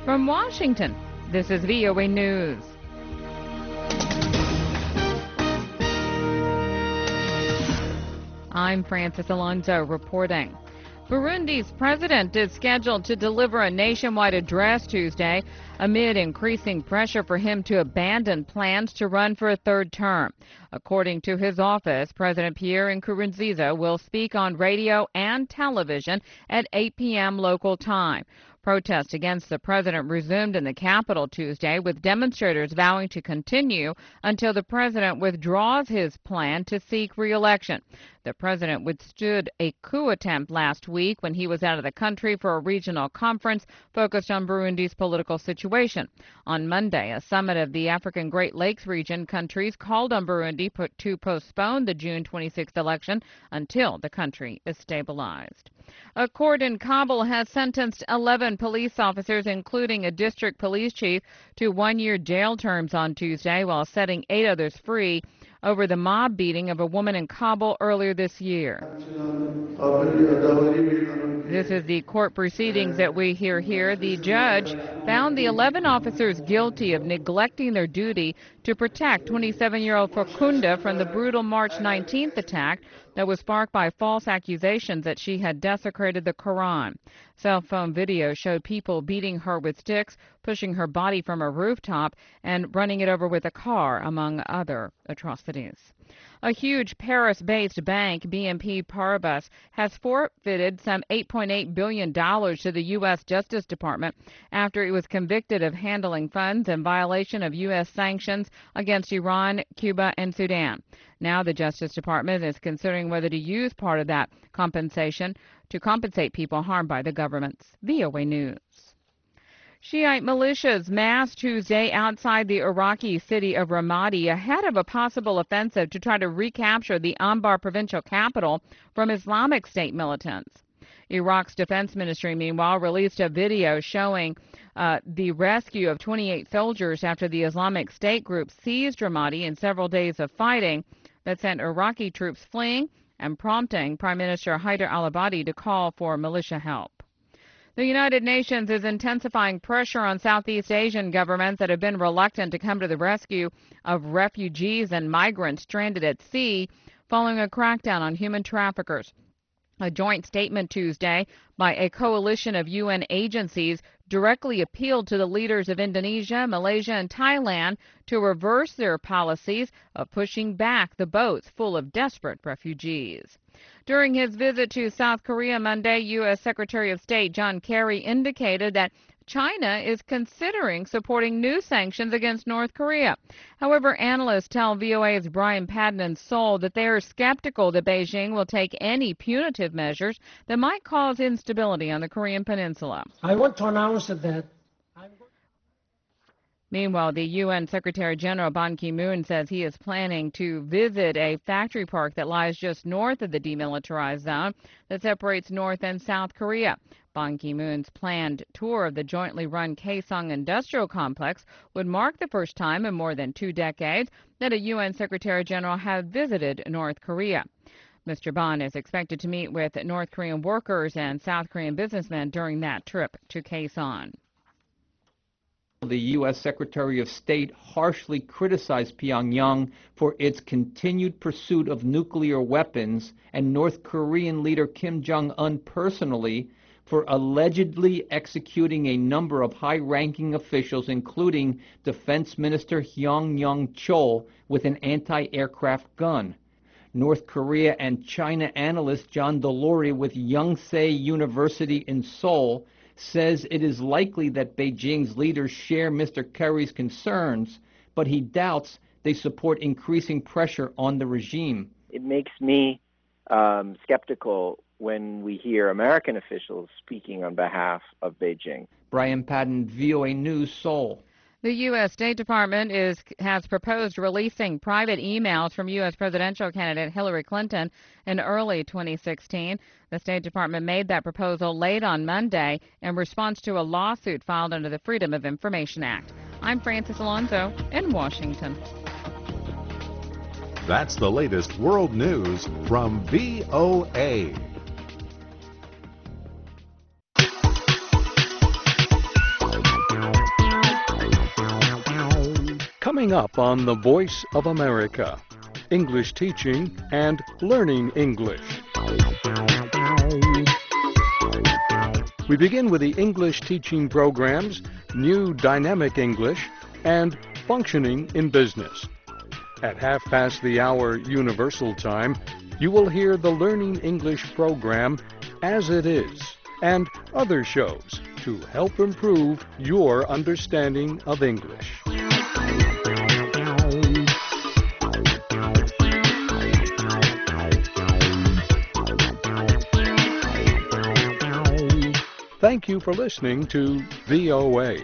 From Washington, this is VOA News. I'm Francis Alonso reporting. Burundi's president is scheduled to deliver a nationwide address Tuesday amid increasing pressure for him to abandon plans to run for a third term. According to his office, President Pierre Nkurunziza will speak on radio and television at 8 p.m. local time. Protests against the president resumed in the capital Tuesday, with demonstrators vowing to continue until the president withdraws his plan to seek re-election. The president withstood a coup attempt last week when he was out of the country for a regional conference focused on Burundi's political situation. On Monday, a summit of the African Great Lakes region countries called on Burundi to postpone the June 26th election until the country is stabilized. A court in Kabul has sentenced 11 police officers, including a district police chief, to 1-year jail terms on Tuesday, while setting 8 others free over the mob beating of a woman in Kabul earlier this year. This is the court proceedings that we hear here. The judge found the 11 officers guilty of neglecting their duty to protect 27-year-old Fakunda from the brutal March 19th attack that was sparked by false accusations that she had desecrated the Quran. Cell phone video showed people beating her with sticks, pushing her body from a rooftop, and running it over with a car, among other atrocities. A huge Paris-based bank, BNP Paribas, has forfeited some $8.8 billion to the U.S. Justice Department after it was convicted of handling funds in violation of U.S. sanctions against Iran, Cuba, and Sudan. Now the Justice Department is considering whether to use part of that compensation to compensate people harmed by the government's. VOA News. Shiite militias massed Tuesday outside the Iraqi city of Ramadi ahead of a possible offensive to try to recapture the Anbar provincial capital from Islamic State militants. Iraq's defense ministry, meanwhile, released a video showing the rescue of 28 soldiers after the Islamic State group seized Ramadi in several days of fighting that sent Iraqi troops fleeing and prompting Prime Minister Haider al-Abadi to call for militia help. The United Nations is intensifying pressure on Southeast Asian governments that have been reluctant to come to the rescue of refugees and migrants stranded at sea following a crackdown on human traffickers. A joint statement Tuesday by a coalition of UN agencies directly appealed to the leaders of Indonesia, Malaysia, and Thailand to reverse their policies of pushing back the boats full of desperate refugees. During his visit to South Korea Monday, U.S. Secretary of State John Kerry indicated that China is considering supporting new sanctions against North Korea. However, analysts tell VOA's Brian Padden in Seoul that they are skeptical that Beijing will take any punitive measures that might cause instability on the Korean peninsula. I want to announce that Meanwhile, the UN Secretary General Ban Ki-moon says he is planning to visit a factory park that lies just north of the demilitarized zone that separates North and South Korea. Ban Ki-moon's planned tour of the jointly run Kaesong Industrial Complex would mark the first time in more than 2 decades that a UN Secretary General had visited North Korea. Mr. Ban is expected to meet with North Korean workers and South Korean businessmen during that trip to Kaesong. The U.S. Secretary of State harshly criticized Pyongyang for its continued pursuit of nuclear weapons and North Korean leader Kim Jong-un personally for allegedly executing a number of high-ranking officials, including Defense Minister Hyung Yong-chol, with an anti-aircraft gun. North Korea and China analyst John Delury with Yonsei University in Seoul says it is likely that Beijing's leaders share Mr. Kerry's concerns, but he doubts they support increasing pressure on the regime. It makes me skeptical when we hear American officials speaking on behalf of Beijing. Brian Padden, VOA News, Seoul. The U.S. State Department has proposed releasing private emails from U.S. presidential candidate Hillary Clinton in early 2016. The State Department made that proposal late on Monday in response to a lawsuit filed under the Freedom of Information Act. I'm Francis Alonso in Washington. That's the latest world news from VOA. Coming up on The Voice of America, English teaching and learning English. We begin with the English teaching programs, New Dynamic English, and Functioning in Business. At 1/2 Universal Time, you will hear the Learning English program As It Is and other shows to help improve your understanding of English. Thank you for listening to VOA.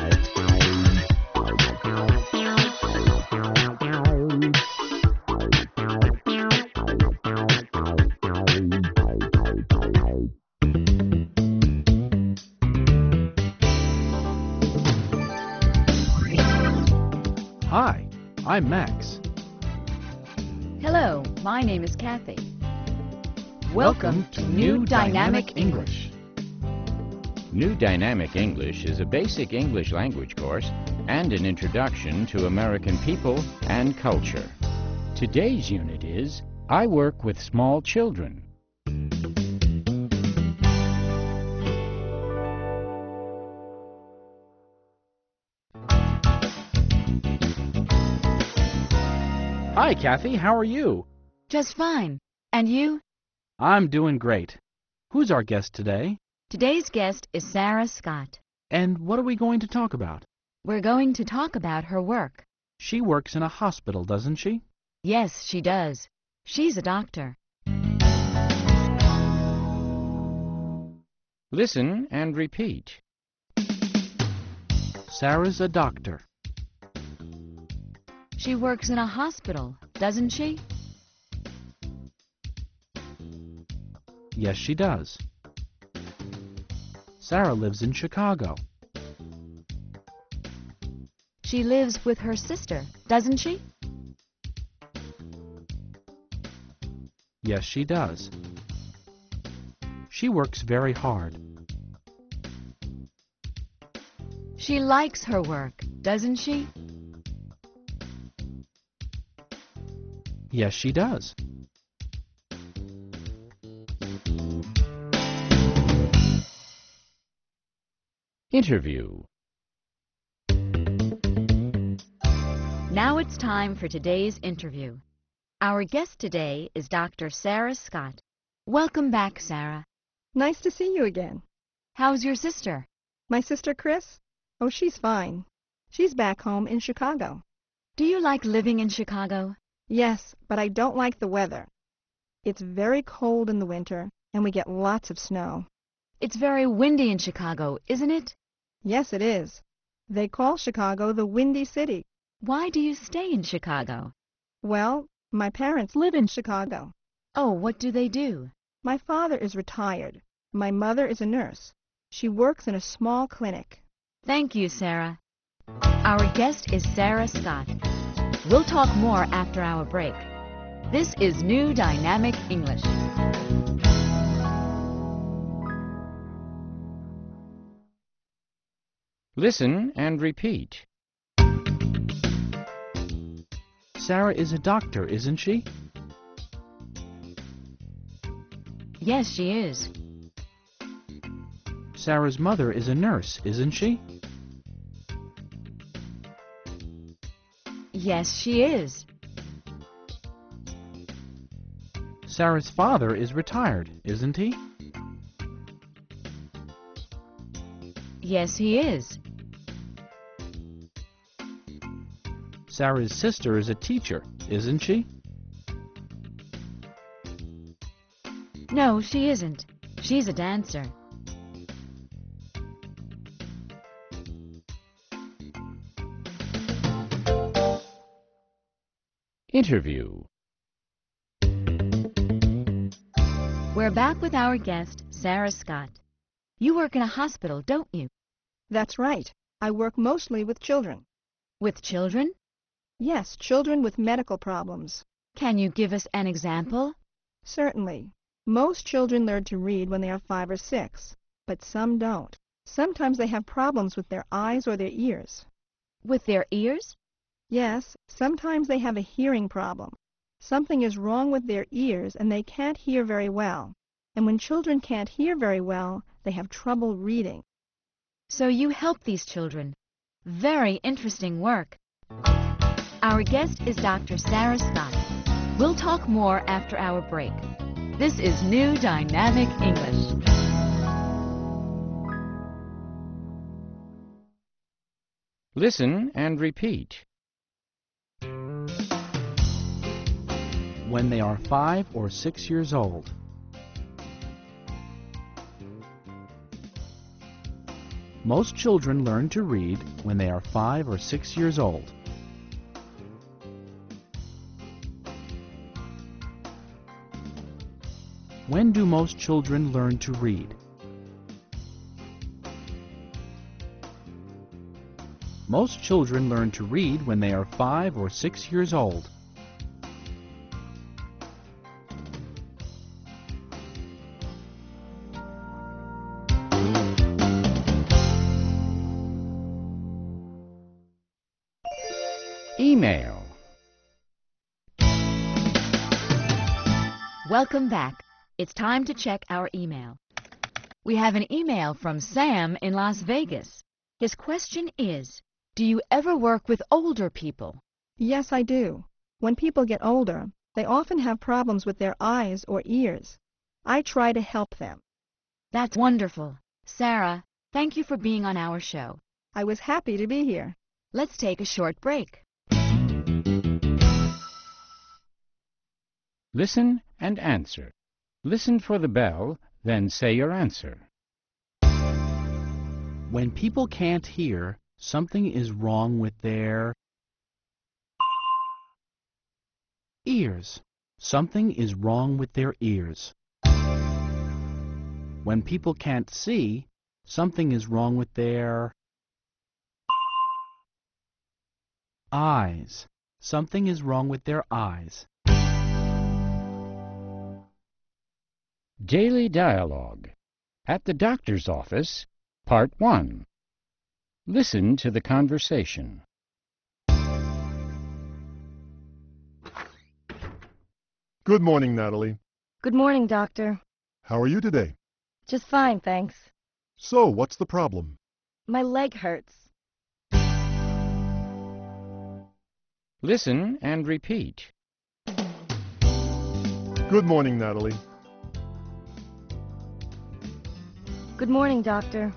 Hi, I'm Max. Hello, my name is Kathy. Welcome to New Dynamic English. New Dynamic English is a basic English language course and an introduction to American people and culture. Today's unit is I Work with Small Children. Hi, Kathy, how are you? Just fine. And you? I'm doing great. Who's our guest today? Today's guest is Sarah Scott. And what are we going to talk about? We're going to talk about her work. She works in a hospital, doesn't she? Yes, she does. She's a doctor. Listen and repeat. Sarah's a doctor. She works in a hospital, doesn't she? Yes, she does. Sarah lives in Chicago. She lives with her sister, doesn't she? Yes, she does. She works very hard. She likes her work, doesn't she? Yes, she does. Interview. Now it's time for today's interview. Our guest today is Dr. Sarah Scott. Welcome back, Sarah. Nice to see you again. How's your sister? My sister Chris? Oh, she's fine. She's back home in Chicago. Do you like living in Chicago? Yes, but I don't like the weather. It's very cold in the winter, and we get lots of snow. It's very windy in Chicago, isn't it? Yes, it is. They call Chicago the Windy City. Why do you stay in Chicago? Well, my parents live in Chicago. Oh, what do they do? My father is retired. My mother is a nurse. She works in a small clinic. Thank you, Sarah. Our guest is Sarah Scott. We'll talk more after our break. This is New Dynamic English. Listen and repeat. Sarah is a doctor, isn't she? Yes, she is. Sarah's mother is a nurse, isn't she? Yes, she is. Sarah's father is retired, isn't he? Yes, he is. Sarah's sister is a teacher, isn't she? No, she isn't. She's a dancer. Interview. We're back with our guest, Sarah Scott. You work in a hospital, don't you? That's right. I work mostly with children. With children? Yes, children with medical problems. Can you give us an example? Certainly. Most children learn to read when they are 5 or 6, but some don't. Sometimes they have problems with their eyes or their ears. With their ears? Yes, sometimes they have a hearing problem. Something is wrong with their ears and they can't hear very well. And when children can't hear very well, they have trouble reading. So you help these children. Very interesting work. Our guest is Dr. Sarah Scott. We'll talk more after our break. This is New Dynamic English. Listen and repeat. When they are 5 or 6 years old. Most children learn to read when they are 5 or 6 years old. When do most children learn to read? Most children learn to read when they are 5 or 6 years old. Email. Welcome back. It's time to check our email. We have an email from Sam in Las Vegas. His question is, do you ever work with older people? Yes, I do. When people get older, they often have problems with their eyes or ears. I try to help them. That's wonderful. Sarah, thank you for being on our show. I was happy to be here. Let's take a short break. Listen and answer. Listen for the bell, then say your answer. When people can't hear, something is wrong with their ears. Something is wrong with their ears. When people can't see, something is wrong with their eyes. Something is wrong with their eyes. Daily Dialogue. At the Doctor's Office, Part 1. Listen to the conversation. Good morning, Natalie. Good morning, Doctor. How are you today? Just fine, thanks. So, what's the problem? My leg hurts. Listen and repeat. Good morning, Natalie. Good morning, Doctor.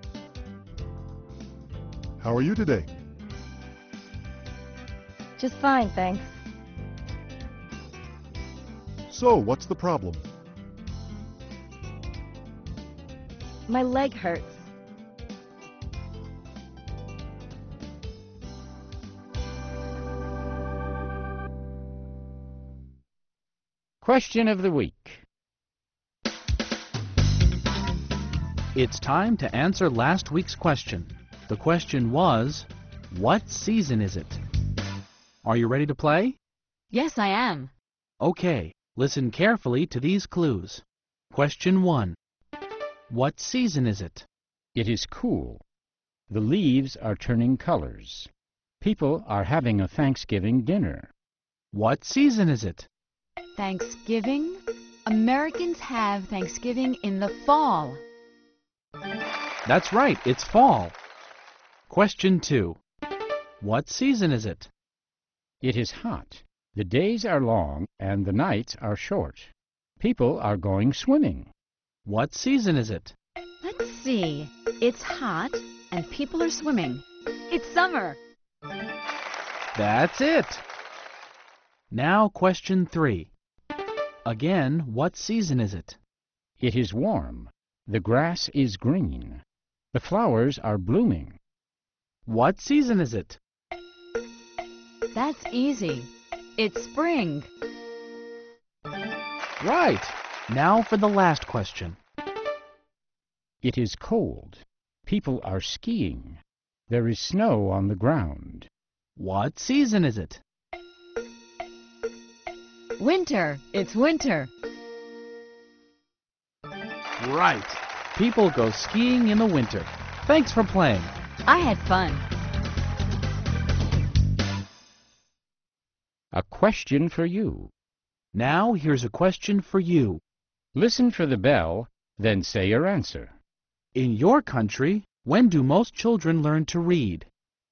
How are you today? Just fine, thanks. So, what's the problem? My leg hurts. Question of the week. It's time to answer last week's question. The question was, what season is it? Are you ready to play? Yes, I am. Okay, listen carefully to these clues. Question 1. What season is it? It is cool. The leaves are turning colors. People are having a Thanksgiving dinner. What season is it? Thanksgiving? Americans have Thanksgiving in the fall. That's right, it's fall. Question 2. What season is it? It is hot. The days are long and the nights are short. People are going swimming. What season is it? Let's see. It's hot and people are swimming. It's summer. That's it. Now question 3. Again, what season is it? It is warm. The grass is green. The flowers are blooming. What season is it? That's easy. It's spring. Right. Now for the last question. It is cold. People are skiing. There is snow on the ground. What season is it? Winter. It's winter. Right. People go skiing in the winter. Thanks for playing. I had fun. A question for you. Now here's a question for you. Listen for the bell, then say your answer. In your country, when do most children learn to read?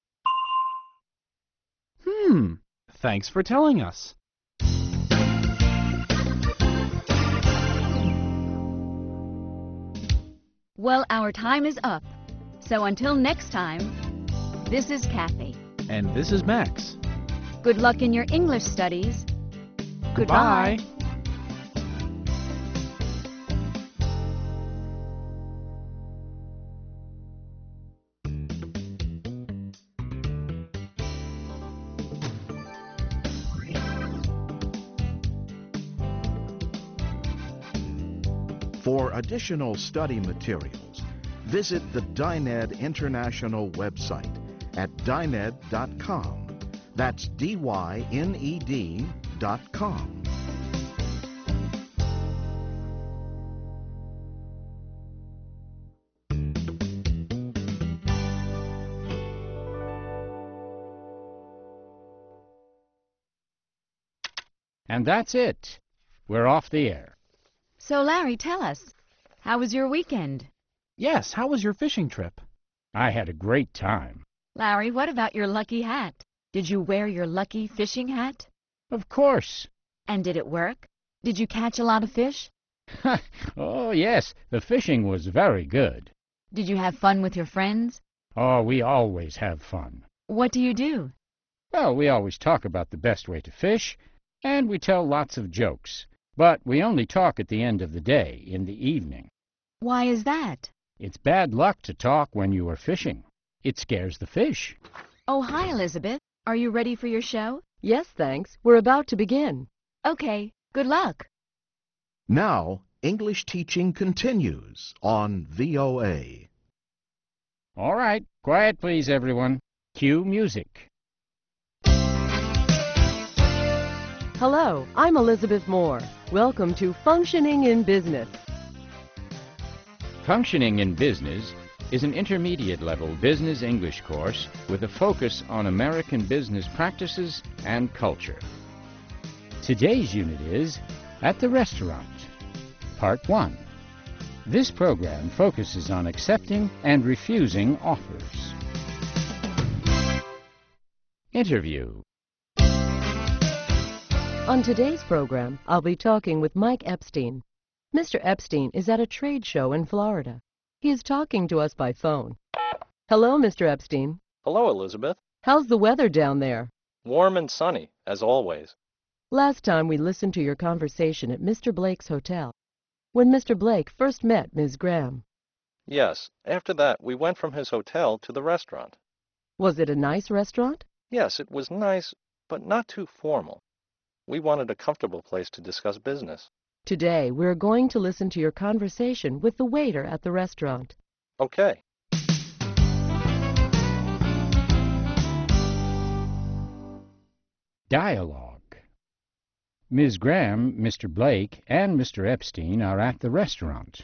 Thanks for telling us. Well, our time is up. So until next time, this is Kathy. And this is Max. Good luck in your English studies. Goodbye. For additional study materials, visit the Dined International website at dined.com. That's DYNED.com. And that's it. We're off the air. So, Larry, tell us, how was your weekend? Yes, how was your fishing trip? I had a great time. Larry, what about your lucky hat? Did you wear your lucky fishing hat? Of course. And did it work? Did you catch a lot of fish? Oh, yes, the fishing was very good. Did you have fun with your friends? Oh, we always have fun. What do you do? Well, we always talk about the best way to fish, and we tell lots of jokes. But we only talk at the end of the day, in the evening. Why is that? It's bad luck to talk when you are fishing. It scares the fish. Oh, hi, Elizabeth. Are you ready for your show? Yes, thanks. We're about to begin. Okay, good luck. Now, English teaching continues on VOA. All right, quiet please, everyone. Cue music. Hello, I'm Elizabeth Moore. Welcome to Functioning in Business. Functioning in Business is an intermediate-level business English course with a focus on American business practices and culture. Today's unit is At the Restaurant, Part 1. This program focuses on accepting and refusing offers. Interview. On today's program, I'll be talking with Mike Epstein. Mr. Epstein is at a trade show in Florida. He is talking to us by phone. Hello, Mr. Epstein. Hello, Elizabeth. How's the weather down there? Warm and sunny, as always. Last time we listened to your conversation at Mr. Blake's hotel, when Mr. Blake first met Ms. Graham. Yes, after that we went from his hotel to the restaurant. Was it a nice restaurant? Yes, it was nice, but not too formal. We wanted a comfortable place to discuss business. Today, we're going to listen to your conversation with the waiter at the restaurant. Okay. Dialogue. Ms. Graham, Mr. Blake, and Mr. Epstein are at the restaurant.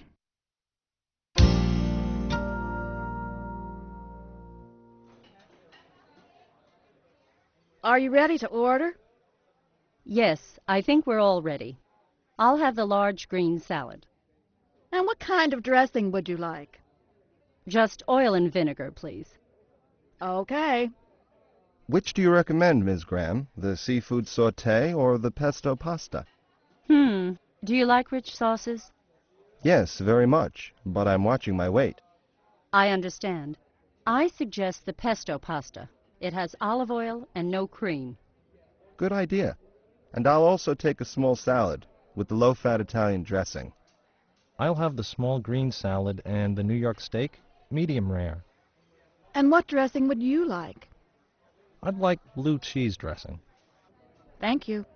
Are you ready to order? Yes, I think we're all ready. I'll have the large green salad. And what kind of dressing would you like? Just oil and vinegar, please. Okay. Which do you recommend, Ms. Graham? The seafood sauté or the pesto pasta? Do you like rich sauces? Yes, very much, but I'm watching my weight. I understand. I suggest the pesto pasta. It has olive oil and no cream. Good idea. And I'll also take a small salad with the low-fat Italian dressing. I'll have the small green salad and the New York steak, medium rare. And what dressing would you like? I'd like blue cheese dressing. Thank you.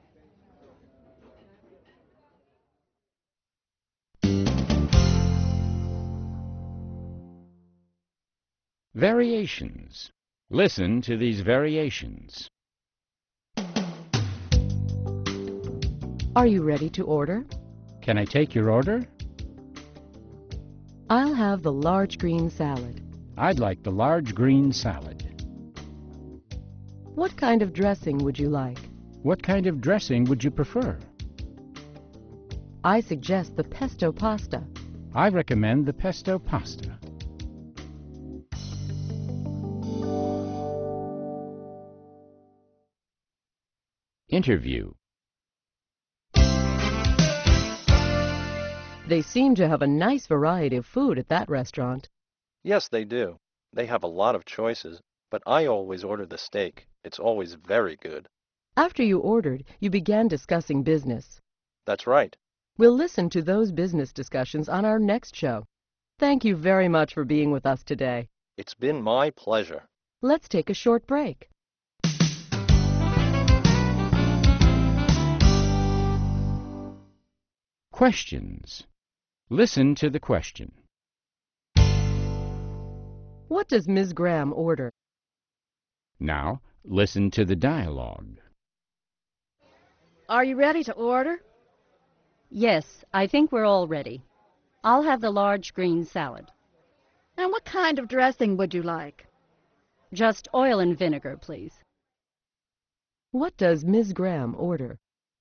Variations. Listen to these variations. Are you ready to order? Can I take your order? I'll have the large green salad. I'd like the large green salad. What kind of dressing would you like? What kind of dressing would you prefer? I suggest the pesto pasta. I recommend the pesto pasta. Interview. They seem to have a nice variety of food at that restaurant. Yes, they do. They have a lot of choices, but I always order the steak. It's always very good. After you ordered, you began discussing business. That's right. We'll listen to those business discussions on our next show. Thank you very much for being with us today. It's been my pleasure. Let's take a short break. Questions. Listen to the question. What does Ms. Graham order? Now, listen to the dialogue. Are you ready to order? Yes, I think we're all ready. I'll have the large green salad. And what kind of dressing would you like? Just oil and vinegar, please. What does Ms. Graham order?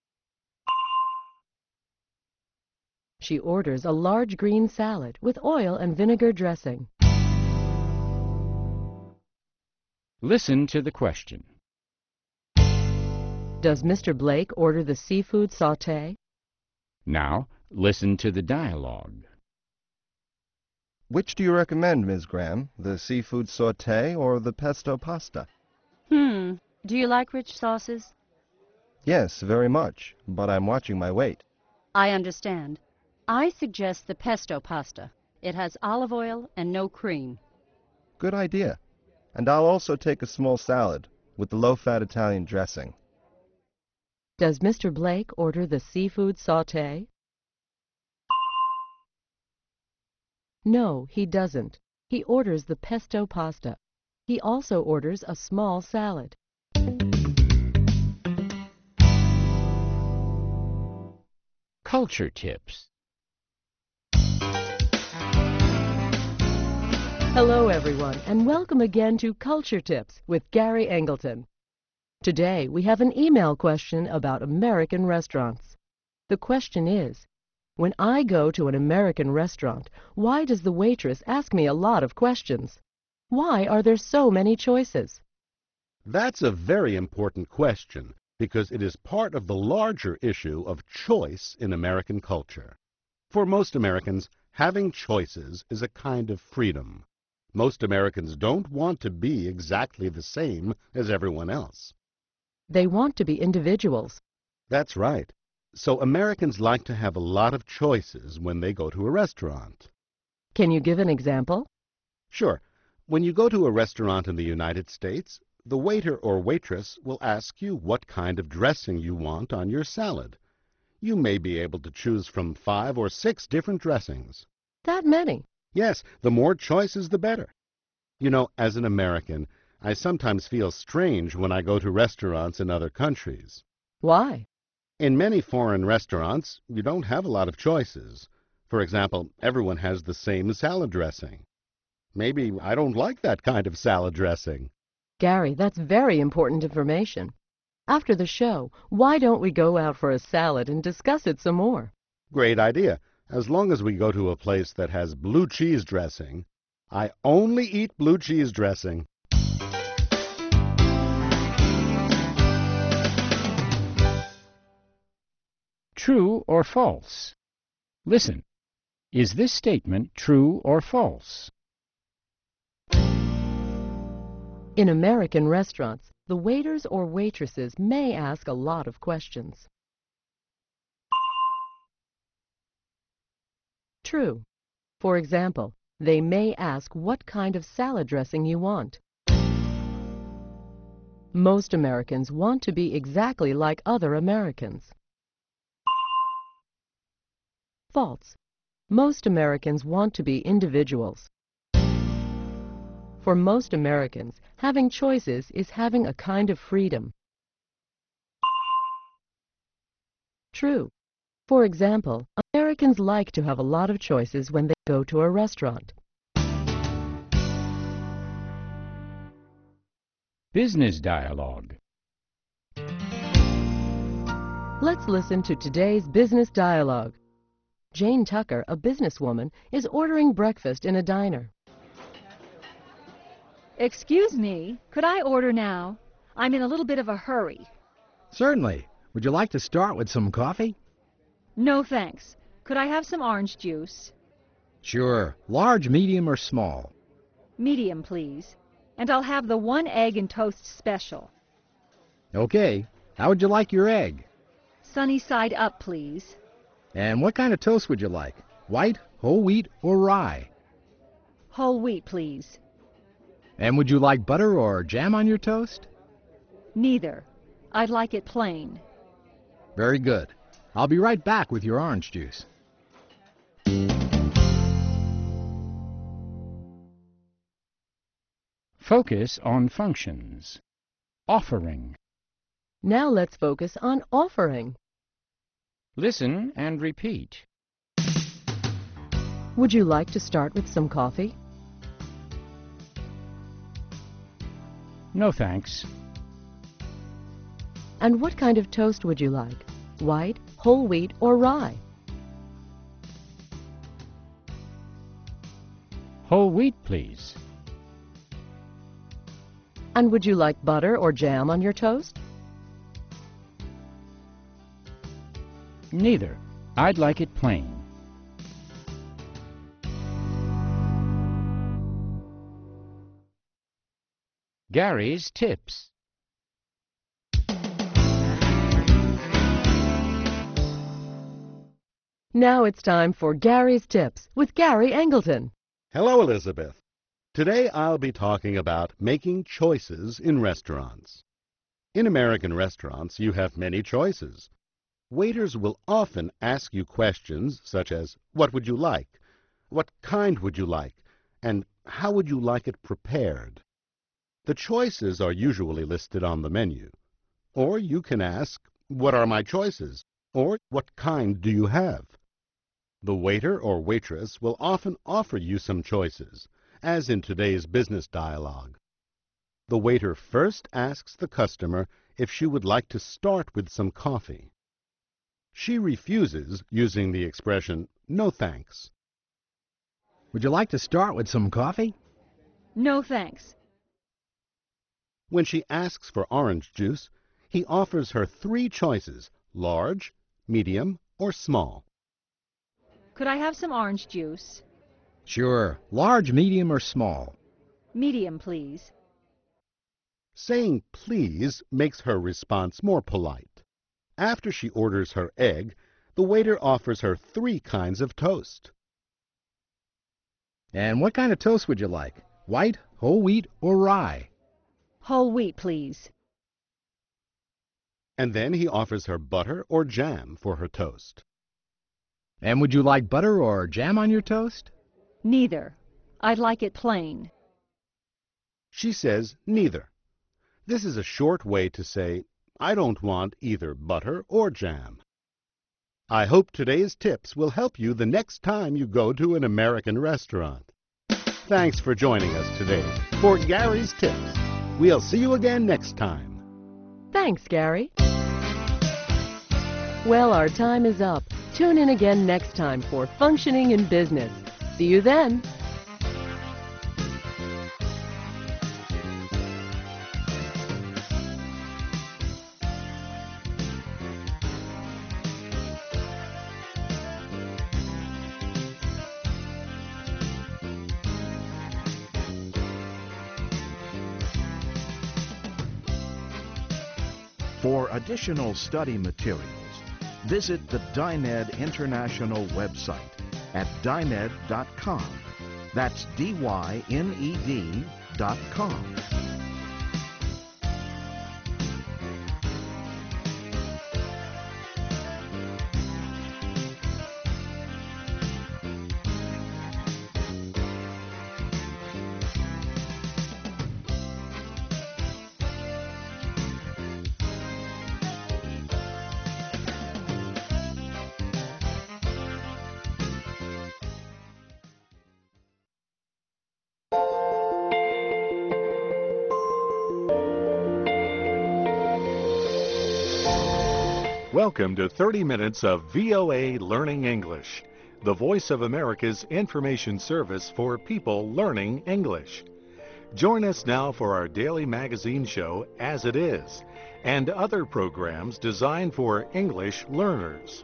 She orders a large green salad with oil and vinegar dressing. Listen to the question. Does Mr. Blake order the seafood sauté? Now, listen to the dialogue. Which do you recommend, Ms. Graham, the seafood sauté or the pesto pasta? Do you like rich sauces? Yes, very much, but I'm watching my weight. I understand. I suggest the pesto pasta. It has olive oil and no cream. Good idea. And I'll also take a small salad with the low-fat Italian dressing. Does Mr. Blake order the seafood sauté? No, he doesn't. He orders the pesto pasta. He also orders a small salad. Culture tips. Hello, everyone, and welcome again to Culture Tips with Gary Engleton. Today, we have an email question about American restaurants. The question is, when I go to an American restaurant, why does the waitress ask me a lot of questions? Why are there so many choices? That's a very important question because it is part of the larger issue of choice in American culture. For most Americans, having choices is a kind of freedom. Most Americans don't want to be exactly the same as everyone else. They want to be individuals. That's right. So Americans like to have a lot of choices when they go to a restaurant. Can you give an example? Sure. When you go to a restaurant in the United States, the waiter or waitress will ask you what kind of dressing you want on your salad. You may be able to choose from 5 or 6 different dressings. That many? Yes, the more choices, the better. You know, as an American, I sometimes feel strange when I go to restaurants in other countries. Why? In many foreign restaurants, you don't have a lot of choices. For example, everyone has the same salad dressing. Maybe I don't like that kind of salad dressing. Gary, that's very important information. After the show, why don't we go out for a salad and discuss it some more? Great idea. As long as we go to a place that has blue cheese dressing. I only eat blue cheese dressing. True or false? Listen. Is this statement true or false? In American restaurants, the waiters or waitresses may ask a lot of questions. True. For example, they may ask what kind of salad dressing you want. Most Americans want to be exactly like other Americans. False. Most Americans want to be individuals. For most Americans, having choices is having a kind of freedom. True. For example, Americans like to have a lot of choices when they go to a restaurant. Business dialogue. Let's listen to today's business dialogue. Jane Tucker, a businesswoman, is ordering breakfast in a diner. Excuse me, could I order now? I'm in a little bit of a hurry. Certainly. Would you like to start with some coffee? No, thanks. Could I have some orange juice? Sure. Large, medium, or small? Medium, please. And I'll have the 1 egg and toast special. Okay. How would you like your egg? Sunny side up, please. And what kind of toast would you like? White, whole wheat, or rye? Whole wheat, please. And would you like butter or jam on your toast? Neither. I'd like it plain. Very good. I'll be right back with your orange juice. Focus on functions. Offering. Now let's focus on offering. Listen and repeat. Would you like to start with some coffee? No thanks. And what kind of toast would you like? White, whole wheat, or rye? Whole wheat, please. And would you like butter or jam on your toast? Neither. I'd like it plain. Gary's Tips. Now it's time for Gary's Tips with Gary Angleton. Hello, Elizabeth. Today I'll be talking about making choices in restaurants. In American restaurants, you have many choices. Waiters will often ask you questions such as, what would you like? What kind would you like? And how would you like it prepared? The choices are usually listed on the menu. Or you can ask, what are my choices? Or what kind do you have? The waiter or waitress will often offer you some choices, as in today's business dialogue. The waiter first asks the customer if she would like to start with some coffee. She refuses using the expression, no thanks. Would you like to start with some coffee? No, thanks. When she asks for orange juice, he offers her 3 choices, large, medium, or small. Could I have some orange juice? Sure. Large, medium, or small? Medium, please. Saying please makes her response more polite. After she orders her egg, the waiter offers her 3 kinds of toast. And what kind of toast would you like? White, whole wheat, or rye? Whole wheat, please. And then he offers her butter or jam for her toast. And would you like butter or jam on your toast? Neither. I'd like it plain. She says neither. This is a short way to say, I don't want either butter or jam. I hope today's tips will help you the next time you go to an American restaurant. Thanks for joining us today for Gary's Tips. We'll see you again next time. Thanks, Gary. Well, our time is up. Tune in again next time for Functioning in Business. See you then. For additional study materials, visit the Dyned International website at dyned.com. That's DYNED.com. Welcome to 30 minutes of VOA Learning English, the Voice of America's information service for people learning English. Join us now for our daily magazine show, As It Is, and other programs designed for English learners.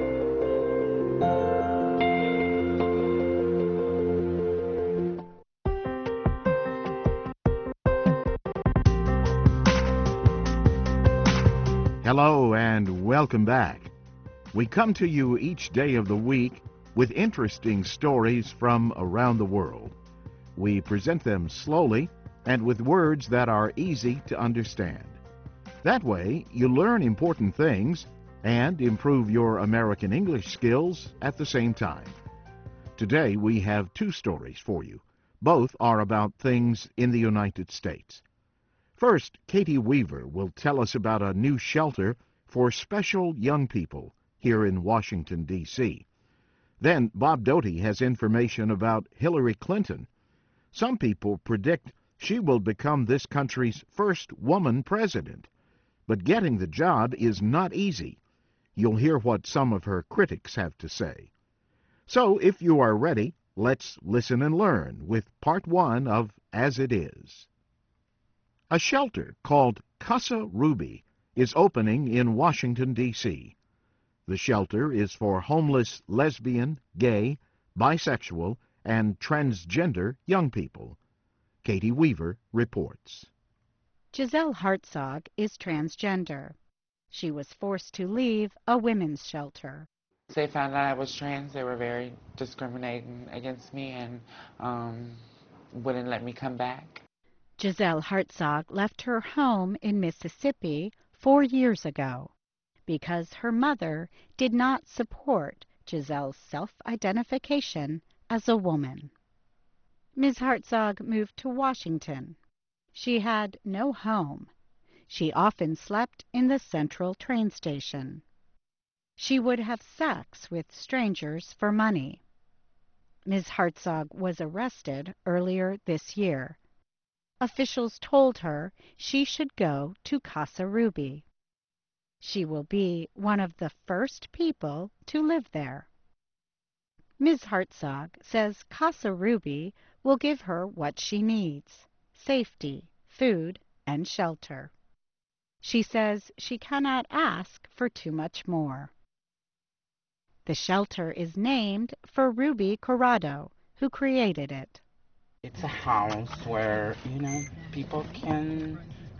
Hello and welcome back. We come to you each day of the week with interesting stories from around the world. We present them slowly and with words that are easy to understand. That way, you learn important things and improve your American English skills at the same time. Today, we have two stories for you. Both are about things in the United States. First, Katie Weaver will tell us about a new shelter for special young people here in Washington, D.C. Then, Bob Doty has information about Hillary Clinton. Some people predict she will become this country's first woman president. But getting the job is not easy. You'll hear what some of her critics have to say. So, if you are ready, let's listen and learn with part one of As It Is. A shelter called Casa Ruby is opening in Washington, D.C. The shelter is for homeless lesbian, gay, bisexual, and transgender young people. Katie Weaver reports. Giselle Hartzog is transgender. She was forced to leave a women's shelter. They found out I was trans. They were very discriminating against me and wouldn't let me come back. Giselle Hartzog left her home in Mississippi 4 years ago because her mother did not support Giselle's self-identification as a woman. Ms. Hartzog moved to Washington. She had no home. She often slept in the Central train station. She would have sex with strangers for money. Ms. Hartzog was arrested earlier this year. Officials told her she should go to Casa Ruby. She will be one of the first people to live there. Ms. Hartzog says Casa Ruby will give her what she needs: safety, food, and shelter. She says she cannot ask for too much more. The shelter is named for Ruby Corrado, who created it. It's a house where, people can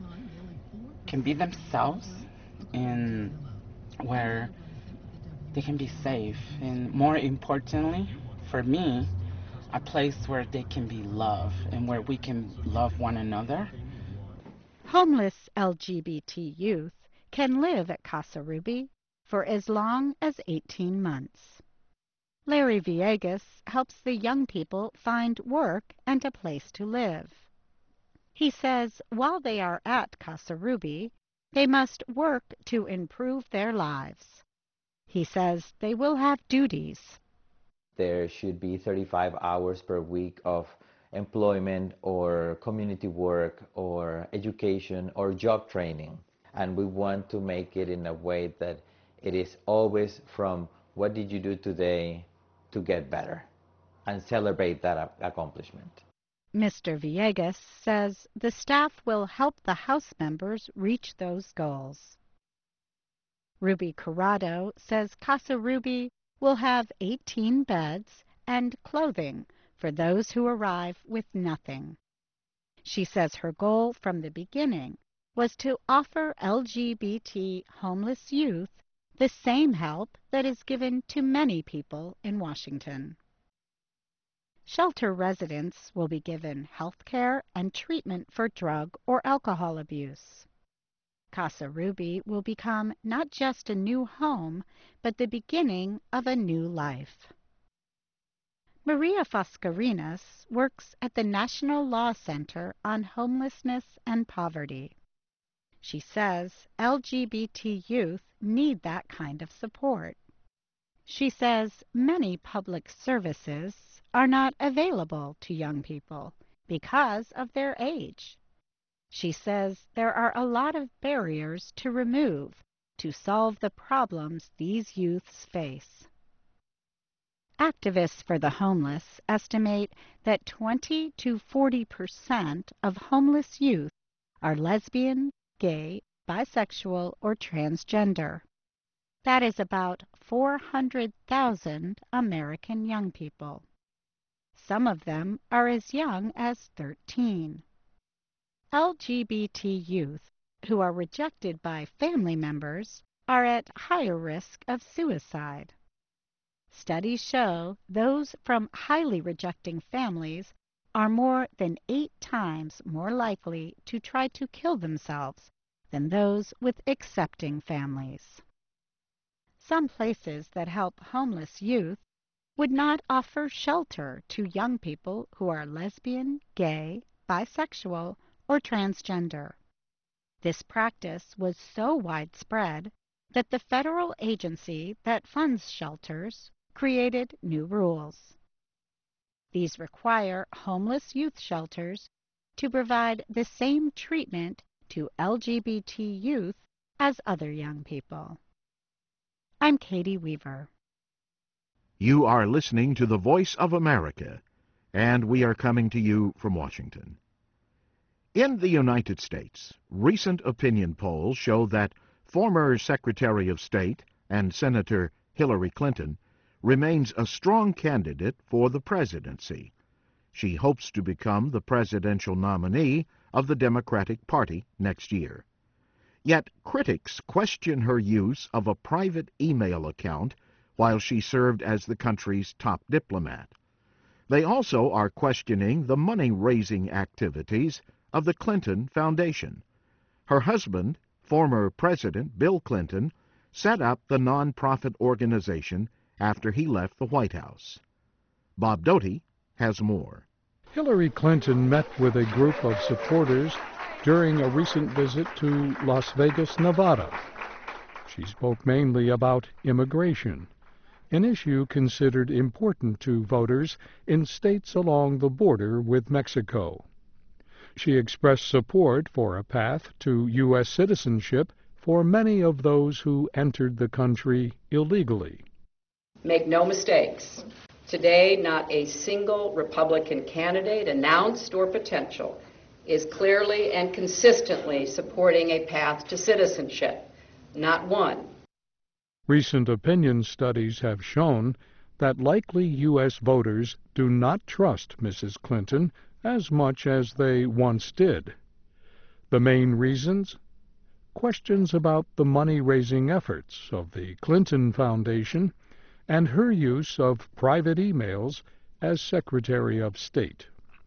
be themselves and where they can be safe. And more importantly, for me, a place where they can be loved and where we can love one another. Homeless LGBT youth can live at Casa Ruby for as long as 18 months. Larry Villegas helps the young people find work and a place to live. He says while they are at Casa Ruby, they must work to improve their lives. He says they will have duties. There should be 35 hours per week of employment or community work or education or job training. And we want to make it in a way that it is always from what did you do today to get better and celebrate that accomplishment. Mr. Villegas says the staff will help the House members reach those goals. Ruby Corrado says Casa Ruby will have 18 beds and clothing for those who arrive with nothing. She says her goal from the beginning was to offer LGBT homeless youth the same help that is given to many people in Washington. Shelter residents will be given health care and treatment for drug or alcohol abuse. Casa Ruby will become not just a new home, but the beginning of a new life. Maria Foscarinas works at the National Law Center on Homelessness and Poverty. She says LGBT youth need that kind of support. She says many public services are not available to young people because of their age. She says there are a lot of barriers to remove to solve the problems these youths face. Activists for the homeless estimate that 20 to 40% of homeless youth are lesbian, gay, bisexual, or transgender. That is about 400,000 American young people. Some of them are as young as 13. LGBT youth who are rejected by family members are at higher risk of suicide. Studies show those from highly rejecting families are more than 8 times more likely to try to kill themselves than those with accepting families. Some places that help homeless youth would not offer shelter to young people who are lesbian, gay, bisexual, or transgender. This practice was so widespread that the federal agency that funds shelters created new rules. These require homeless youth shelters to provide the same treatment to LGBT youth as other young people. I'm Katie Weaver. You are listening to the Voice of America, and we are coming to you from Washington. In the United States, recent opinion polls show that former Secretary of State and Senator Hillary Clinton remains a strong candidate for the presidency. She hopes to become the presidential nominee of the Democratic Party next year. Yet critics question her use of a private email account while she served as the country's top diplomat. They also are questioning the money-raising activities of the Clinton Foundation. Her husband, former President Bill Clinton, set up the nonprofit organization after he left the White House. Bob Doty has more. Hillary Clinton met with a group of supporters during a recent visit to Las Vegas, Nevada. She spoke mainly about immigration, an issue considered important to voters in states along the border with Mexico. She expressed support for a path to U.S. citizenship for many of those who entered the country illegally. Make no mistakes. Today, not a single Republican candidate, announced or potential, is clearly and consistently supporting a path to citizenship. Not one. Recent opinion studies have shown that likely U.S. voters do not trust Mrs. Clinton as much as they once did. The main reasons? Questions about the money-raising efforts of the Clinton Foundation and her use of private emails as Secretary of State.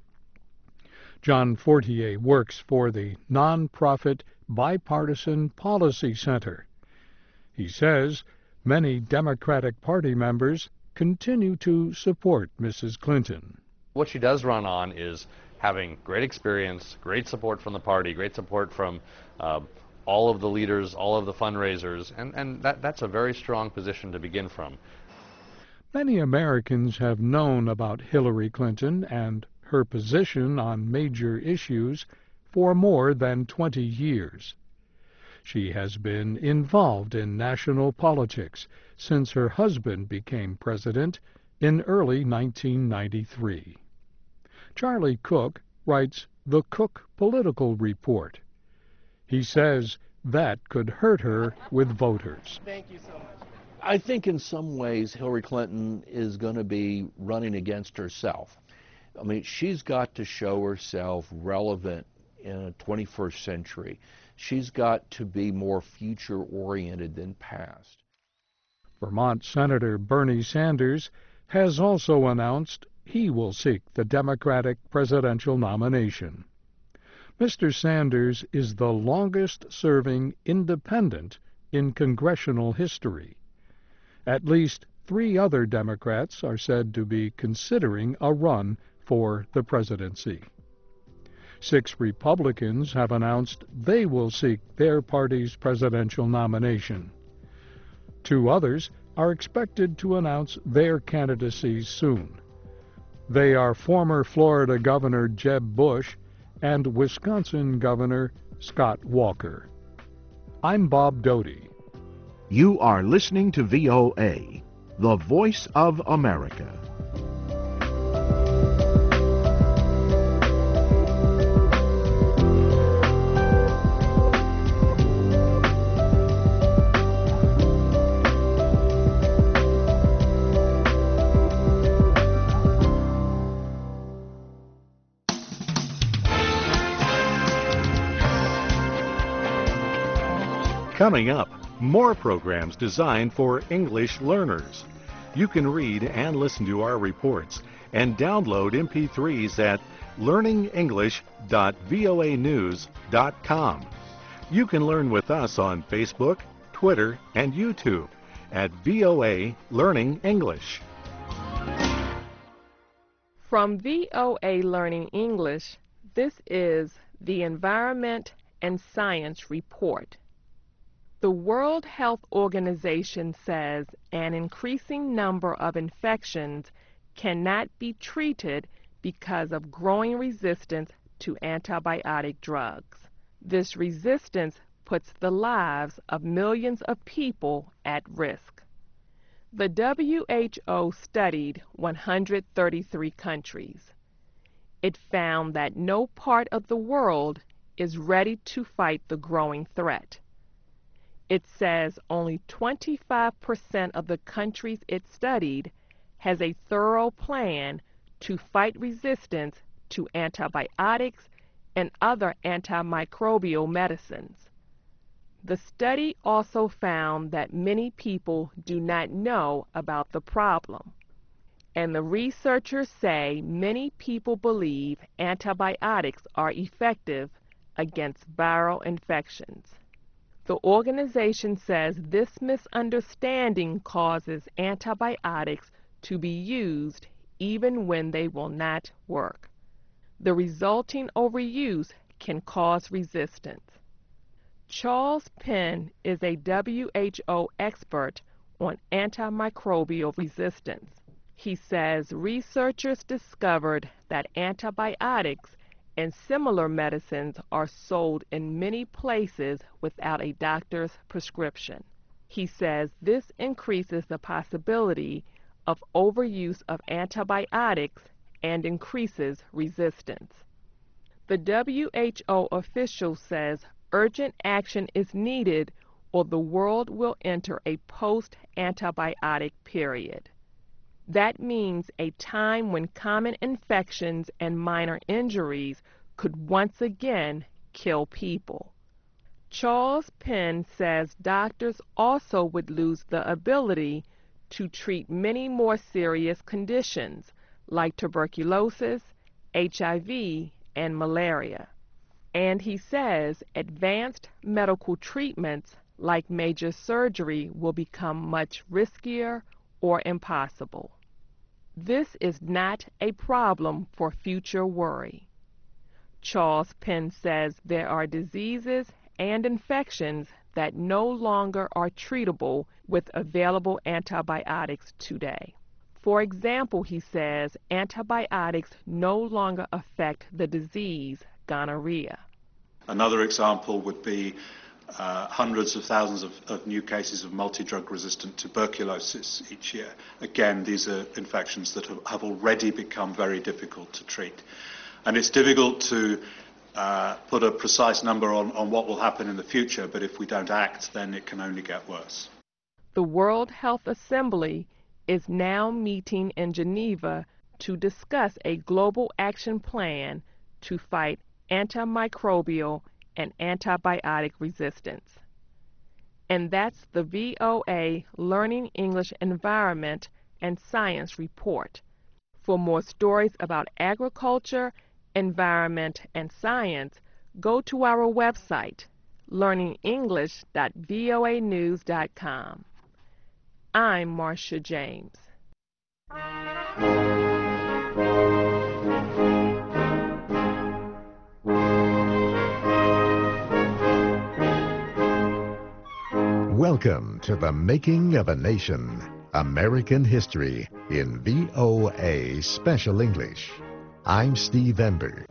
John Fortier works for the nonprofit Bipartisan Policy Center. He says many Democratic Party members continue to support Mrs. Clinton. What she does run on is having great experience, great support from the party, great support from all of the leaders, all of the fundraisers, and that's a very strong position to begin from. Many Americans have known about Hillary Clinton and her position on major issues for more than 20 years. She has been involved in national politics since her husband became president in early 1993. Charlie Cook writes the Cook Political Report. He says that could hurt her with voters. Thank you so much. I think in some ways Hillary Clinton is going to be running against herself. I mean, she's got to show herself relevant in a 21st century. She's got to be more future-oriented than past. Vermont Senator Bernie Sanders has also announced he will seek the Democratic presidential nomination. Mr. Sanders is the longest-serving independent in congressional history. At least 3 other Democrats are said to be considering a run for the presidency. 6 Republicans have announced they will seek their party's presidential nomination. 2 others are expected to announce their candidacies soon. They are former Florida Governor Jeb Bush and Wisconsin Governor Scott Walker. I'm Bob Doty. You are listening to VOA, the voice of America. Coming up, more programs designed for English learners. You can read and listen to our reports and download MP3s at learningenglish.voanews.com. You can learn with us on Facebook, Twitter, and YouTube at VOA Learning English. From VOA Learning English, this is the Environment and Science Report. The World Health Organization says an increasing number of infections cannot be treated because of growing resistance to antibiotic drugs. This resistance puts the lives of millions of people at risk. The WHO studied 133 countries. It found that no part of the world is ready to fight the growing threat. It says only 25% of the countries it studied has a thorough plan to fight resistance to antibiotics and other antimicrobial medicines. The study also found that many people do not know about the problem. And the researchers say many people believe antibiotics are effective against viral infections. The organization says this misunderstanding causes antibiotics to be used even when they will not work. The resulting overuse can cause resistance. Charles Penn is a WHO expert on antimicrobial resistance. He says researchers discovered that antibiotics and similar medicines are sold in many places without a doctor's prescription. He says this increases the possibility of overuse of antibiotics and increases resistance. The WHO official says urgent action is needed or the world will enter a post-antibiotic period. That means a time when common infections and minor injuries could once again kill people. Charles Penn says doctors also would lose the ability to treat many more serious conditions like tuberculosis, HIV, and malaria. And he says advanced medical treatments like major surgery will become much riskier or impossible. This is not a problem for future worry. Charles Penn says there are diseases and infections that no longer are treatable with available antibiotics today. For example, he says antibiotics no longer affect the disease gonorrhea. Another example would be hundreds of thousands of new cases of multi-drug resistant tuberculosis each year. Again, these are infections that have already become very difficult to treat. And it's difficult to put a precise number on what will happen in the future, but if we don't act, then it can only get worse. The World Health Assembly is now meeting in Geneva to discuss a global action plan to fight antimicrobial and antibiotic resistance. And that's the VOA Learning English Environment and Science Report. For more stories about agriculture, environment, and science, go to our website, learningenglish.voanews.com. I'm Marcia James. Welcome to the Making of a Nation, American History in VOA Special English. I'm Steve Ember.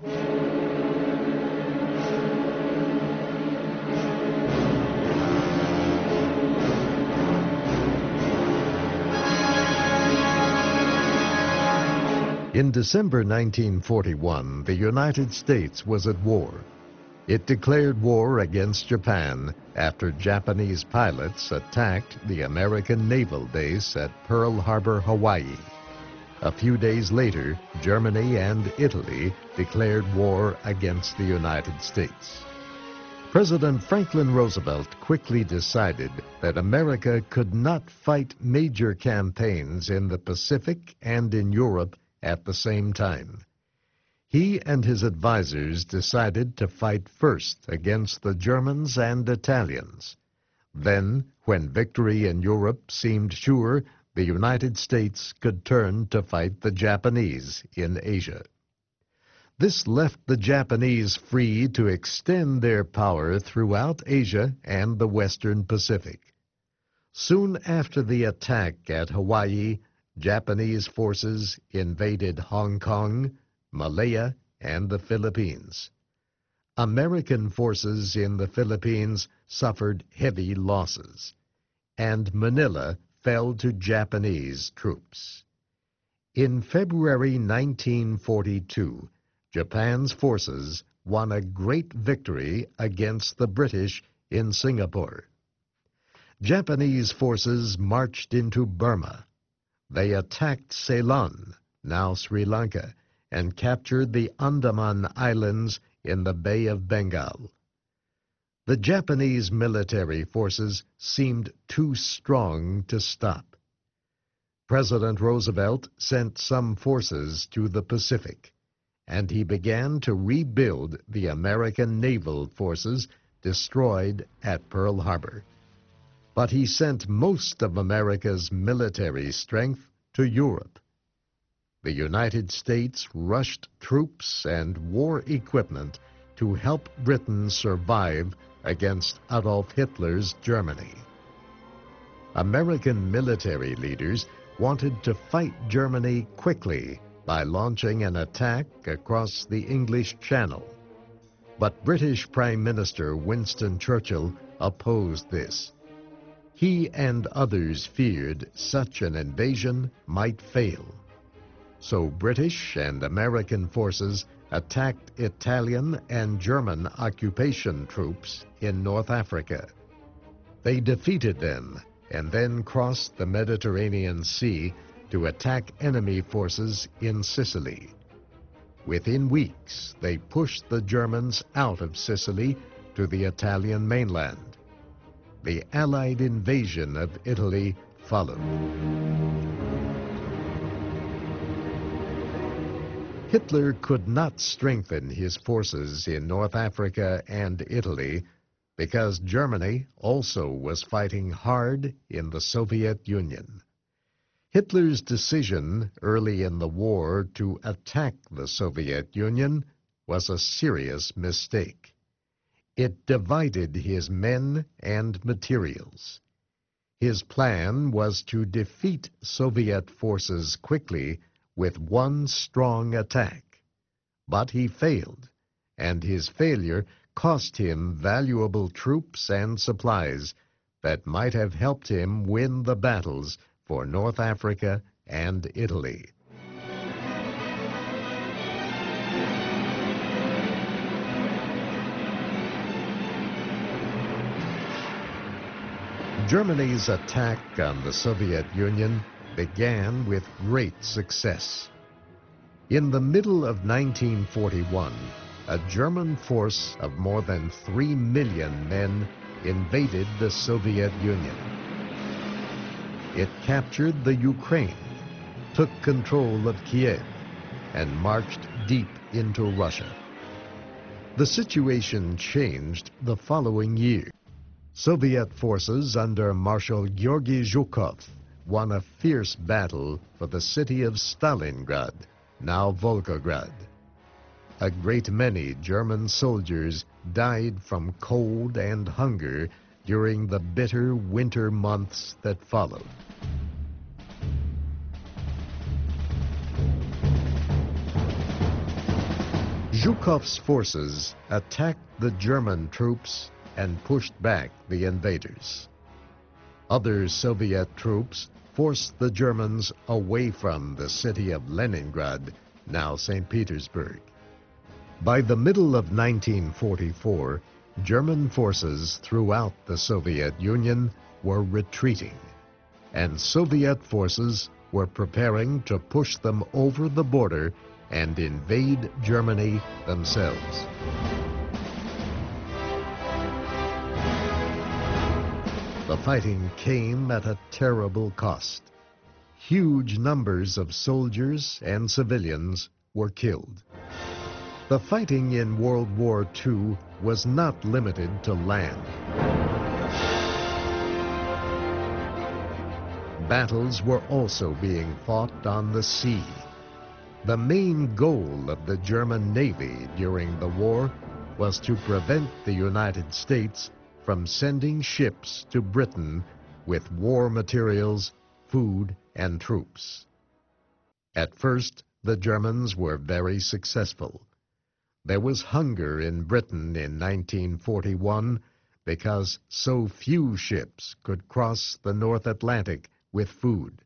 In December 1941, the United States was at war. It declared war against Japan after Japanese pilots attacked the American naval base at Pearl Harbor, Hawaii. A few days later, Germany and Italy declared war against the United States. President Franklin Roosevelt quickly decided that America could not fight major campaigns in the Pacific and in Europe at the same time. He and his advisors decided to fight first against the Germans and Italians. Then, when victory in Europe seemed sure, the United States could turn to fight the Japanese in Asia. This left the Japanese free to extend their power throughout Asia and the Western Pacific. Soon after the attack at Hawaii, Japanese forces invaded Hong Kong, Malaya, and the Philippines. American forces in the Philippines suffered heavy losses, and Manila fell to Japanese troops. In February 1942, Japan's forces won a great victory against the British in Singapore. Japanese forces marched into Burma. They attacked Ceylon, now Sri Lanka, and captured the Andaman Islands in the Bay of Bengal. The Japanese military forces seemed too strong to stop. President Roosevelt sent some forces to the Pacific, and he began to rebuild the American naval forces destroyed at Pearl Harbor. But he sent most of America's military strength to Europe. The United States rushed troops and war equipment to help Britain survive against Adolf Hitler's Germany. American military leaders wanted to fight Germany quickly by launching an attack across the English Channel. But British Prime Minister Winston Churchill opposed this. He and others feared such an invasion might fail. So British and American forces attacked Italian and German occupation troops in North Africa. They defeated them and then crossed the Mediterranean Sea to attack enemy forces in Sicily. Within weeks, they pushed the Germans out of Sicily to the Italian mainland. The Allied invasion of Italy followed. Hitler could not strengthen his forces in North Africa and Italy because Germany also was fighting hard in the Soviet Union. Hitler's decision early in the war to attack the Soviet Union was a serious mistake. It divided his men and materials. His plan was to defeat Soviet forces quickly with one strong attack. But he failed, and his failure cost him valuable troops and supplies that might have helped him win the battles for North Africa and Italy. Germany's attack on the Soviet Union began with great success. In the middle of 1941, a German force of more than 3 million men invaded the Soviet Union. It captured the Ukraine, took control of Kiev, and marched deep into Russia. The situation changed the following year. Soviet forces under Marshal Georgy Zhukov won a fierce battle for the city of Stalingrad, now Volgograd. A great many German soldiers died from cold and hunger during the bitter winter months that followed. Zhukov's forces attacked the German troops and pushed back the invaders. Other Soviet troops forced the Germans away from the city of Leningrad, now St. Petersburg. By the middle of 1944, German forces throughout the Soviet Union were retreating, and Soviet forces were preparing to push them over the border and invade Germany themselves. The fighting came at a terrible cost. Huge numbers of soldiers and civilians were killed. The fighting in World War II was not limited to land. Battles were also being fought on the sea. The main goal of the German Navy during the war was to prevent the United States from sending ships to Britain with war materials, food, and troops. At first, the Germans were very successful. There was hunger in Britain in 1941 because so few ships could cross the North Atlantic with food.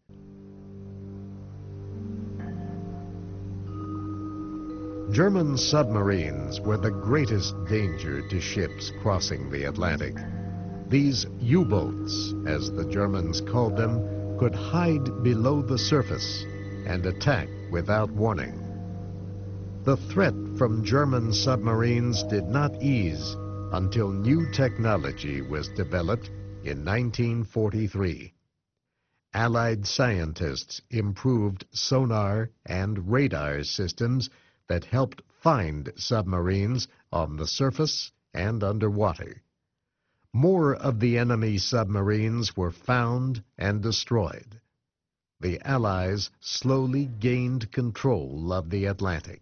German submarines were the greatest danger to ships crossing the Atlantic. These U-boats, as the Germans called them, could hide below the surface and attack without warning. The threat from German submarines did not ease until new technology was developed in 1943. Allied scientists improved sonar and radar systems that helped find submarines on the surface and underwater. More of the enemy submarines were found and destroyed. The Allies slowly gained control of the Atlantic.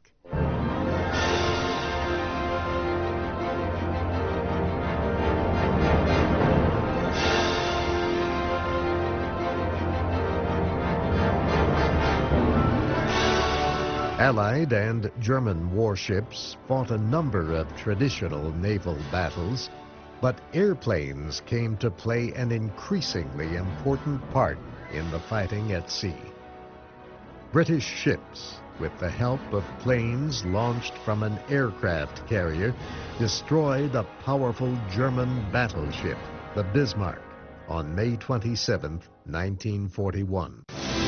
Allied and German warships fought a number of traditional naval battles, but airplanes came to play an increasingly important part in the fighting at sea. British ships, with the help of planes launched from an aircraft carrier, destroyed a powerful German battleship, the Bismarck, on May 27, 1941.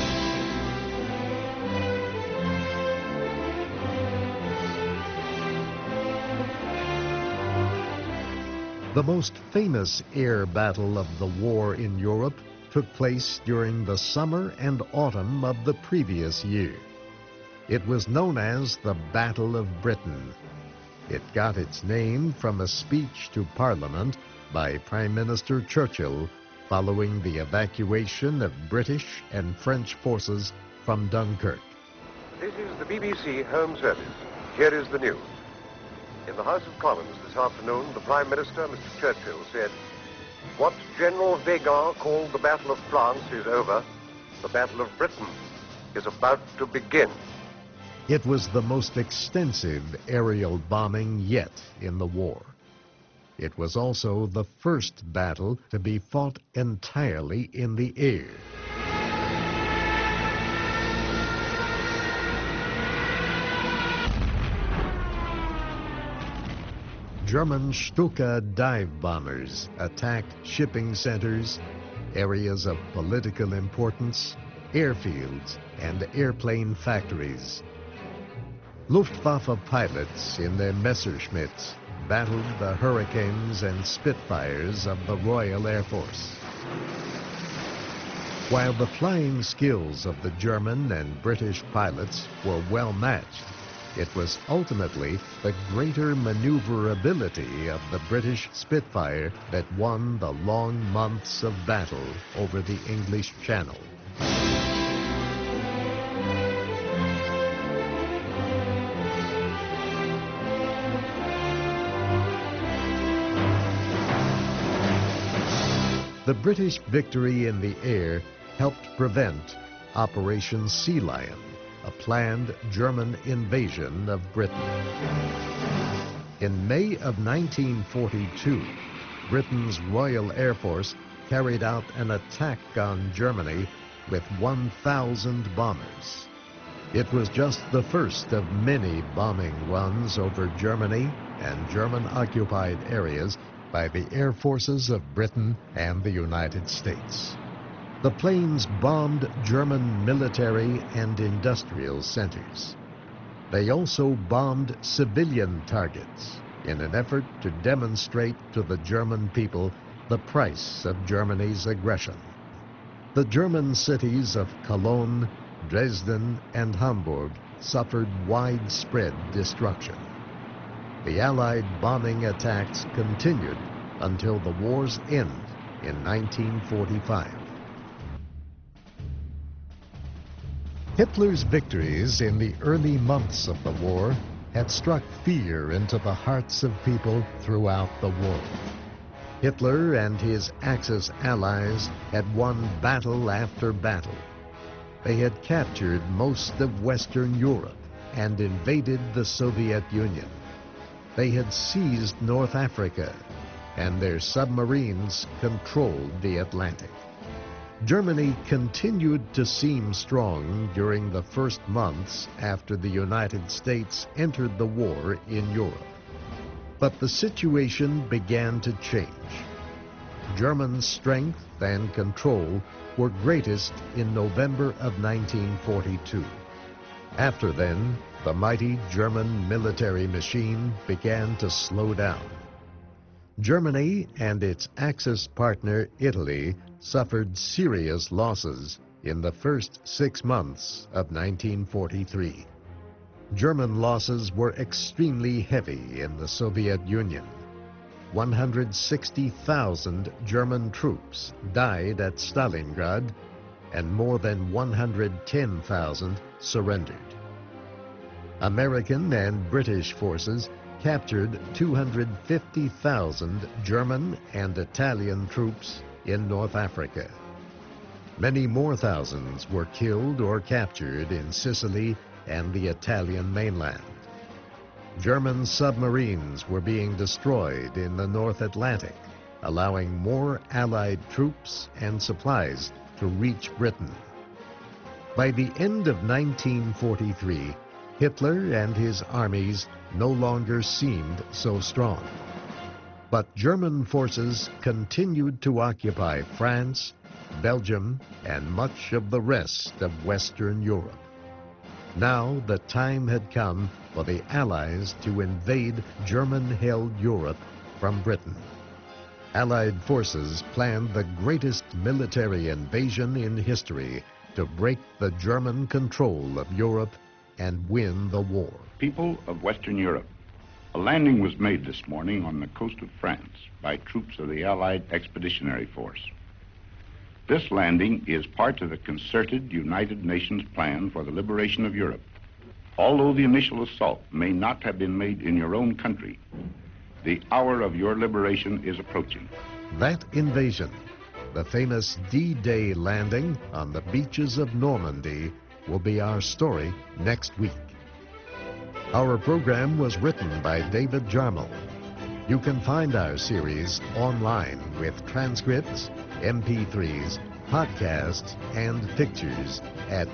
The most famous air battle of the war in Europe took place during the summer and autumn of the previous year. It was known as the Battle of Britain. It got its name from a speech to Parliament by Prime Minister Churchill following the evacuation of British and French forces from Dunkirk. This is the BBC Home Service. Here is the news. In the House of Commons this afternoon, the Prime Minister, Mr. Churchill, said, "What General Weygand called the Battle of France is over. The Battle of Britain is about to begin." It was the most extensive aerial bombing yet in the war. It was also the first battle to be fought entirely in the air. German Stuka dive bombers attacked shipping centers, areas of political importance, airfields, and airplane factories. Luftwaffe pilots in their Messerschmitts battled the Hurricanes and Spitfires of the Royal Air Force. While the flying skills of the German and British pilots were well matched, it was ultimately the greater maneuverability of the British Spitfire that won the long months of battle over the English Channel. The British victory in the air helped prevent Operation Sea Lion, a planned German invasion of Britain. In May of 1942, Britain's Royal Air Force carried out an attack on Germany with 1,000 bombers. It was just the first of many bombing runs over Germany and German-occupied areas by the air forces of Britain and the United States. The planes bombed German military and industrial centers. They also bombed civilian targets in an effort to demonstrate to the German people the price of Germany's aggression. The German cities of Cologne, Dresden, and Hamburg suffered widespread destruction. The Allied bombing attacks continued until the war's end in 1945. Hitler's victories in the early months of the war had struck fear into the hearts of people throughout the world. Hitler and his Axis allies had won battle after battle. They had captured most of Western Europe and invaded the Soviet Union. They had seized North Africa, and their submarines controlled the Atlantic. Germany continued to seem strong during the first months after the United States entered the war in Europe. But the situation began to change. German strength and control were greatest in November of 1942. After then, the mighty German military machine began to slow down. Germany and its Axis partner Italy suffered serious losses in the first 6 months of 1943. German losses were extremely heavy in the Soviet Union. 160,000 German troops died at Stalingrad, and more than 110,000 surrendered. American and British forces captured 250,000 German and Italian troops in North Africa. Many more thousands were killed or captured in Sicily and the Italian mainland. German submarines were being destroyed in the North Atlantic, allowing more Allied troops and supplies to reach Britain. By the end of 1943, Hitler and his armies no longer seemed so strong. But German forces continued to occupy France, Belgium, and much of the rest of Western Europe. Now the time had come for the Allies to invade German-held Europe from Britain. Allied forces planned the greatest military invasion in history to break the German control of Europe and win the war. People of Western Europe, a landing was made this morning on the coast of France by troops of the Allied Expeditionary Force. This landing is part of the concerted United Nations plan for the liberation of Europe. Although the initial assault may not have been made in your own country, the hour of your liberation is approaching. That invasion, the famous D-Day landing on the beaches of Normandy, will be our story next week. Our program was written by David Jarmel. You can find our series online with transcripts, MP3s, podcasts, and pictures at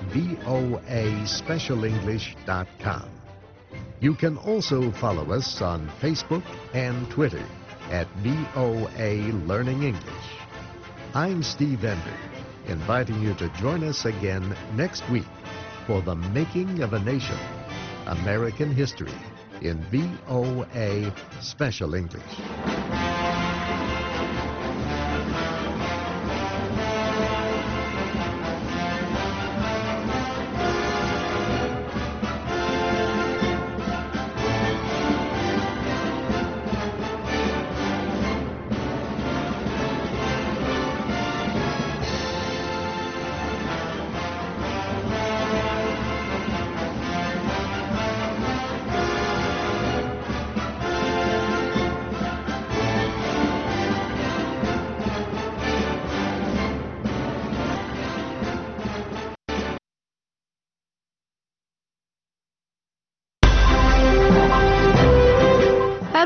voaspecialenglish.com. You can also follow us on Facebook and Twitter at VOA Learning English. I'm Steve Ender, inviting you to join us again next week for The Making of a Nation, American History, in VOA Special English.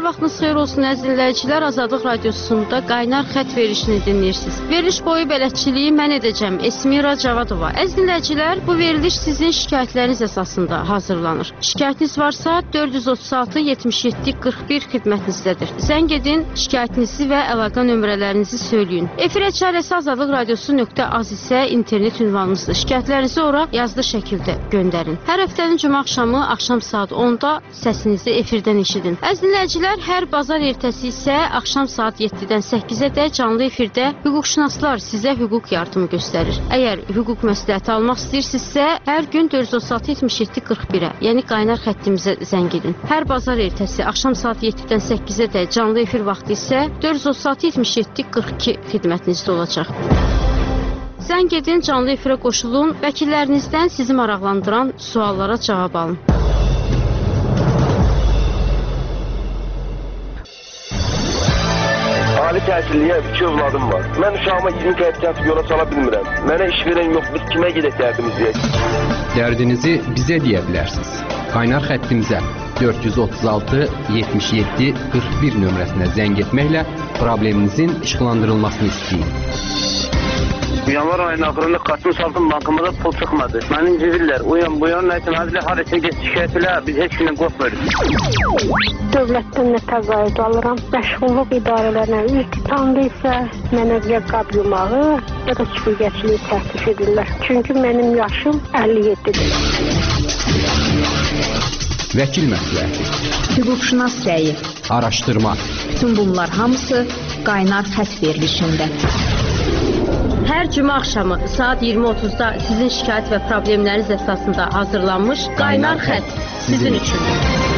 vaxtınız xeyir olsun əziz dinləyicilər. Azadlıq Radiosunda qaynar xətt verilişini dinləyirsiniz. Veriliş boyu bələdçiliyi mən edəcəm. Esmira Cavadova. Əziz dinləyicilər, bu veriliş sizin şikayətləriniz əsasında hazırlanır. Şikayətiniz varsa 436 77 41 xidmətinizdədir. Zəng edin, şikayətinizi və əlaqə nömrələrinizi söyləyin. Efir çarəsi azadlıqradiosu.az isə internet ünvanımızdır. Şikayətlərinizi ora yazılı şəkildə göndərin. Hər həftənin cümə axşam saat 10-da səsinizi efirdən eşidin. Əziz dinləyicilər, hər bazar ertəsi isə axşam saat 7-dən 8-ə canlı efirdə hüquqşünaslar sizə hüquq yardımı göstərir. Əgər hüquq məsləhəti almaq istəyirsinizsə, hər gün 436-77-41-ə, yəni qaynar xəttimizə zəng edin. Hər bazar ertəsi axşam saat 7-dən 8-ə canlı efir vaxtı isə 436-77-42 xidmətinizdə olacaq. Zəng edin, canlı efirə qoşulun, vəkillərinizdən sizi maraqlandıran suallara cavab alın. Ali təhsilliyə 2 övladım var. Mən uşağıma 20 qəpik atıb yola sala bilmirəm. Mənə iş verən yox, biz kimə gedək dərdimizə? Dərdinizi bizə deyə bilərsiniz. Qaynar xəttimizə 436 77 41 nömrəsinə zəng etməklə probleminizin işıqlandırılmasını istəyin. Yanvar ayının axırında kartını saldım, bankamada pul çıxmadı. Mənim civillər, bu yan nəyəsin, həzlə harəsə geç şikayət elə, biz heç gündən qorxmuyoruz. Dövlətdən nə təqaüd alıram, məşğulluq idarələrinə üz tutandı isə mənə ya qab yumağı, ya da süpürgəçiliyi təklif edirlər. Çünki mənim yaşım 57-dir. Vəkil məsləhəti, hüquqşünas rəyi, araşdırma. Bütün bunlar hamısı qaynar xətt verilişində. Hər cümə axşamı saat 20:30-da sizin şikayət və problemləriniz əsasında hazırlanmış qaynar xətt sizin üçün.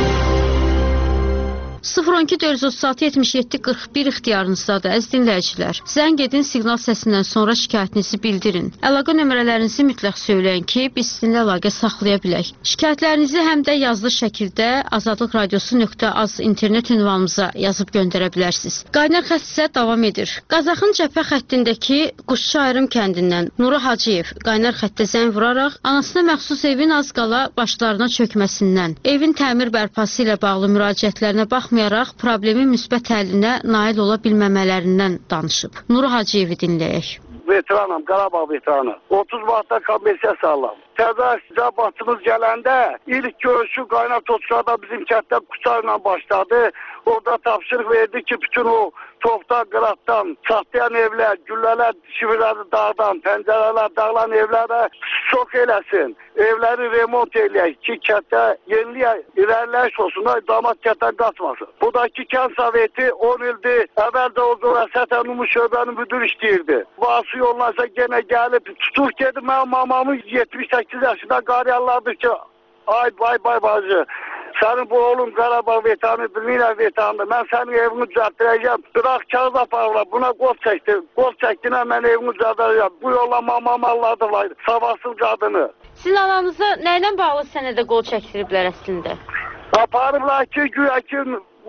012 436 77 41 ixtiyarınızdadır, əziz dinləyicilər. Zəng edin, siqnal səsindən sonra şikayətinizi bildirin. Əlaqə nömrələrinizi mütləq söyləyin ki, biz sizinlə əlaqə saxlaya bilək. Şikayətlərinizi həm də yazılı şəkildə azadlıqradiosu.az internet ünvanımıza yazıb göndərə bilərsiniz. Qaynar xətt isə davam edir. Qazaxın cəbhə xəttindəki Quşçu Ayrım kəndindən Nuru Hacıyev qaynar xəttə zəng vuraraq anasına məxsus evin az qala başlarına çökməsindən, evin təmir bərpası ilə bağlı müraciətlərinə baxmayaraq problemin müsbət həllinə nail ola bilməmələrindən danışıb. Nuru Hacıyevi dinləyək. Veteranım, Qarabağ veteranı. 30 vaxtda kommersiya sağlam. Təzə istibatımız gələndə ilk görüşü qaynar toçqada bizim kətdə Quşçayla başladı. Orada tapşırıq verdi ki, bütün o topdan, qıratdan, çatlayan evlər, güllələr, şifrləri dağdan, pəncərələr, dağılan evlərə şok eləsin. Evləri remont eləyək ki, kətdə yenilik irəliləyiş olsun, damat kətdən qaçmasın. Budakı kənd soveti 10 ildir, əvvəldə o Vəsətən Ümumi şöbənin müdür işləyirdi. Bası yollarsa gene gəlib, tutur gedi, mənim mamamın 78 yaşında qaryalladı ki, ay bacı. Sənin bu oğlum Qarabağ veteranıdır, Mina veteranıdır. Mən sənin evini düzəltdirəcəm. Bırax kağız aparlar, buna qol çəkdi. Qol çəkdinə mən evimi düzəltdirəcəm. Bu yolla mamam alladılar, savasız qadını. Sizin ananıza nə ilə bağlı sənədə qol çəkdiriblər əslində? Aparıblar ki, güya ki,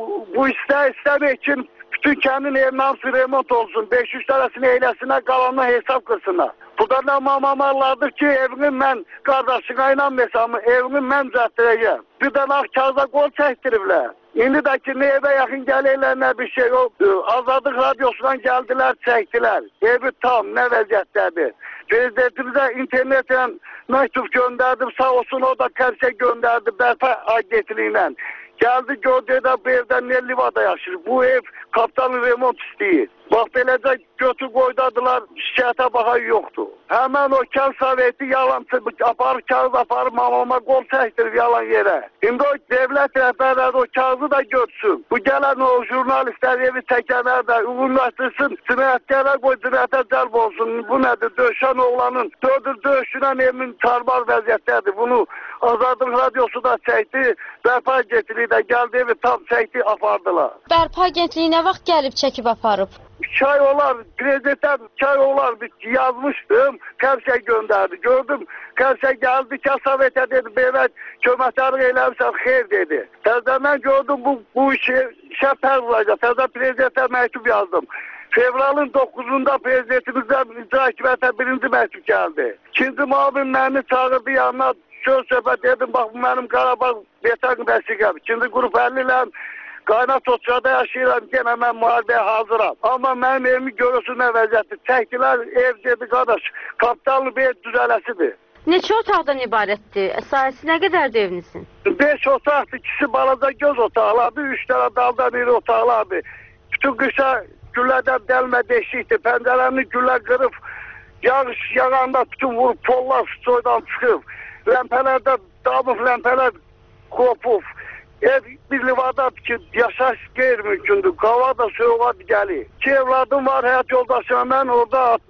bu istəmək ki, bütün kəndin evinin hamısı remont olsun. 500 tələsini eyləsinə, qalanına hesab qırsınlar. Burada da mamam alladır ki, evini mən qardaşına inanmırsam, evini mən düzəltdirəcəm. Bir də kağıza qol çəkdiriblər. İndi də ki, nə evə yaxın gəlirlər, nə bir şey yok. Azadlıq Radiosu'dan gəldilər, çəkdilər. Evi tam, nə vəziyyətdədir. Prezidentimizə internetlə məktub göndərdim, sağ olsun o da kəmsə göndərdi, bərpa agentliyi ilə. Gəldi gördü də bu evdən ne livada yaşır. Bu ev kaptanın remont istəyir. Bax beləcə götür qoydadılar, şikayətə baxan yoxdur. Həmən o kənd soveti yalançı aparır, kağız aparır, mamama qol çəkdirir yalan yerə. İndi o devlət rəhbərləri o kağızı da götsün. Bu gələn o jurnalistlər evi çəkənlər də uyğunlaşdırsın, cinayətkara qoy, cinayətə cəlb olsun. Bu nədir? Döşən oğlanın döyüşünən evimin tarbar vəziyyətdədir. Bunu Azadlıq Radiosu da çəkdi, Bərpa Agentliyi də gəldi, evi tam çəkdi, apardılar. Bərpa Agentliyi nə vaxt gəlib çəkib aparıb? 2 ay olar, prezidentdən 2 ay olar yazmışdım, kəmsə göndərdi. Gördüm, kəmsə gəldi, kəsavetə dedi, belə köməklərini eləmişsən, xeyr dedi. Təzədən gördüm, bu işə pər vuracaq. Təzə prezidentə məktub yazdım. Fevralın 9'unda prezidentimizdən icra hakimiyyətə 1-ci məktub gəldi. 2-ci müavin məni çağırdı yanına, söz söhbət dedim, bax bu mənim Qarabağ veteran vəsiqəm. 2-ci qrup 50 ilə Qaynat Oçada yaşayıram, gene mən müharibəyə hazıram. Amma mənim evimi görürsün nə vəziyyətdir. Çəkdilər, ev dedi qardaş, kapitallı bir ev düzələsidir. Neçə otaqdan ibarətdir? Sahəsi nə qədərdir evinizin? 5 otaqdır, ikisi balaca göz otaqlardır, 3 dənə daldan iri otaqlardır. Bütün qışa güllərdən dəlmə deşikdir, pəncərəni güllər qırıb, yağış yağanda bütün vurub, pollar soydan çıxıb, ləmpələrdə damıb, ləmpələr qopub. Ev bir livadadır ki, yaşayış qeyri-mümkündür, qava da soğuğa gəlir. 2 evladım var, həyat yoldaşım, mən orada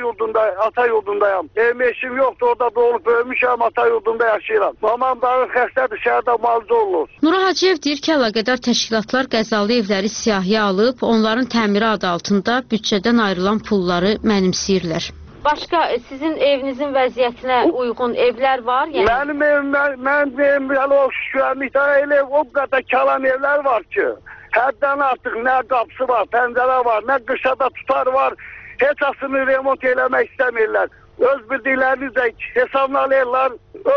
ata yurdundayam. Evim eşim yoxdur, orada doğulub böyümüşəm, ata yurdunda yaşayıram. Mamam dağı xəstədir, şəhərdə müalicə olunur. Nura Hacıyev deyir ki, əlaqədar təşkilatlar qəzalı evləri siyahıya alıb, onların təmiri adı altında büdcədən ayrılan pulları mənimsəyirlər. Başqa sizin evinizin vəziyyətinə uyğun evlər var? Yəni? Mənim evim hələ o şükürlükdə elə o qədər kalan evlər var ki, həddən artıq nə qapısı var, pəncərə var, nə qışada tutar var, heç asını remont eləmək istəmirlər. Öz bildiklərini də hesablayırlar,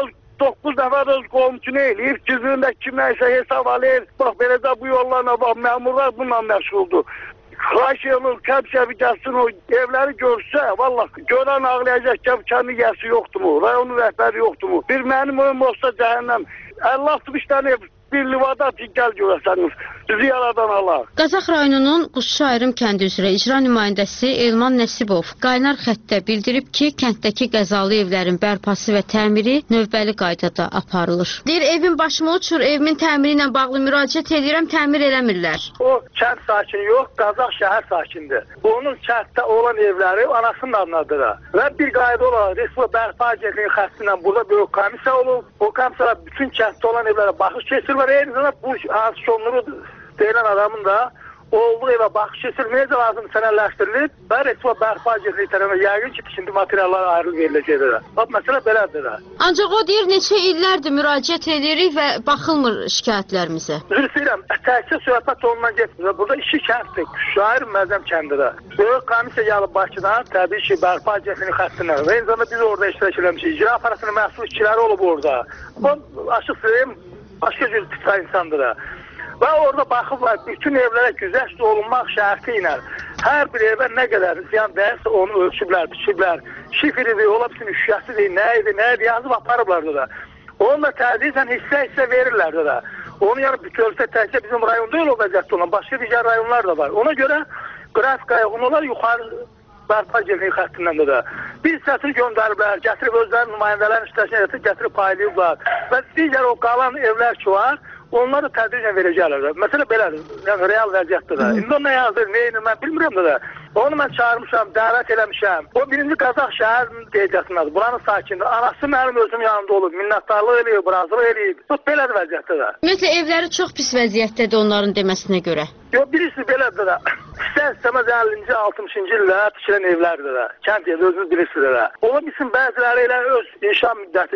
9 nəfər öz qomçunu eləyib, cüzündə kim nəysə hesab alır, bax beləcə bu yollarına bax, məmurlar bununla məşğuldur. Xahiş edilir, kəmşəvi gəlsin o evləri görsə, vallahi görən ağlayacaq ki, kəndi yəsi yoxdur mu, rayonun rəhbəri yoxdur mu? Bir mənim evim olsa cəhənnəm, 50-60 dənə ev bir livada gəl görəsəniz, bizi yaradan Allah. Qazax rayonunun Quşçu Ayrım kəndi üzrə icra nümayəndəsi Elman Nəsibov qaynar xəttdə bildirib ki, kənddəki qəzalı evlərin bərpası və təmiri növbəli qaydada aparılır. Deyir, evin başıma uçur, evimin təmiri ilə bağlı müraciət edirəm, təmir eləmirlər. O kənd sakini yox, Qazax şəhər sakindir. Onun kənddə olan evləri anasının adındadır. Və bir qayda olaraq Respublika Bərpa Agentliyi xətti ilə burada böyük komissiya olub. O komissiyada bütün kənddə olan evlərə baxış keçirilir. Eyni zamanda bu hansı sonları deyilən adamın da olduğu evə baxış keçirilməyəcə lazım sənədləşdirilib və Respublika Bərpa Agentliyi tərəfindən yəqin ki, tikinti materialları ayrılıb veriləcəkdir. Bax, məsələ belədir. Ancaq o deyir, neçə illərdir müraciət edirik və baxılmır şikayətlərimizə. Üzr istəyirəm, təkcə söhbət ondan getmir. Burada 2 kənddir, Şair Məzəm kəndidə. Böyük komissiya gəlib Bakıdan, təbii ki, Bərpa Agentliyinin xəttindən. Və eyni zamanda biz orada iştirak eləmişik. İcra aparatının məsul işçiləri olub orada. Bu, açıq söyləyim, başqa cür ticra insandır. Və orada baxıblar, bütün evlərə güzəşt olunmaq şərti ilə hər bir evə nə qədər ziyan dəyərsə onu ölçüblər, biçiblər. Şifridir, ola bilsin, şüşəsidir, nə idi, yazıb aparıblar da. Onu da tədricən hissə verirlər da. Onu yəni bütövlükdə təkcə bizim rayonda elə o vəziyyətdə olan, başqa digər rayonlar da var. Ona görə qrafikaya onlar yuxarı Bərpa Agentliyi xəttindən də. Bir hissəsini göndəriblər, gətirib özlərinin nümayəndələrin işləşinə gətirib paylayıblar. Və digər o qalan evlər ki var, onları tədricən verəcəklər. Məsələ belədir, yəni real vəziyyətdir də. İndi o nə yazır, neyini mən bilmirəm də. Onu mən çağırmışam, dəvət eləmişəm. O birinci Qazax şəhərinin deyəcəsinədir, buranın sakindir. Anası mənim özüm yanımda olub, minnətdarlıq eləyib, razılıq eləyib. Bu belədir vəziyyətdir də. Ümumiyyətlə, evləri çox pis vəziyyətdədir onların deməsinə görə. Yox, birisi belədir də. İstəməz 50-ci, 60-cı illərə tikilən evlərdir də. Kənd yeri özünüz bilirsiniz də. Ola bilsin, bəziləri elə öz inşa müddəti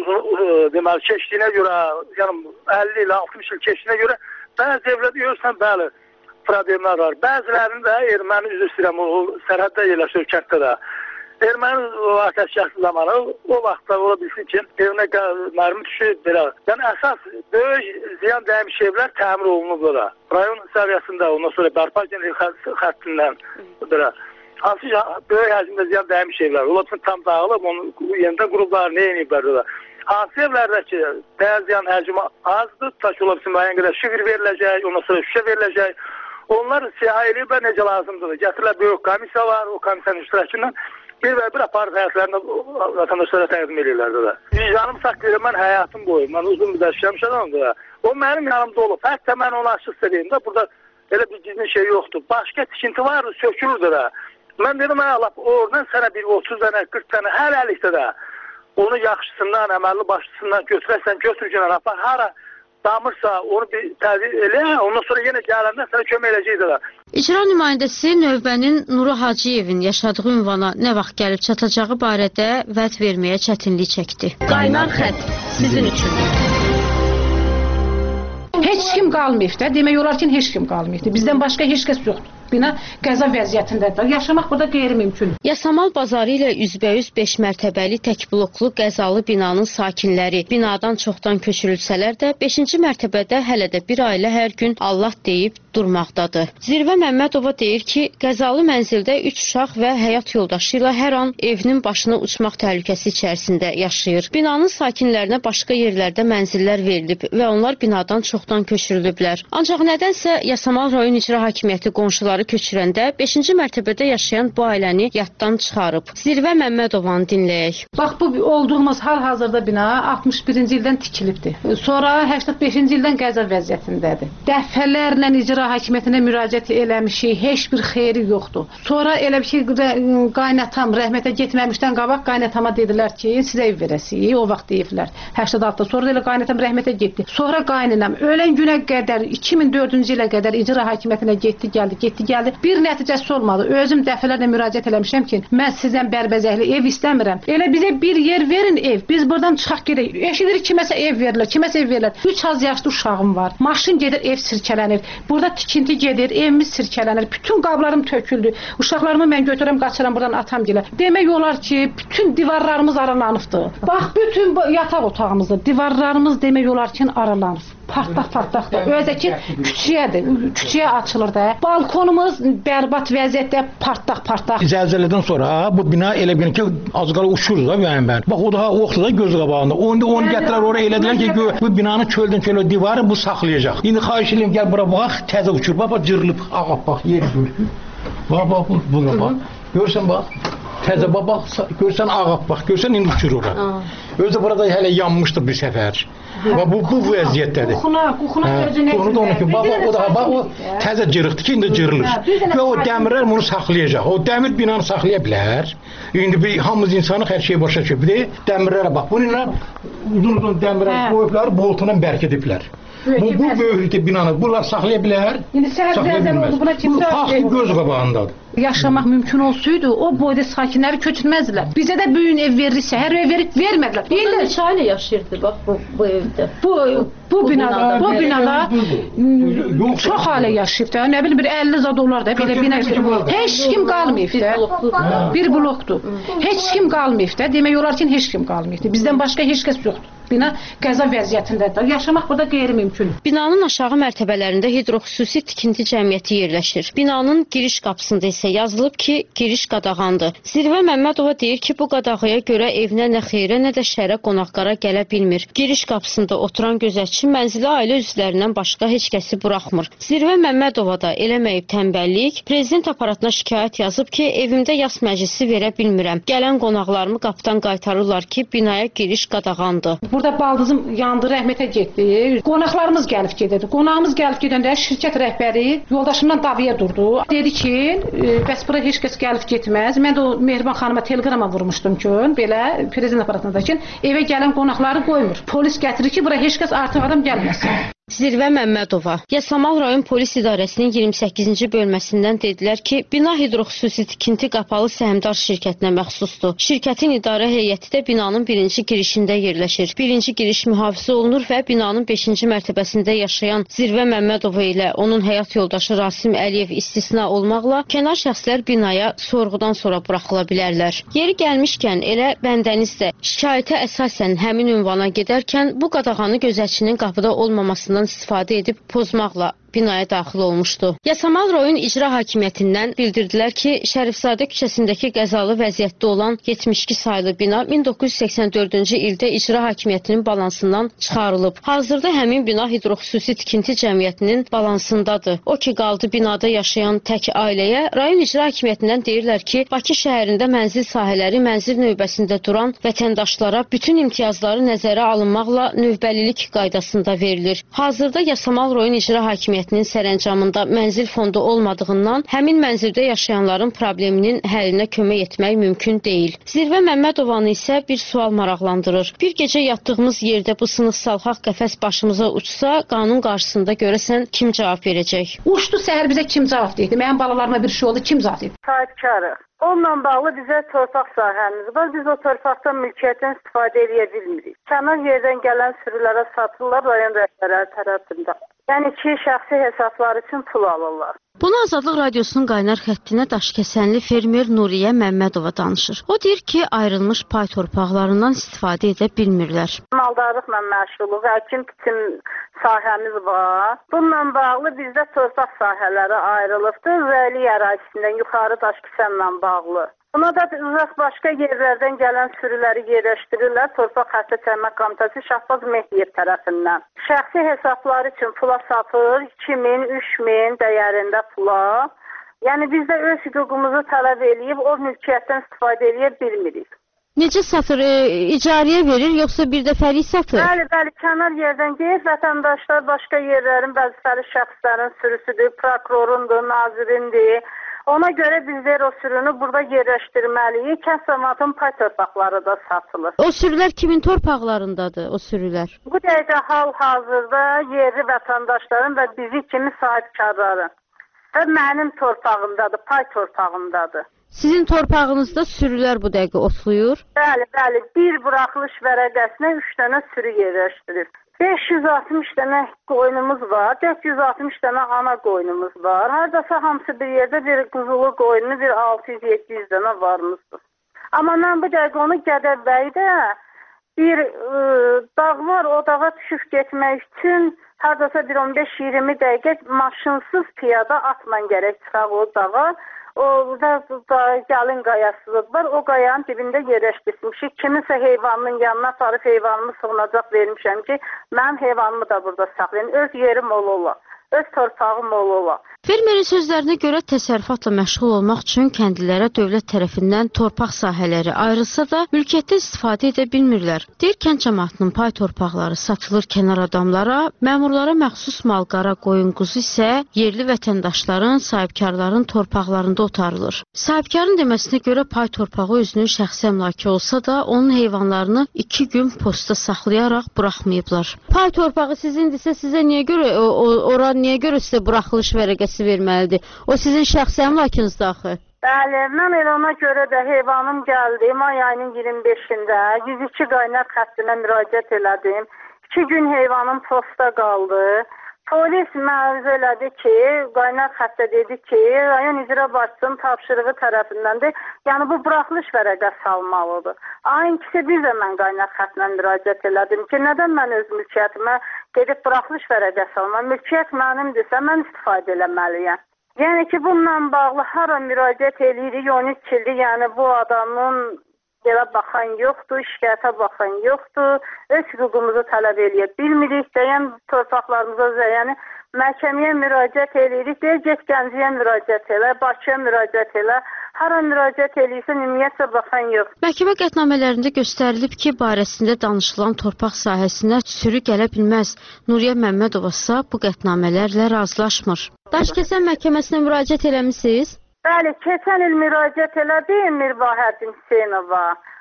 deməli, keçdiyinə görə, yəni 50 ilə 60 il keçdiyinə görə bəzi evlərdə görürsən, bəli, problemlər var. Bəzilərinin də erməni üzr istəyirəm, o sərhəddə yerləşir kənddə də. Erməni ateşkəsi zamanı o vaxtda ola bilsin ki, evinə mərmi düşür, belə. Yəni, əsas böyük ziyan dəymiş evlər təmir olunub da. Rayon səviyyəsində, ondan sonra Bərpa Agentliyi xəttindən, belə. Hansı böyük həcmdə ziyan dəymiş evlər. Ola bilsin, tam dağılıb, onu yenidən qurublar, nə yeniblər da. Hansı evlərdə ki, dəyər ziyan həcmi azdır, ta ki, ola bilsin, müəyyən qədər şifr veriləcək, ondan sonra şüşə veriləcək. Onlar siyah eləyiblər necə lazımdır. Gətirirlər, böyük komissiya var, o komissiyanın iştirakından bir və bir aparat həyatlarında vətəndaşlara təqdim edirlər də. Vicdanım saq verir, mən həyatım boyu, mən uzun müddət işləmiş adamım da. O mənim yanımda olub. Hətta mən onu açıq söyləyim də, burada elə bir gizli şey yoxdur. Başqa tikinti var, sökülürdür də. Mən dedim, oradan sənə bir 30 dənə, 40 dənə, hər əlikdə də onu yaxşısından, əməlli başçısından götürəsən, götürgünən apar, hara damırsa onu bir təzir elə, ondan sonra yenə gələndə sənə kömək eləyəcəkdir. İcra nümayəndəsi növbənin Nura Hacıyevin yaşadığı ünvana nə vaxt gəlib çatacağı barədə vəd verməyə çətinlik çəkdi. Qaynar xətt sizin üçün. Heç kim qalmayıb da, demək olar ki, heç kim qalmayıb. Bizdən başqa heç kəs yoxdur. Bina qəza vəziyyətindədir. Yaşamaq burada qeyri-mümkündür. Yasamal bazarı ilə üzbəyüz 5 mərtəbəli tək bloklu qəzalı binanın sakinləri binadan çoxdan köçürülsələr də 5-ci mərtəbədə hələ də bir ailə hər gün Allah deyib durmaqdadır. Zirvə Məmmədova deyir ki, qəzalı mənzildə 3 uşaq və həyat yoldaşı ilə hər an evinin başına uçmaq təhlükəsi içərisində yaşayır. Binanın sakinlərinə başqa yerlərdə mənzillər verilib və onlar binadan çoxdan köçürülüblər. Ancaq nədənsə Yasamal rayon icra hakimiyyəti qonşuları köçürəndə 5-ci mərtəbədə yaşayan bu ailəni yaddan çıxarıb. Zirvə Məmmədovanı dinləyək. Bax, bu olduğumuz hal-hazırda bina 61-ci ildən tikilibdir. Sonra 85-ci ildən qəza vəziyyətindədir. Dəfələrlə icra hakimiyyətinə müraciət eləmişik, heç bir xeyri yoxdur. Sonra elə bir şey qaynatam rəhmətə getməmişdən qabaq qaynatama dedilər ki, sizə ev verəsinik, o vaxt deyiblər. 86-da sonra elə qaynatam rəhmətə getdi. Sonra qaynanam ölən günə qədər 2004-cü ilə qədər icra hakimiyyətinə getdi, gəldi. Bir nəticəsi olmadı. Özüm dəfələrlə müraciət eləmişəm ki, mən sizdən bərbəzəkli ev istəmirəm. Elə bizə bir yer verin ev. Biz buradan çıxaq gedək. Eşidirik kiməsə ev verirlər. 3 az yaşlı uşağım var. Maşın gedir, ev sirkələnir. Burada tikinti gedir, evimiz sirkələnir. Bütün qablarım töküldü. Uşaqlarımı mən götürəm, qaçıram buradan atam gilə. Demək olar ki, bütün divarlarımız aralanıbdır. Bax, bütün yataq otağımızda divarlarımız demək olar ki, aralanıb. Partlaq-partlaqdır. Özəki küçüyə açılır da. Balkonumuz bərbad vəziyyətdə partlaq. Zəlzələdən sonra bu bina elə bir ki, az qala uçurdu da mən. Bax, o da oxdu da göz qabağında. Onu gətirlər oraya elədilər ki, bu binanın çöldən çölə divarı bu saxlayacaq. İndi xahiş edirəm, gəl bura bax, təzə uçur. Bax, cırılıb, bax, yeri gör. Bax, buna bax. Görsən bax. Təzə bax, görsən bax, görsən indi uçur ora. Özü burada hələ yanmışdı bir səfər. Bu vəziyyətdədir. Qoxuna sözünə. Bax, o təzə cırıqdır ki, indi cırılır. Və o dəmirlər bunu saxlayacaq. O dəmir binanı saxlaya bilər. İndi hamımız insanı hər şeyi başa düşür. Dəmirlərə bax, bununla uzun dəmirlər qoyublar, boltuna bərkidiblər. Bu böyüklükdə binanı bunlar saxlaya bilər. İndi səhər zəlzələ oldu, buna kimsə faktı göz qabağındadır. Yaşamaq mümkün olsaydı, o boyda sakinləri köçürməzdilər. Bizə də böyün ev verirsə, hər ev vermədilər. Burada neçə ailə yaşayırdı bax bu evdə? Bu binada çox ailə yaşayıb da. Nə bilim, bir 50 zad olar da, belə bina. Heç kim qalmayıb da. Bir blokdur. Heç kim qalmayıb da. Demək olar ki, heç kim qalmayıb. Bizdən başqa heç kəs yoxdur. Bina qəza vəziyyətindədir. Yaşamaq burada qeyri-mümkündür. Binanın aşağı mərtəbələrində hidroxüsusi tikinti cəmiyyəti yerləşir. Binanın giriş qapısında isə yazılıb ki, giriş qadağandır. Zirvə Məmmədova deyir ki, bu qadağaya görə evinə nə xeyrə, nə də şərə qonaqlara gələ bilmir. Giriş qapısında oturan gözətçi mənzili ailə üzvlərindən başqa heç kəsi buraxmır. Zirvə Məmmədova da eləməyib tənbəllik, prezident aparatına şikayət yazıb ki, evimdə yas məclisi verə bilmirəm. Gələn qonaqlarımı qapıdan qaytarırlar ki, binaya giriş qadağandır. Burada baldızım yandı, rəhmətə getdi. Qonaqlarımız gəlib gedirdi. Qonağımız gəlib gedəndə şirkət rəhbəri yoldaşımdan davaya durdu. Dedi ki, bəs bura heç kəs gəlib getməz. Mən də o Mehriban xanıma teleqrama vurmuşdum ki, belə prezident aparatında ki, evə gələn qonaqları qoymur. Polis gətirir ki, bura heç kəs artıq adam gəlməsin. Zirvə Məmmədova, Yasamal rayon polis idarəsinin 28-ci bölməsindən dedilər ki, bina hidroxüsusi tikinti qapalı səhmdar şirkətinə məxsusdur. Şirkətin idarə heyəti də binanın birinci girişində yerləşir. Birinci giriş mühafizə olunur və binanın 5-ci mərtəbəsində yaşayan Zirvə Məmmədova ilə onun həyat yoldaşı Rasim Əliyev istisna olmaqla kənar şəxslər binaya sorğudan sonra buraxıla bilərlər. Yeri gəlmişkən elə bəndəniz də şikayətə əsasən həmin ünvana gedərkən bu qadağanı gözətçinin qapıda olmamasını istifadə edib pozmaqla binaya daxil olmuşdu. Yasamal rayon icra hakimiyyətindən bildirdilər ki, Şərifzadə küçəsindəki qəzalı vəziyyətdə olan 72 saylı bina 1984-cü ildə icra hakimiyyətinin balansından çıxarılıb. Hazırda həmin bina hidroxüsusi tikinti cəmiyyətinin balansındadır. O ki, qaldı binada yaşayan tək ailəyə, rayon icra hakimiyyətindən deyirlər ki, Bakı şəhərində mənzil sahələri mənzil növbəsində duran vətəndaşlara bütün imtiyazları nəzərə alınmaqla növbəlilik qaydasında verilir. Hazırda Yasamal rayon icra hakimiyyətinin sərəncamında mənzil fondu olmadığından həmin mənzildə yaşayanların probleminin həllinə kömək etmək mümkün deyil. Zirvə Məmmədovanı isə bir sual maraqlandırır. Bir gecə yatdığımız yerdə bu sınıq-salxaq qəfəs başımıza uçsa, qanun qarşısında görəsən kim cavab verəcək? Uçdu səhər bizə kim cavab deyildi? Mənim balalarıma bir şey oldu, kim cavab deyildi? Sahibkarıq. Onunla bağlı bizə torpaq sahəmiz var. Biz o torpaqdan mülkiyyətdən istifadə edə bilmirik. Kənar yerdən gələn sürülərə satırlar rayon rəhbərləri tərəfində. Yəni ki, şəxsi hesablar üçün pul alırlar. Bunu Azadlıq Radiosunun qaynar xəttinə Daşkəsənli fermer Nuriyə Məmmədova danışır. O deyir ki, ayrılmış pay torpaqlarından istifadə edə bilmirlər. Maldarlıqla məşğuluq, əkin-biçin sahəmiz var. Bununla bağlı bizdə torpaq sahələri ayrılıbdır. Vəli ərazisindən yuxarı Daşkəsənlə bağlı. Buna da uzaq başqa yerlərdən gələn sürüləri yerləşdirirlər Torpaq Xətti Təmin Komitəsi Şahbaz Mehdiyev tərəfindən. Şəxsi hesabları üçün pula satır, 2000, 3000 dəyərində pula. Yəni biz də öz hüququmuzu tələb edib o mülkiyyətdən istifadə edə bilmirik. Necə satır? İcarəyə verir, yoxsa bir dəfəlik satır? Bəli, kənar yerdən deyir, vətəndaşlar başqa yerlərin vəzifəli şəxslərin sürüsüdür, prokurorundur, nazirindir. Ona görə bizlər o sürünü burada yerləşdirməliyik. Kənd cəmiyyətinin pay torpaqları da satılır. O sürülər kimin torpaqlarındadır, o sürülər? Bu dəqiqə hal-hazırda yerli vətəndaşların və bizi kimi sahibkarların və mənim torpağımdadır, pay torpağımdadır. Sizin torpağınızda sürülər bu dəqiqə otlayır? Bəli, bir buraxılış vərəqəsinə 3 dənə sürü yerləşdirir. 560 dənə qoyunumuz var, 460 dənə ana qoyunumuz var. Haradasa hamısı bir yerdə bir quzulu qoyunu, bir 600-700 dənə varımızdır. Amma mən bu dəqiqə onu Gədəbəydə bir dağ var, o dağa düşüb getmək üçün haradasa bir 15-20 dəqiqə maşınsız piyada atman gərək çıxaq o dağa. O da gəlin qayasızlık var. O qayanın dibində yerləşdirmişik. Kiminsə heyvanının yanına aparıb heyvanımı sığınacaq vermişəm ki, mən heyvanımı da burada saxlayayım. Öz yerim ola, öz torpağım ola. Fermerin sözlərinə görə təsərrüfatla məşğul olmaq üçün kəndlilərə dövlət tərəfindən torpaq sahələri ayrılsa da mülkiyyətdə istifadə edə bilmirlər. Deyir, kənd cəmiyyətinin pay torpaqları satılır kənar adamlara, məmurlara məxsus mal-qara, qoyun, quzu isə yerli vətəndaşların, sahibkarların torpaqlarında otarılır. Sahibkarın deməsinə görə pay torpağı özünün şəxsi əmlakı olsa da, onun heyvanlarını 2 gün posta saxlayaraq buraxmayıblar. Pay torpağı sizindirsə, sizə niyə görə, ora niyə görə sizə buraxılış vərəqəsi verməlidir? O sizin şəxsi əmlakınızdır axı. Bəli, mən elə ona görə də heyvanım gəldi. May ayının 25-də 102 qaynar xəttinə müraciət elədim. 2 gün heyvanım posta qaldı. Polis məruzə elədi ki, qaynar xəttə dedi ki, rayon icra başçısının tapşırığı tərəfindəndir. Yəni bu buraxılış vərəqəsi almalıdır. Ayın ikisi bir də mən qaynar xəttinə müraciət elədim ki, nədən mən öz mülkiyyətimə gedib buraxılış vərəqəsi almam? Mülkiyyət mənimdirsə, mən istifadə eləməliyəm. Yəni ki, bununla bağlı hara müraciət eləyirik, 13 ildir, yəni bu adamın yerə baxan yoxdur, şikayətə baxan yoxdur, öz hüququmuzu tələb eləyə bilmirik, deyən torpaqlarımıza yəni məhkəməyə müraciət eləyirik, deyir, get Gəncəyə müraciət elə, Bakıya müraciət elə, hara müraciət eləyirsə, ümumiyyətlə baxan yox. Məhkəmə qətnamələrində göstərilib ki, barəsində danışılan torpaq sahəsinə sürü gələ bilməz. Nuriyə Məmmədova isə bu qətnamələrlə razılaşmır. Daşkəsən məhkəməsinə müraciət eləmisiniz? Bəli, keçən il müraciət elədim Mirvahəddin Hüseynova.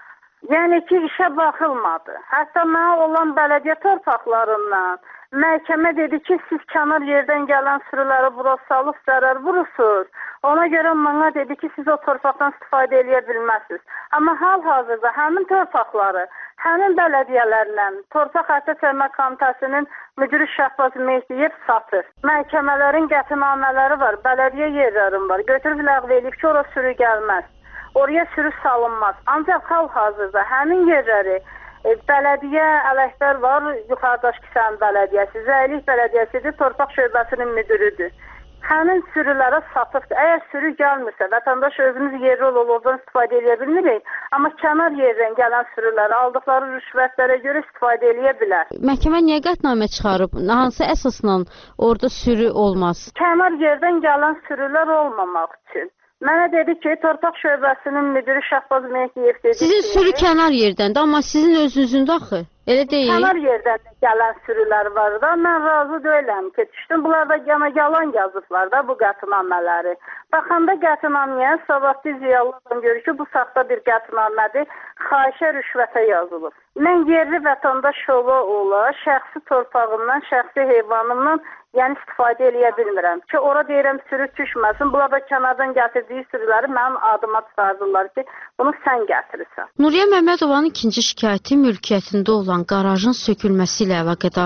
Yəni ki, işə baxılmadı. Hətta mənə olan bələdiyyə torpaqlarından məhkəmə dedi ki, siz kənar yerdən gələn sürüləri bura salıb zərər vurursunuz. Ona görə mənə dedi ki, siz o torpaqdan istifadə edə bilməzsiniz. Amma hal-hazırda həmin torpaqları həmin bələdiyyələrlə Torpaq Xətti Təmin Komitəsinin müdiri Şahbaz Mehdiyev satır. Məhkəmələrin qətnamələri var, bələdiyyə yerlərim var. Götürüb ləğv edib ki, ora sürü gəlməz. Oraya sürü salınmaz. Ancaq hal-hazırda həmin yerləri bələdiyyə ələklər var, Yuxarıdaşkəsən bələdiyyəsi, Zəylik bələdiyyəsidir, Torpaq şöbəsinin müdürüdür. Həmin sürülərə satıbdır. Əgər sürü gəlmirsə, vətəndaş özümüz yerli oradan istifadə edə bilmirik, amma kənar yerdən gələn sürüləri aldıqları rüşvətlərə görə istifadə edə bilər. Məhkəmə niyə qətnamə çıxarıb? Hansı əsasla orada sürü olmaz? Kənar yerdən gələn sürülər olmamaq üçün. Mənə dedi ki, Torpaq şöbəsinin müdürü Şahbaz Mehdiyev dedi ki... Sizin sürü kənar yerdəndir, amma sizin özünüzündə axı. Elə deyil. Kənar yerdən gələn sürülər var da, mən razı deyiləm ki, düşdüm. Bunlar da yalan yazıblar da bu qətnamələri. Baxanda qətnaməyə savadlı ziyalılardan görür ki, bu saxta bir qətnamədir, xahişə rüşvətə yazılıb. Mən yerli vətəndaş ola, şəxsi torpağımdan, şəxsi heyvanımdan yəni istifadə eləyə bilmirəm ki, ora deyirəm sürü düşməsin. Bunlar da kənardan gətirdiyi sürüləri mənim adıma çıxardırlar ki, bunu sən gətirirsən. Nuriyə Məmmədovanın ikinci şikayəti mülkiyyətində olan qarajın sökülməsi ilə əlaqədardır.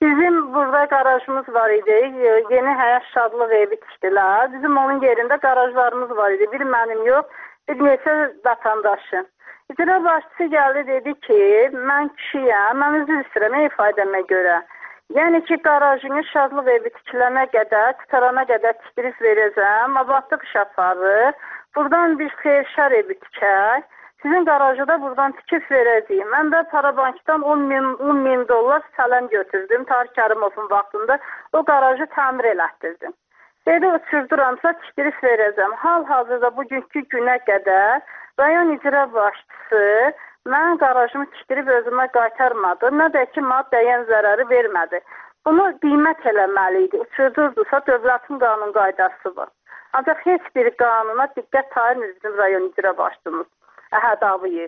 Bizim burada qarajımız var idi. Yeni həyat şadlıq evi tikdilər. Bizim onun yerində qarajlarımız var idi. Bir mənim yox, bir neçə vətəndaşın. İcra başçısı gəldi, dedi ki, mən kişiyəm, mən üzr istəyirəm ifadəmə görə. Yəni ki, qarajını şadlıq evi tikilənə qədər, tutarana qədər tikdirib verəcəm, abadlıq iş aparır. Buradan bir xeyirşər evi tikək. Sizin qarajı da buradan tikib verəcəyim. Mən də Parabankdan 10 min dollar sələm götürdüm. Tarık Kərimovun vaxtında o qarajı təmir elətdirdim. Dedi, uçurduramsa tikdirib verəcəm. Hal-hazırda bugünkü günə qədər rayon icra başçısı mən qarajımı tikdirib özümə qaytarmadı. Nə də ki, maddəyən zərəri vermədi. Bunu qiymət eləməli idi. Uçurdurdusa dövlətin qanun qaydası var. Ancaq heç bir qanuna diqqət tayin bizim rayon icra başçımız. Əhəd Abiyev.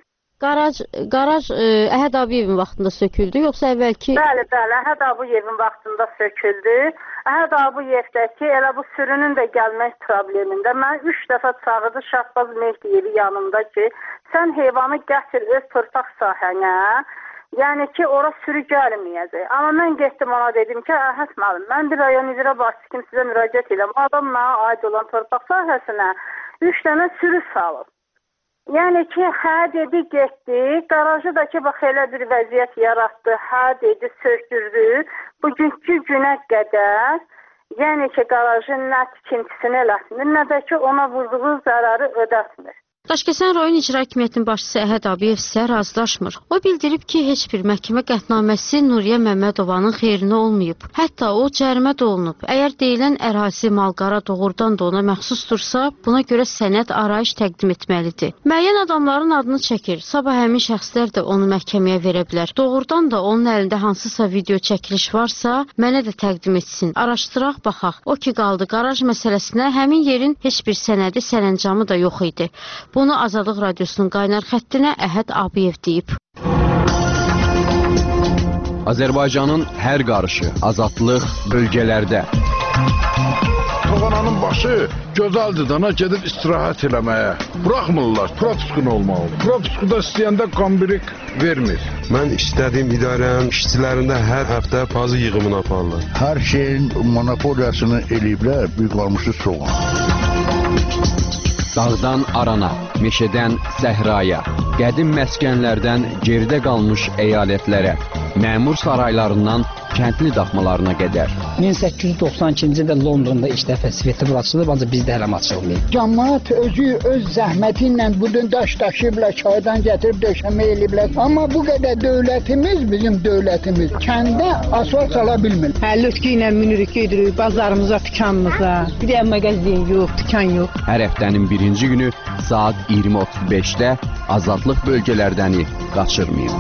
Qaraj Əhəd Abiyevin vaxtında söküldü, yoxsa əvvəlki? Bəli, Əhəd Abiyevin vaxtında söküldü. Əhəd Abiyevdəki elə bu sürünün də gəlmək problemində mən 3 dəfə çağırdı Şahbaz Mehdiyevi yanımda ki, sən heyvanı gətir öz torpaq sahənə, yəni ki, ora sürü gəlməyəcək. Amma mən getdim ona dedim ki, Əhəd müəllim, mən bir rayon icra başçısı kimi sizə müraciət edirəm. Adam mənə aid olan torpaq sahəsinə 3 dənə sürü salıb. Yəni ki, hə dedi, getdi, qarajı da ki, bax, elə bir vəziyyət yaratdı, hə dedi, sökdürdü. Bugünkü günə qədər, yəni ki, qarajın nə tikintisini eləsinir, nə də ki, ona vurduğu zərəri ödətmir. Daşkəsən rayon icra hakimiyyətinin başçısı Əhəd Abiyev isə razılaşmır. O bildirib ki, heç bir məhkəmə qətnaməsi Nuriyə Məmmədovanın xeyrinə olmayıb. Hətta o cərimə də olunub. Əgər deyilən ərazi malqara doğrudan da ona məxsusdursa, buna görə sənəd arayış təqdim etməlidir. Müəyyən adamların adını çəkir. Sabah həmin şəxslər də onu məhkəməyə verə bilər. Doğrudan da onun əlində hansısa video çəkiliş varsa, mənə də təqdim etsin. Araşdıraq, baxaq. O ki qaldı qaraj məsələsinə, həmin yerin heç bir sənədi, sərəncamı da yox idi. Bunu Azadlıq Radiosunun qaynar xəttinə Əhəd Abiyev deyib. Azərbaycanın hər qarışı, azadlıq bölgələrdə. Toğananın başı gözəldir, dana gedir istirahət eləməyə. Buraxmırlar, propiskun olmalıdır. Propiskuda istəyəndə qambirik vermir. Mən istədiyim idarənin işçilərində hər həftə pazı yığımını aparırlar. Hər şeyin monopoliyasını eləyiblər, büyük qalmışı soğan. Dağdan arana, meşədən səhraya, qədim məskənlərdən geridə qalmış əyalətlərə, məmur saraylarından kəndli daxmalarına qədər. 1892-ci ildə Londonda ilk dəfə Svetlov açılıb, ancaq bizdə hələm açılmayıb. Cəmaət özü öz zəhməti ilə budun daş daşıyıblar, çaydan gətirib döşəmə eləyiblər. Amma bu qədər dövlətimiz, bizim dövlətimiz kəndə asfalt sala bilmir. Lütki ilə minirik gedirik bazarımıza, dükanımıza. Bir də mağazin yox, dükan yox. Hər həftənin birinci günü saat 20:35-də azadlıq bölgələrdəni qaçırmayın.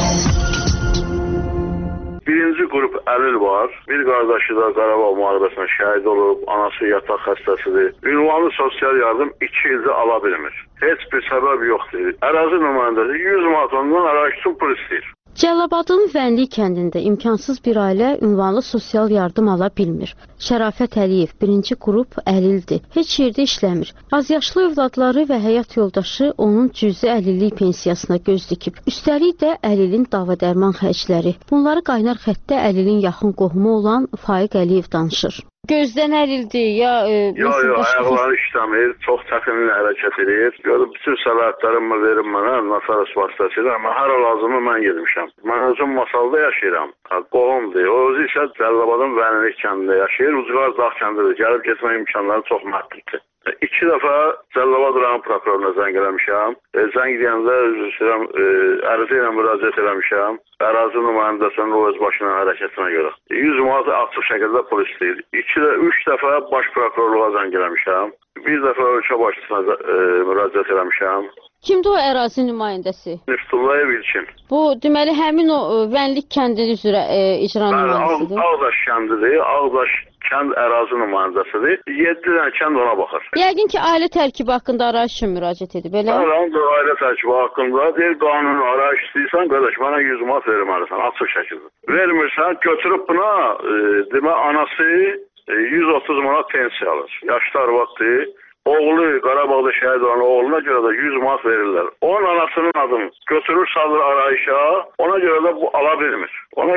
Birinci qrup əlil var. Bir qardaşı da Qarabağ müharibəsində şəhid olub, anası yataq xəstəsidir. Ünvanlı sosial yardım 2 ildir ala bilmir. Heç bir səbəb yoxdur. Ərazi nümayəndəsi 100 manat ondan ərazi üçün pul istəyir. Cəlilabadın Vənli kəndində imkansız bir ailə ünvanlı sosial yardım ala bilmir. Şərafət Əliyev birinci qrup əlildir. Heç yerdə işləmir. Azyaşlı övladları və həyat yoldaşı onun cüzi əlillik pensiyasına göz dikib. Üstəlik də əlilin dava-dərman xərcləri. Bunları qaynar xəttdə əlilin yaxın qohumu olan Faiq Əliyev danışır. Gözdən əlildir, ya... Yox, ayaqları işləmir, çox çətinliklə hərəkət edir. Görüb, bütün səlahiyyətlərimi verim mənə, Nasaras vasitəsilə, amma hər lazımı mən gedmişəm. Mən özüm Masalda yaşayıram, qohumdur. O özü isə Cəlilabadın Vənilik kəndində yaşayır, Ucqar Dağ kəndidir, gəlib getmək imkanları çox məhduddur. 2 dəfə Cəlilabad rayon prokuroruna zəng eləmişəm. Zəng deyəndə ərizə ilə müraciət eləmişəm. Ərazi nümayəndəsinin o öz başının hərəkətinə görə. 100 manat açıq şəkildə pul istəyir. 3 dəfə baş prokurorluğa zəng eləmişəm. Bir dəfə ölkə başçısına müraciət eləmişəm. Kimdir o ərazi nümayəndəsi? Niftullayev İlkin. Bu, deməli, həmin o Vənlik kəndinin üzrə icra nümayəndəsidir. Ağdaş kəndidir, Ağdaş kənd ərazi nümayəndəsidir. 7 dənə kənd ona baxır. Yəqin ki, ailə tərkibi haqqında arayış üçün müraciət edib, elə? Ailə tərkibi haqqında deyir, qanun arayış istəyirsən, qardaş, mənə 100 manat verməlisən, açıq şəkildə. Vermirsən, götürüb buna, demə, anası 130 manat pensiya alır. Yaşlı arvaddır, Oğlu Qarabağda şəhid olan oğluna görə də 100 manat verirlər. Onun anasının adını götürür, salır arayışa, ona görə də bu ala bilmir.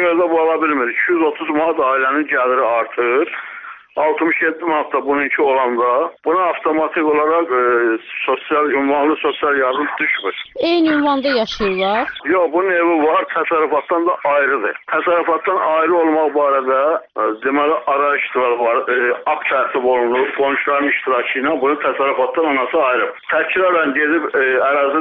230 manat ailənin gəliri artır. 67 manat da bununki olanda buna avtomatik olaraq ünvanlı sosial yardım düşmür. Eyni ünvanda yaşayırlar? Yox, bunun evi var, təsərrüfatdan da ayrıdır. Təsərrüfatdan ayrı olmaq barədə deməli arayışlar var, akt tərtib olunur, qonşuların iştirakı ilə bunu təsərrüfatdan anası ayrı. Təkrar gedib ərazi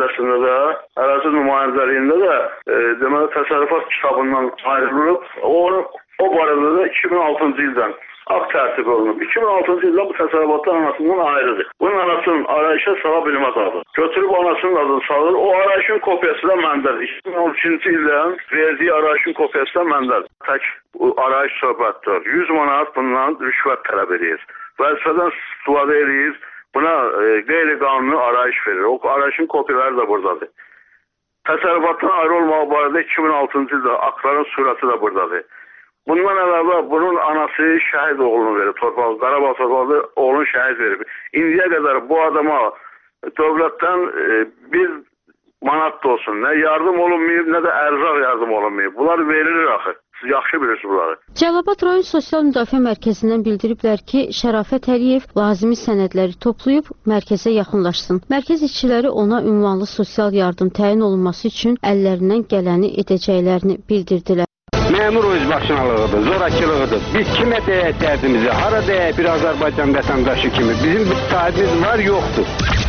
nümayəndəliyində də deməli təsərrüfat kitabından ayrılıb. O barədə də 2006-cı ildən akt tərtib olunub. 2006-cı ildə bu təsərrüfatdan anasından ayrıdır. Bunun anasının arayışa sala bilməz adı. Götürüb anasının adını salır. O arayışın kopyası da məndədir. 2013-cü ildən verdiyi arayışın kopyası da məndədir. Tək arayış söhbətdir. 100 manat bundan rüşvət tələb edir. Vəzifədən istifadə edir. Buna qeyri-qanuni arayış verir. O arayışın kopyaları da buradadır. Təsərrüfatdan ayrı olmaq barədə 2006-cı ildə aktların surəti də buradadır. Bundan əlavə bunun anası şəhid oğlunu verib torpağı, Qarabağ torpağında oğlunu şəhid verib. İndiyə qədər bu adama dövlətdən bir manat da olsun, nə yardım olunmayıb, nə də ərzaq yardım olunmayıb. Bunlar verilir axı. Siz yaxşı bilirsiniz bunları. Cəlilabad rayon Sosial Müdafiə Mərkəzindən bildiriblər ki, Şərafət Əliyev lazımi sənədləri toplayıb mərkəzə yaxınlaşsın. Mərkəz işçiləri ona ünvanlı sosial yardım təyin olunması üçün əllərindən gələni edəcəklərini bildirdilər. Məmur özbaşınalığıdır, zorakılığıdır. Biz kimə deyək dərdimizi, hara deyək bir Azərbaycan vətəndaşı kimi. Bizim bir sahibimiz var, yoxdur.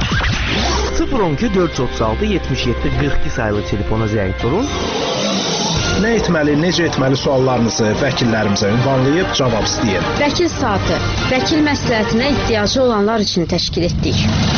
012 436 77 42 sayılı telefona zəng vurun. Nə etməli, necə etməli suallarınızı vəkillərimizə ünvanlayıb cavab istəyir. Vəkil saatı, vəkil məsləhətinə ehtiyacı olanlar üçün təşkil etdik.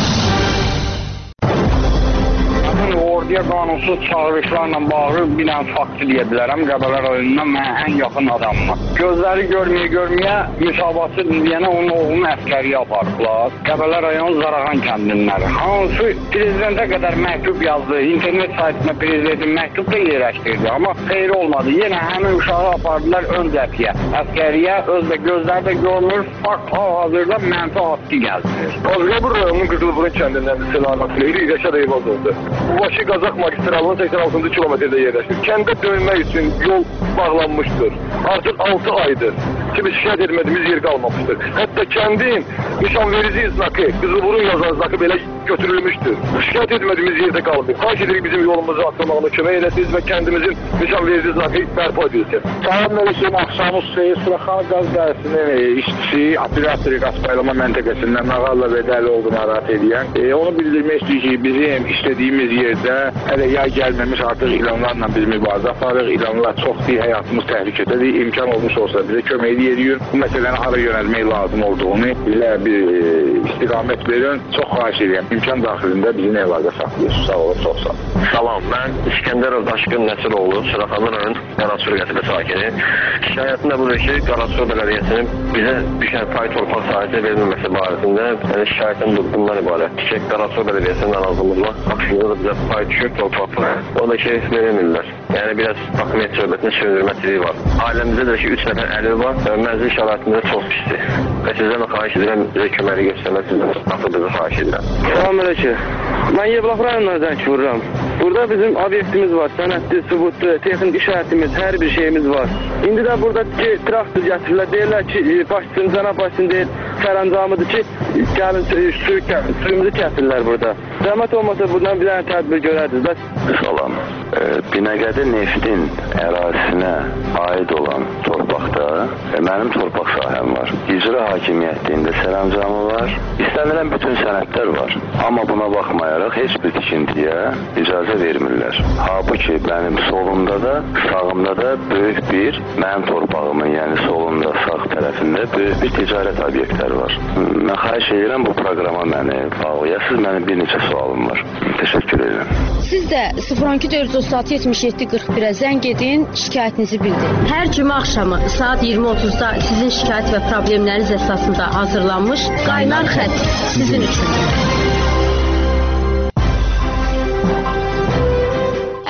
Orduya qanunsuz çağırışlarla bağlı bir dənə fakt deyə bilərəm. Qəbələ rayonundan mənə ən yaxın adamım. Gözləri görməyə müsabatı deyənə onun oğlunu əskəriyə aparıblar. Qəbələ rayon Zarağan kəndinləri. Hansı prezidentə qədər məktub yazdı, internet saytına prezidentin məktub da yerləşdirdi. Amma xeyri olmadı. Yenə həmin uşağı apardılar ön cəbhəyə. Əskəriyə özdə gözləri də görmür, fakt hal-hazırda mənfi haqqı gəldirir. Azqabur rayonunun Qızılburun kəndindən Selamat Leyli Rəşad Eyvaz oldu. Bu başı Qazaq magistralının 86-cı kilometrdə yerləşir. Kəndə dönmək üçün yol bağlanmışdır. Artıq 6 aydır ki, biz şikayət etmədiyimiz yer qalmamışdır. Hətta kəndin nişanverici znakı, Qızılburun yazan znakı belə götürülmüşdür. Şikayət etmədiyimiz yerdə qalmır. Xahiş edirik bizim yolumuzu atlamağına kömək edəsiniz və kəndimizin nişanverici znakı bərpa edilsin. Sağ Məlişin axşamı Suraxan qaz dərsinin işçisi, operatori qazpaylama məntəqəsindən Nağalla Vədəli oldu narahat edən. Onu bildirmək istəyir ki, bizim işlədiyimiz yerdə hələ yay gəlməmiş artıq ilanlarla biz mübarizə aparırıq. İlanlar çoxdur, həyatımız təhlükədədir. İmkan olmuş olsa bizə kömək edirik. Bu məsələni hara yönəlmək lazım olduğunu bizə bir istiqamət verin. Çox xahiş edirəm. İmkan daxilində bizi əlaqə saxlayırsınız. Sağ olun, çox sağ olun. Salam, mən İskəndərov Daşqın Nəsiroğlu, Suraxanlı rayon Qarasur qəsəbə sakini. Şikayətim də budur ki, Qarasur bələdiyyəsinin bizə düşən pay torpaq sahəsi verilməməsi barəsində şikayətim bundan ibarət. Çiçək Qarasur bələdiyyəsinin narazılığıyla aksiyonda da bizə pay düşür torpaqlar. O da ki, verilmirlər. Yəni biraz hakimiyyət söhbətinin sürdürmətliyi var. Ailəmizdə də ki, 3 nəfər əlil var və mənzil şəraitində çox pisdir. Və sizdən də xahiş edirəm, bizə köməkli göstərmək, sizdən atıldığınızı xahiş edirəm. Salam əleykum. Mən Yevlax rayonlardan vururam. Burada bizim obyektimiz var, sənədli, sübutlu, texnik işarətimiz, hər bir şeyimiz var. İndi də buradakı traktor gətirirlər, deyirlər ki, başçısın, cənab başçısın deyir, sərəncamıdır ki, gəlin suyumuzu kəsirlər burada. Zəhmət olmasa buradan bir dənə tədbir görərdiniz. Salam. Binəqədi neftin ərazisinə aid olan torpaqda mənim torpaq sahəm var. İcra hakimiyyətində sərəncamı var. İstənilən bütün sənədlər var. Amma buna baxmayaraq heç bir tikintiyə icazə vermirlər. Halbuki mənim solumda da, sağımda da böyük bir mənim torpağımın, yəni solumda, sağ tərəfində böyük bir ticarət obyektləri var. Mən xahiş edirəm bu proqrama məni bağlayasınız. Mənim bir neçə sualım var. Təşəkkür edirəm. Siz də 02 436 77 41-ə zəng edin, şikayətinizi bildirin. Hər cümə axşamı saat 20:30-da sizin şikayət və problemləriniz əsasında hazırlanmış Qaynar Xətt sizin üçün.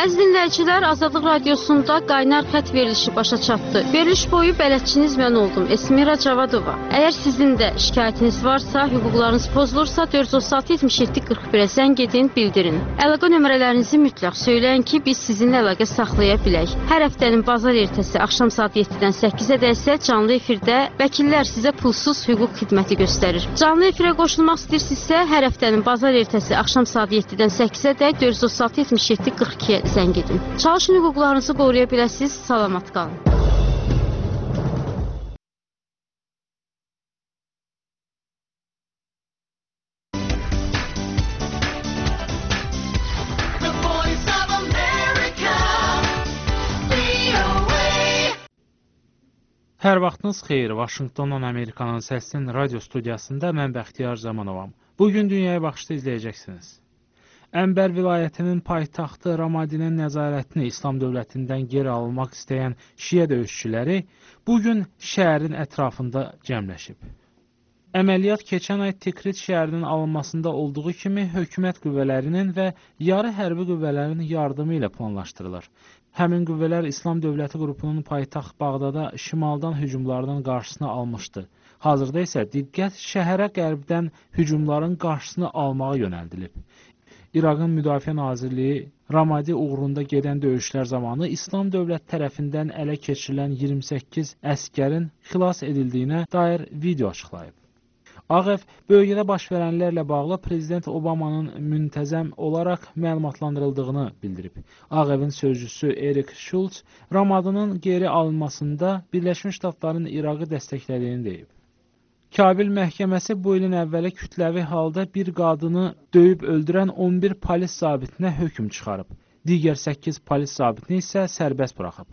Əziz dinləyicilər, Azadlıq Radiosunda qaynar xətt verilişi başa çatdı. Veriliş boyu bələdçiniz mən oldum, Esmira Cavadova. Əgər sizin də şikayətiniz varsa, hüquqlarınız pozulursa 436-77-41-ə zəng edin, bildirin. Əlaqə nömrələrinizi mütləq söyləyin ki, biz sizinlə əlaqə saxlaya bilək. Hər həftənin bazar ertəsi axşam saat 7-dən 8-ə isə canlı efirdə vəkillər sizə pulsuz hüquq xidməti göstərir. Canlı efirə qoşulmaq istəyirsinizsə, hər həftənin bazar ertəsi axşam saat 7-dən 8-ə də 436-77-42-ə zəng edin. Çalışın hüquqlarınızı qoruya biləsiniz. Salamat qalın. Hər vaxtınız xeyir. Vaşinqtondan Amerikanın səsinin radio studiyasında mən Bəxtiyar Zamanovam. Bugün Dünyaya Baxışda izləyəcəksiniz. Ənbər vilayətinin paytaxtı Ramadinin nəzarətini İslam dövlətindən geri almaq istəyən şiə döyüşçüləri bugün şəhərin ətrafında cəmləşib. Əməliyyat keçən ay Tikrit şəhərinin alınmasında olduğu kimi hökumət qüvvələrinin və yarı hərbi qüvvələrin yardımı ilə planlaşdırılır. Həmin qüvvələr İslam dövləti qrupunun paytaxt Bağdada şimaldan hücumlarının qarşısını almışdı. Hazırda isə diqqət şəhərə qərbdən hücumların qarşısını almağa yönəldilib. İraqın Müdafiə Nazirliyi Ramadi uğrunda gedən döyüşlər zamanı İslam dövlət tərəfindən ələ keçirilən 28 əskərin xilas edildiyinə dair video açıqlayıb. Ağ Ev bölgədə baş verənlərlə bağlı Prezident Obamanın müntəzəm olaraq məlumatlandırıldığını bildirib. Ağ Evin sözcüsü Erik Schultz Ramadinin geri alınmasında Birləşmiş Ştatların Irağı dəstəklədiyini deyib. Kabil məhkəməsi bu ilin əvvəli kütləvi halda bir qadını döyüb öldürən 11 polis zabitinə hökm çıxarıb. Digər 8 polis zabitini isə sərbəst buraxıb.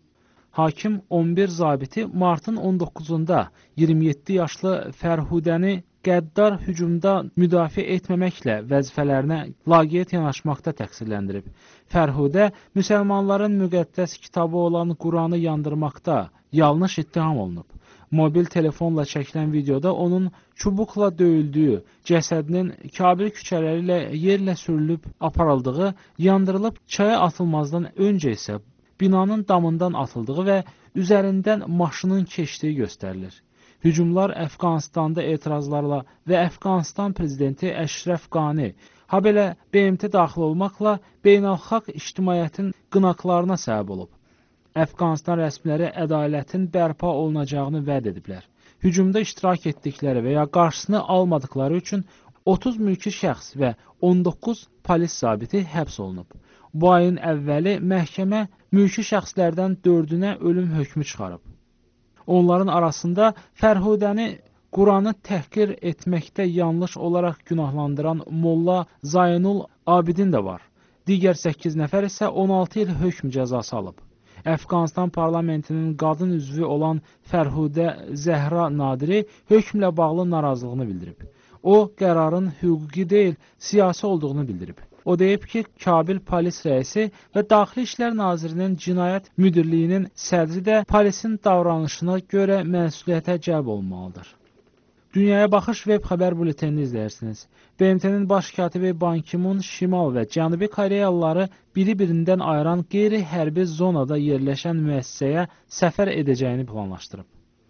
Hakim 11 zabiti martın 19-da 27 yaşlı Fərhudəni qəddar hücumda müdafiə etməməklə vəzifələrinə laqeyd yanaşmaqda təqsirləndirib. Fərhudə müsəlmanların müqəddəs kitabı olan Quranı yandırmaqda yanlış ittiham olunub. Mobil telefonla çəkilən videoda onun çubuqla döyüldüyü, cəsədinin Kabil küçələri ilə yerlə sürülüb aparıldığı, yandırılıb çaya atılmazdan öncə isə binanın damından atıldığı və üzərindən maşının keçdiyi göstərilir. Hücumlar Əfqanistanda etirazlarla və Əfqanistan prezidenti Əşrəf Qani, habelə BMT daxil olmaqla beynəlxalq ictimaiyyətin qınaqlarına səbəb olub. Əfqanistan rəsmiləri ədalətin bərpa olunacağını vəd ediblər. Hücumda iştirak etdikləri və ya qarşısını almadıkları üçün 30 mülki şəxs və 19 polis zabiti həbs olunub. Bu ayın əvvəli məhkəmə mülki şəxslərdən 4-ünə ölüm hökmü çıxarıb. Onların arasında Fərhudəni Quranı təhqir etməkdə yanlış olaraq günahlandıran Molla Zaynul Abidin də var. Digər 8 nəfər isə 16 il hökm cəzası alıb. Əfqanistan parlamentinin qadın üzvü olan Fərhudə Zəhra Nadiri hökmlə bağlı narazılığını bildirib. O, qərarın hüquqi deyil, siyasi olduğunu bildirib. O deyib ki, Kabil polis rəisi və Daxili İşlər Nazirinin Cinayət Müdirliyinin sədri də polisin davranışına görə məsuliyyətə cəlb olunmalıdır. Dünyaya Baxış web xəbər bültenini izləyirsiniz. BMT-nin baş katibi Ban Ki-moon Şimal və Cənubi Koreyalıları biri-birindən ayıran qeyri-hərbi zonada yerləşən müəssisəyə səfər edəcəyini planlaşdırıb.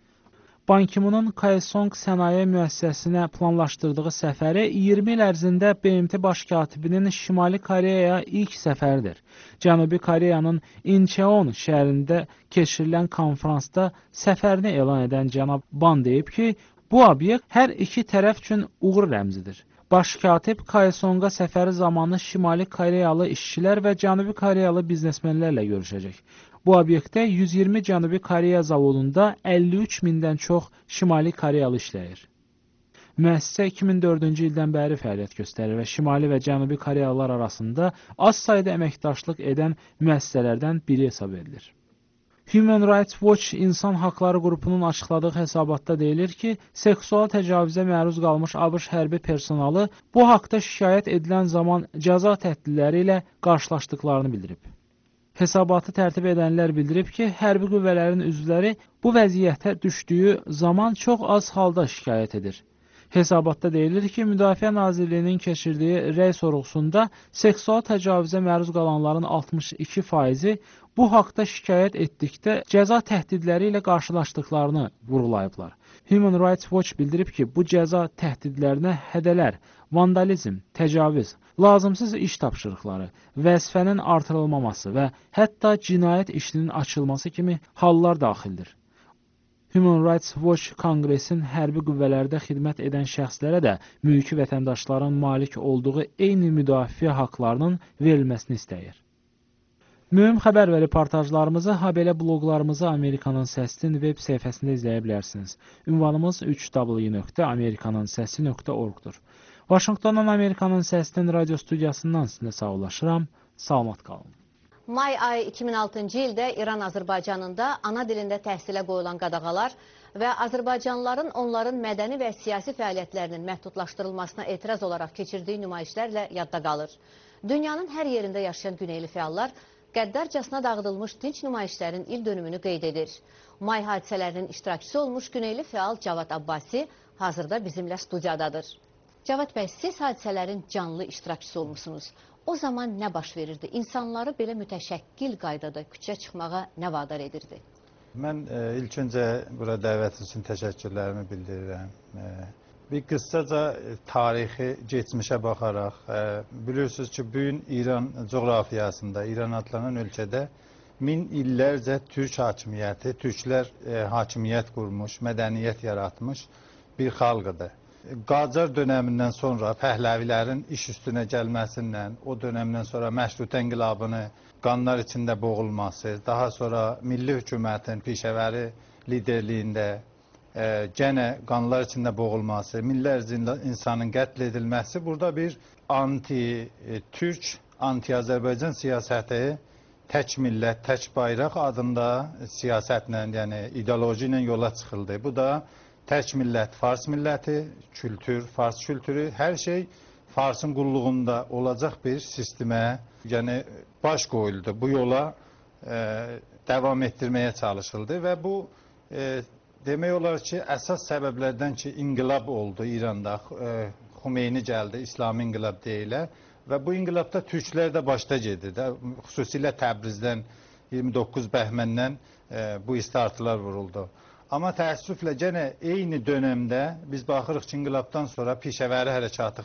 Ban Ki-moonun Kaesong sənaye müəssisəsinə planlaşdırdığı səfəri 20 il ərzində BMT baş katibinin Şimali Koreyaya ilk səfəridir. Cənubi Koreyanın Incheon şəhərində keçirilən konfransda səfərini elan edən cənab Ban deyib ki, bu obyekt hər iki tərəf üçün uğur rəmzidir. Baş katib Kaesonga səfəri zamanı Şimali Koreyalı işçilər və Cənubi Koreyalı biznesmenlərlə görüşəcək. Bu obyektdə 120 Cənubi Koreya zavodunda 53 mindən çox Şimali Koreyalı işləyir. Müəssisə 2004-cü ildən bəri fəaliyyət göstərir və Şimali və Cənubi Koreyalılar arasında az sayda əməkdaşlıq edən müəssisələrdən biri hesab edilir. Human Rights Watch insan haqları qrupunun açıqladığı hesabatda deyilir ki, seksual təcavüzə məruz qalmış ABŞ hərbi personalı bu haqda şikayət edilən zaman cəza təhdidləri ilə qarşılaşdıqlarını bildirib. Hesabatı tərtib edənlər bildirib ki, hərbi qüvvələrin üzvləri bu vəziyyətə düşdüyü zaman çox az halda şikayət edir. Hesabatda deyilir ki, Müdafiə Nazirliyinin keçirdiyi rəy sorğusunda seksual təcavüzə məruz qalanların 62%-i bu haqda şikayət etdikdə cəza təhdidləri ilə qarşılaşdıqlarını vurğulayıblar. Human Rights Watch bildirib ki, bu cəza təhdidlərinə hədələr, vandalizm, təcavüz, lazımsız iş tapşırıqları, vəzifənin artırılmaması və hətta cinayət işinin açılması kimi hallar daxildir. Human Rights Watch Konqresin hərbi qüvvələrdə xidmət edən şəxslərə də mülki vətəndaşların malik olduğu eyni müdafiə haqlarının verilməsini istəyir. Mühüm xəbər və reportajlarımızı, habelə bloqlarımızı Amerikanın Səsinin web səhifəsində izləyə bilərsiniz. Ünvanımız 3w.amerikanınsesi.org-dur. Vaşinqtondan Amerikanın Səsinin radio studiyasından sizinlə sağollaşıram. Salamat qalın. May ayı 2006-cı ildə İran Azərbaycanında ana dilində təhsilə qoyulan qadağalar və Azərbaycanlıların onların mədəni və siyasi fəaliyyətlərinin məhdudlaşdırılmasına etiraz olaraq keçirdiyi nümayişlərlə yadda qalır. Dünyanın hər yerində yaşayan güneyli fəallar qəddarcasına dağıdılmış dinç nümayişlərin il dönümünü qeyd edir. May hadisələrinin iştirakçısı olmuş güneyli fəal Cavad Abbasi hazırda bizimlə studiyadadır. Cavad bəy, siz hadisələrin canlı iştirakçısı olmuşsunuz. O zaman nə baş verirdi? İnsanları belə mütəşəkkil qaydada küçə çıxmağa nə vadar edirdi? Mən ilk öncə bura dəvət üçün təşəkkürlərimi bildirirəm. Bir qıssaca tarixi geçmişə baxaraq, bilirsiniz ki, bu gün İran coğrafiyasında, İran adlanan ölkədə min illərcə türk hakimiyyəti, türklər hakimiyyət qurmuş, mədəniyyət yaratmış bir xalqıdır. Qacar dönəmindən sonra Pəhləvilərin iş üstünə gəlməsindən, o dönəmdən sonra məşrutə inqilabını qanlar içində boğulması, daha sonra milli hökumətin pişəvəri liderliyində gənə qanlar içində boğulması, minlərcə insanın qətl edilməsi burada bir anti-türk, anti-Azərbaycan siyasəti tək millət, tək bayraq adında siyasətlə, yəni ideoloji ilə yola çıxıldı. Bu da tək millət, Fars milləti, kültür, Fars kültürü, hər şey Farsın qulluğunda olacaq bir sistemə, yəni baş qoyuldu. Bu yola davam etdirməyə çalışıldı və bu demək olar ki, əsas səbəblərdən ki, inqilab oldu İranda, Xumeyni gəldi, İslami inqilab deyilə və bu inqilabda türklər də başda gedir. Xüsusilə Təbrizdən, 29 Bəhməndən bu istartılar vuruldu. Amma təəssüflə gənə eyni dönəmdə biz baxırıq ki, inqilabdan sonra pişəvəri hərəkatı,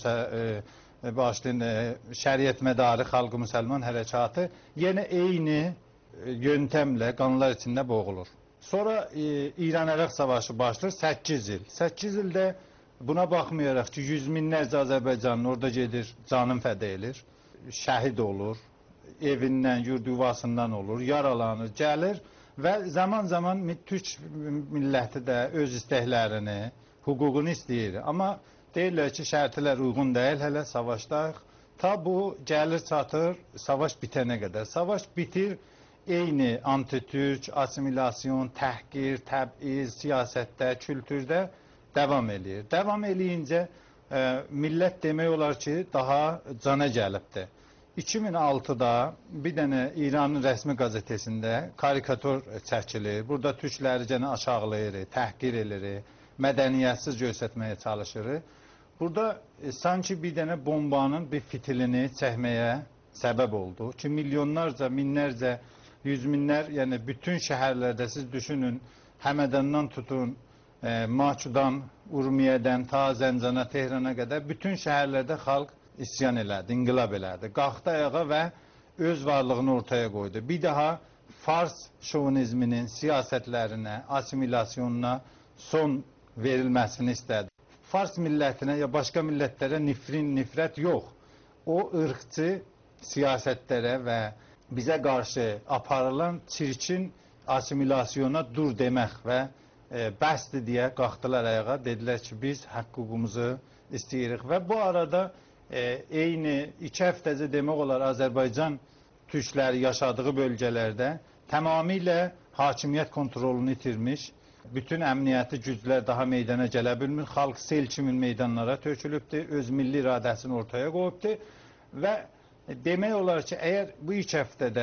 şəriət mədarı xalqı müsəlman hərəkatı yenə eyni yöntəmlə qanlar içində boğulur. Sonra İran-Ərəq savaşı başlayır 8 il. 8 ildə buna baxmayaraq ki, yüz minlərcə Azərbaycanlı orada gedir, canın fədə edir, şəhid olur, evindən, yurd-yuvasından olur, yaralanır, gəlir. Və zaman-zaman türk milləti də öz istəklərini, hüququnu istəyir. Amma deyirlər ki, şərtlər uyğun deyil, hələ savaşdayıq. Ta bu gəlir çatır, savaş bitənə qədər. Savaş bitir, eyni anti-türk, asimilasyon, təhqir, təb'iz, siyasətdə, kültürdə davam eləyir. Davam eləyincə millət demək olar ki, daha cana gəlibdir. 2006-da bir dənə İranın rəsmi qazetəsində karikatur çəkilir. Burada türkləri gənə aşağılayır, təhqir edir, mədəniyyətsiz göstərməyə çalışır. Burada sanki bir dənə bombanın bir fitilini çəkməyə səbəb oldu ki, milyonlarca, minlərcə, yüz minlər, yəni bütün şəhərlərdə siz düşünün, Həmədandan tutun, Maçudan, Urmiyədən, ta Zəncana, Tehrana qədər bütün şəhərlərdə xalq isyan elədi, inqilab elədi. Qalxdı ayağa və öz varlığını ortaya qoydu. Bir daha Fars şovinizminin siyasətlərinə, asimilasyonuna son verilməsini istədi. Fars millətinə ya başqa millətlərə nifrət yox. O ırqçı siyasətlərə və bizə qarşı aparılan çirkin asimilasyona dur demək və bəsdir deyə qalxdılar ayağa. Dedilər ki, biz hüququmuzu istəyirik və bu arada eyni 2 həftəcə demək olar Azərbaycan türkləri yaşadığı bölgələrdə tamamilə hakimiyyət kontrolunu itirmiş, bütün əmniyyəti güclər daha meydana gələ bilmir, xalq sel kimi meydanlara tökülübdür, öz milli iradəsini ortaya qoyubdur və demək olar ki, əgər bu 2 həftədə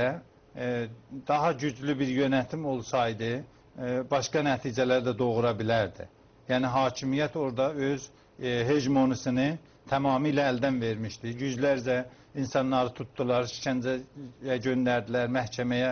daha güclü bir yönetim olsaydı, başqa nəticələr də doğura bilərdi. Yəni hakimiyyət orada öz hegemonisini tamamilə əldən vermişdi. Yüzlərcə insanları tutdular, işgəncəyə göndərdilər, məhkəməyə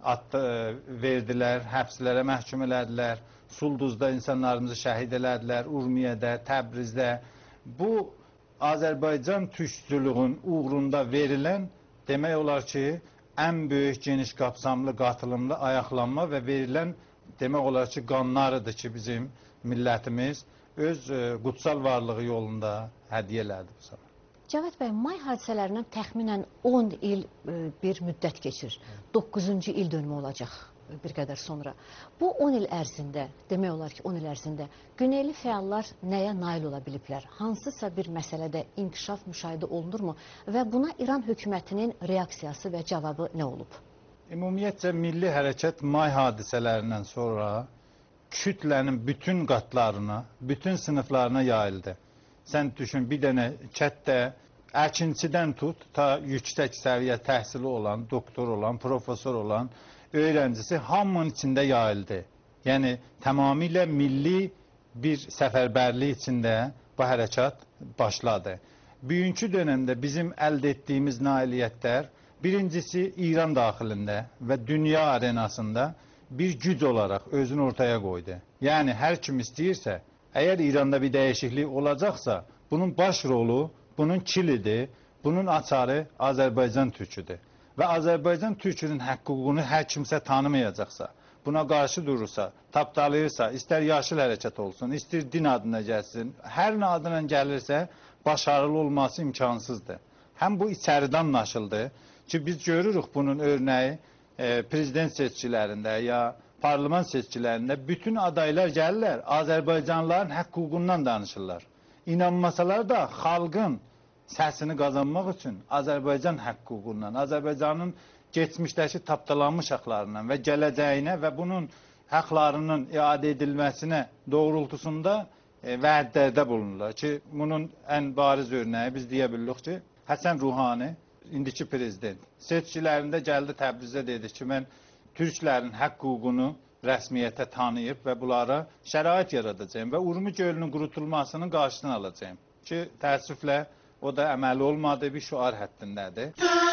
verdilər, həbslərə məhkum elədilər. Sulduzda insanlarımızı şəhid elədilər, Urmiyədə, Təbrizdə. Bu Azərbaycan türkçülüğün uğrunda verilən demək olar ki, ən böyük geniş qapsamlı, qatılımlı ayaqlanma və verilən demək olar ki, qanlarıdır ki, bizim millətimiz öz qutsal varlığı yolunda hədiyyə elədi bu zaman. Cavad bəy, may hadisələrindən təxminən 10 il bir müddət keçir. 9-cu il dönümü olacaq bir qədər sonra. Bu 10 il ərzində, demək olar ki 10 il ərzində güneyli fəallar nəyə nail ola biliblər? Hansısa bir məsələdə inkişaf müşahidə olunurmu və buna İran hökumətinin reaksiyası və cavabı nə olub? Ümumiyyətcə, milli hərəkət may hadisələrindən sonra kütlənin bütün qatlarına, bütün sınıflarına yayıldı. Sən düşün, bir dənə kətdə əkinçidən tut, ta yüksək səviyyə təhsili olan, doktor olan, profesor olan öğrencisi hamının içində yayıldı. Yəni, tamamilə milli bir səfərbərlik içində bu hərəkat başladı. Bugünkü dönemdə bizim əldə etdiyimiz nailiyyətlər birincisi İran daxilində və dünya arenasında bir güc olaraq özünü ortaya qoydu. Yəni, hər kim istəyirsə, əgər İranda bir dəyişiklik olacaqsa, bunun baş rolu, bunun kilidi, bunun açarı Azərbaycan türküdür. Və Azərbaycan türkünün hüququnu hər kimsə tanımayacaqsa, buna qarşı durursa, tapdalayırsa, istər yaşıl hərəkət olsun, istər din adına gəlsin, hər nə adına gəlirsə, başarılı olması imkansızdır. Həm bu içəridən anlaşıldı ki, biz görürük bunun örnəyi prezident seçkilərində ya parlament seçkilərində bütün adaylar gəlirlər, Azərbaycanlıların hüququndan danışırlar. İnanmasalar da xalqın səsini qazanmaq üçün Azərbaycan hüququndan, Azərbaycanın geçmişdəki tapdalanmış haqlarından və gələcəyinə və bunun haqlarının iade edilməsinə doğrultusunda vədlərdə bulunurlar ki, bunun ən bariz örnəyi biz deyə bilirik ki, Həsən Ruhani, indiki prezident, seçkilərində gəldi Təbrizdə dedi ki, mən türklərin hüququnu rəsmiyyətə tanıyıb və bunlara şərait yaradacağım və Urmi gölünün qurutulmasının qarşısını alacağım ki, təəssüflə o da əməli olmadı, bir şüar həddindədir. The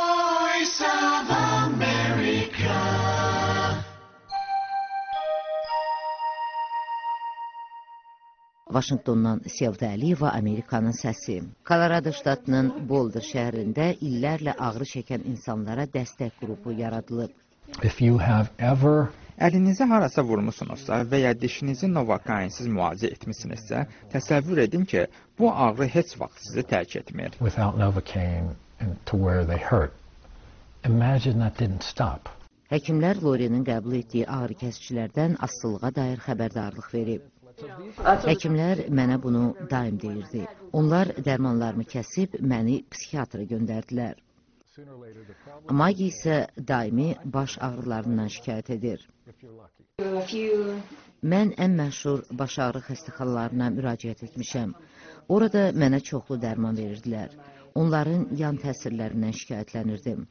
Voice of America. Vaşinqtondan Sevda Əliyeva, Amerikanın səsi. Kolorado ştatının Boulder şəhərində illərlə ağrı çəkən insanlara dəstək qrupu yaradılıb. Əlinizi harasa vurmusunuzsa və ya dişinizi novokainsiz müalicə etmisinizsə, təsəvvür edin ki, bu ağrı heç vaxt sizi tərk etmir. Həkimlər Lorinin qəbul etdiyi ağrı kəsicilərdən asılılığa dair xəbərdarlıq verib. Həkimlər mənə bunu daim deyirdi. Onlar dərmanlarımı kəsib məni psixiatra göndərdilər. Maggie isə daimi baş ağrılarından şikayət edir. Mən ən məşhur baş ağrı xəstəxanalarına müraciət etmişəm. Orada mənə çoxlu dərman verirdilər. Onların yan təsirlərindən şikayətlənirdim.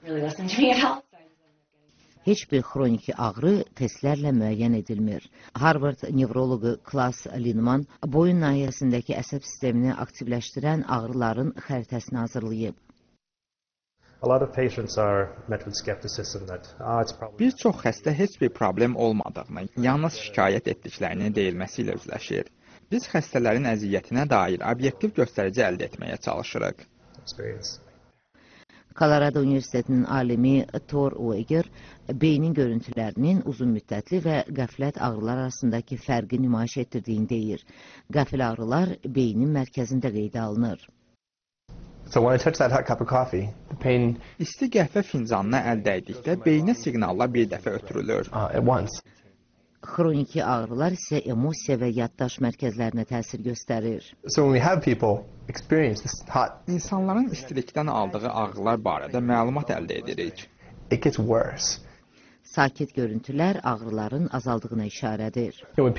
Heç bir xroniki ağrı testlərlə müəyyən edilmir. Harvard nevroloqu Klaus Lindemann boyun nahiyəsindəki əsəb sistemini aktivləşdirən ağrıların xəritəsini hazırlayıb. Bir çox xəstə heç bir problem olmadığını, yalnız şikayət etdiklərini deyilməsi ilə üzləşir. Biz xəstələrin əziyyətinə dair obyektiv göstərici əldə etməyə çalışırıq. Colorado Universitetinin alimi Thor Weiger beynin görüntülərinin uzun müddətli və qəflət ağrılar arasındakı fərqi nümayiş etdirdiyini deyir. Qəfil ağrılar beynin mərkəzində qeydə alınır. İsti qəhvə fincanına əl dəydikdə beynə siqnallar bir dəfə ötürülür. Xroniki ağrılar isə emosiya və yaddaş mərkəzlərinə təsir göstərir. İnsanların istilikdən aldığı ağrılar barədə məlumat əldə edirik. Sakit görüntülər ağrıların azaldığına işarədir.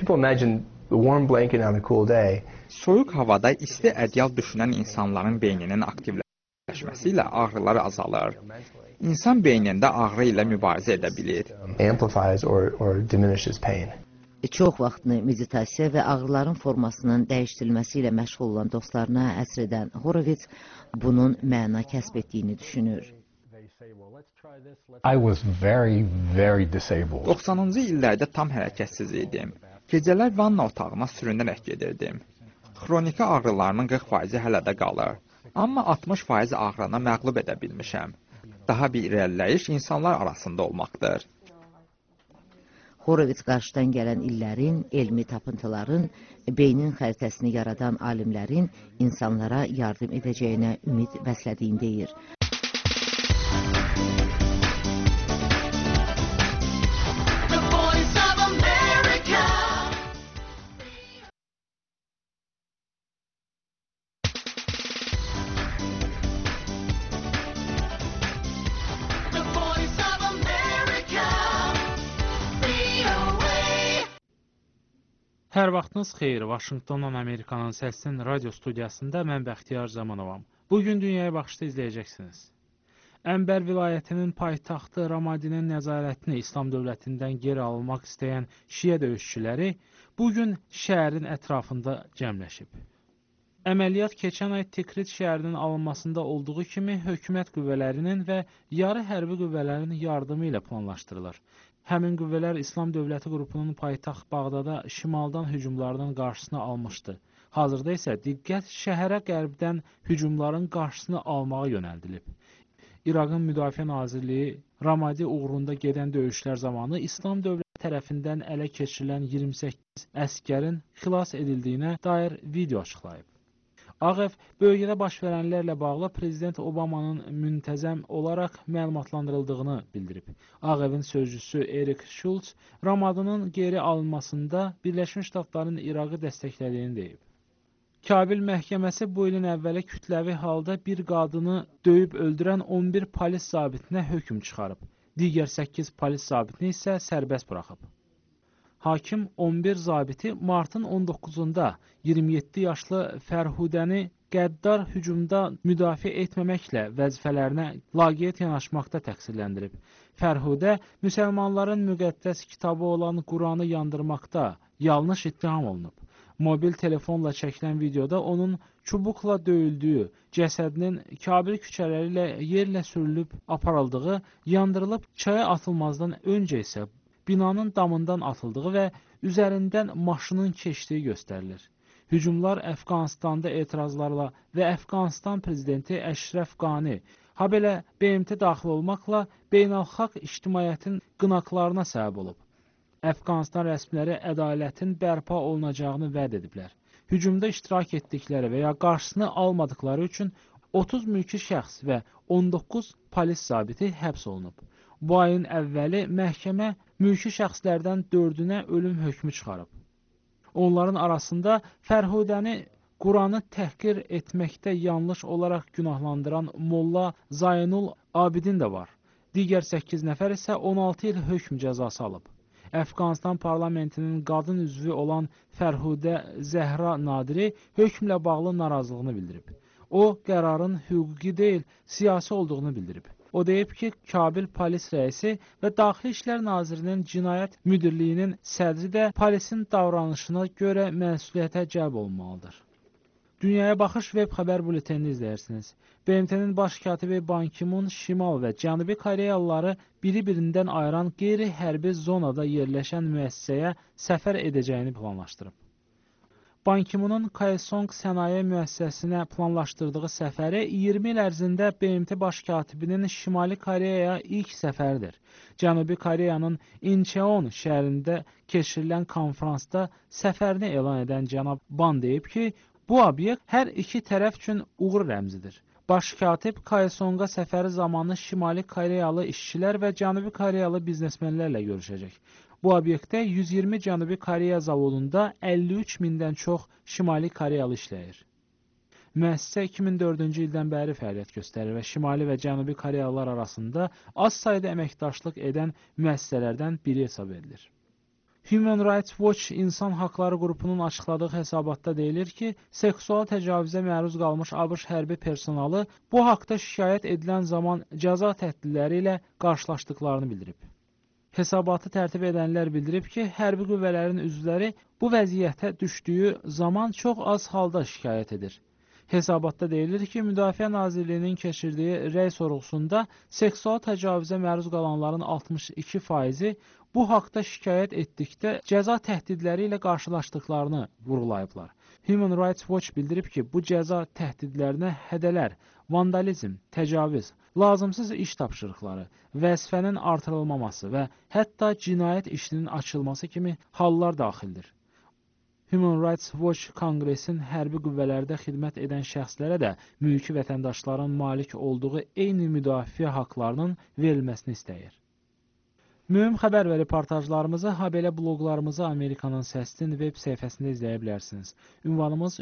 Soyuq havada isti ədyal düşünən insanların beyninin aktivləşməsi ilə ağrılar azalır. İnsan beynində ağrı ilə mübarizə edə bilir. Çox vaxtını meditasiya və ağrıların formasının dəyişdirilməsi ilə məşğul olan dostlarına əsr edən Horowitz bunun məna kəsb etdiyini düşünür. I was very disabled. 90-cı illərdə tam hərəkətsiz idim. Gecələr vanna otağına sürünərək gedirdim. Xroniki ağrılarımın 40% hələ də qalır. Amma 60% ağrını məğlub edə bilmişəm. Daha bir irəliləyiş insanlar arasında olmaqdır. Horowitz qarşıdan gələn illərin, elmi tapıntıların, beynin xəritəsini yaradan alimlərin insanlara yardım edəcəyinə ümid bəslədiyini deyir. Hər vaxtınız xeyir, Vaşinqtondan Amerikanın səsinin radio studiyasında mən Bəxtiyar Zamanovam. Bugün Dünyaya Baxışda izləyəcəksiniz. Ənbər vilayətinin paytaxtı Ramadinin nəzarətini İslam dövlətindən geri almaq istəyən şiə döyüşçüləri bugün şəhərin ətrafında cəmləşib. Əməliyyat keçən ay Tikrit şəhərinin alınmasında olduğu kimi hökumət qüvvələrinin və yarı hərbi qüvvələrin yardımı ilə planlaşdırılır. Həmin qüvvələr İslam dövləti qrupunun paytaxt Bağdada şimaldan hücumlarının qarşısını almışdı. Hazırda isə diqqət şəhərə qərbdən hücumların qarşısını almağa yönəldilib. İraqın Müdafiə Nazirliyi Ramadi uğrunda gedən döyüşlər zamanı İslam dövləti tərəfindən ələ keçirilən 28 əskərin xilas edildiyinə dair video açıqlayıb. Ağ Ev bölgədə baş verənlərlə bağlı Prezident Obamanın müntəzəm olaraq məlumatlandırıldığını bildirib. Ağ Evin sözcüsü Erik Schultz Ramadının geri alınmasında Birləşmiş Ştatların Irağı dəstəklədiyini deyib. Kabil məhkəməsi bu ilin əvvəli kütləvi halda bir qadını döyüb öldürən 11 polis zabitinə hökm çıxarıb. Digər 8 polis zabitini isə sərbəst buraxıb. Hakim 11 zabiti martın 19-da 27 yaşlı Fərhudəni qəddar hücumda müdafiə etməməklə vəzifələrinə laqeyd yanaşmaqda təqsirləndirib. Fərhudə müsəlmanların müqəddəs kitabı olan Quranı yandırmaqda yanlış ittiham olunub. Mobil telefonla çəkilən videoda onun çubuqla döyüldüyü, cəsədinin Kabil küçələri ilə yerlə sürülüb aparıldığı, yandırılıb çaya atılmazdan öncə isə binanın damından atıldığı və üzərindən maşının keçdiyi göstərilir. Hücumlar Əfqanistanda etirazlarla və Əfqanistan prezidenti Əşrəf Qani, habelə BMT daxil olmaqla beynəlxalq ictimaiyyətin qınaqlarına səbəb olub. Əfqanistan rəsmiləri ədalətin bərpa olunacağını vəd ediblər. Hücumda iştirak etdikləri və ya qarşısını almadıkları üçün 30 mülki şəxs və 19 polis zabiti həbs olunub. Bu ayın əvvəli məhkəmə mülki şəxslərdən 4-ünə ölüm hökmü çıxarıb. Onların arasında Fərhudəni Quranı təhqir etməkdə yanlış olaraq günahlandıran Molla Zaynul Abidin də var. Digər 8 nəfər isə 16 il hökm cəzası alıb. Əfqanistan parlamentinin qadın üzvü olan Fərhudə Zəhra Nadiri hökmlə bağlı narazılığını bildirib. O, qərarın hüquqi deyil, siyasi olduğunu bildirib. O deyib ki, Kabil polis rəisi və Daxili İşlər Nazirinin Cinayət Müdirliyinin sədri də polisin davranışına görə məsuliyyətə cəlb olunmalıdır. Dünyaya Baxış web xəbər bültenini izləyirsiniz. BMT-nin baş katibi Ban Ki-moon Şimal və Cənubi Koreyalıları biri-birindən ayıran qeyri-hərbi zonada yerləşən müəssisəyə səfər edəcəyini planlaşdırıb. Ban Ki-moonun Kaesong sənaye müəssisəsinə planlaşdırdığı səfəri 20 il ərzində BMT baş katibinin Şimali Koreyaya ilk səfəridir. Cənubi Koreyanın Incheon şəhərində keçirilən konfransda səfərini elan edən cənab Ban deyib ki, bu obyekt hər iki tərəf üçün uğur rəmzidir. Baş katib Kaesonga səfəri zamanı Şimali Koreyalı işçilər və Cənubi Koreyalı biznesmenlərlə görüşəcək. Bu obyektdə 120 Cənubi Koreya zavodunda 53 mindən çox Şimali Koreyalı işləyir. Müəssisə 2004-cü ildən bəri fəaliyyət göstərir və Şimali və Cənubi Koreyalılar arasında az sayda əməkdaşlıq edən müəssisələrdən biri hesab edilir. Human Rights Watch insan haqları qrupunun açıqladığı hesabatda deyilir ki, seksual təcavüzə məruz qalmış ABŞ hərbi personalı bu haqda şikayət edilən zaman cəza təhdidləri ilə qarşılaşdıqlarını bildirib. Hesabatı tərtib edənlər bildirib ki, hərbi qüvvələrin üzvləri bu vəziyyətə düşdüyü zaman çox az halda şikayət edir. Hesabatda deyilir ki, Müdafiə Nazirliyinin keçirdiyi rəy sorğusunda seksual təcavüzə məruz qalanların 62%-i bu haqda şikayət etdikdə cəza təhdidləri ilə qarşılaşdıqlarını vurğulayıblar. Human Rights Watch bildirib ki, bu cəza təhdidlərinə hədələr, vandalizm, təcavüz, lazımsız iş tapşırıqları, vəzifənin artırılmaması və hətta cinayət işinin açılması kimi hallar daxildir. Human Rights Watch Konqresin hərbi qüvvələrdə xidmət edən şəxslərə də mülki vətəndaşların malik olduğu eyni müdafiə haqlarının verilməsini istəyir. Mühüm xəbər və reportajlarımızı, habelə bloqlarımızı Amerikanın Səsinin web səhifəsində izləyə bilərsiniz. Ünvanımız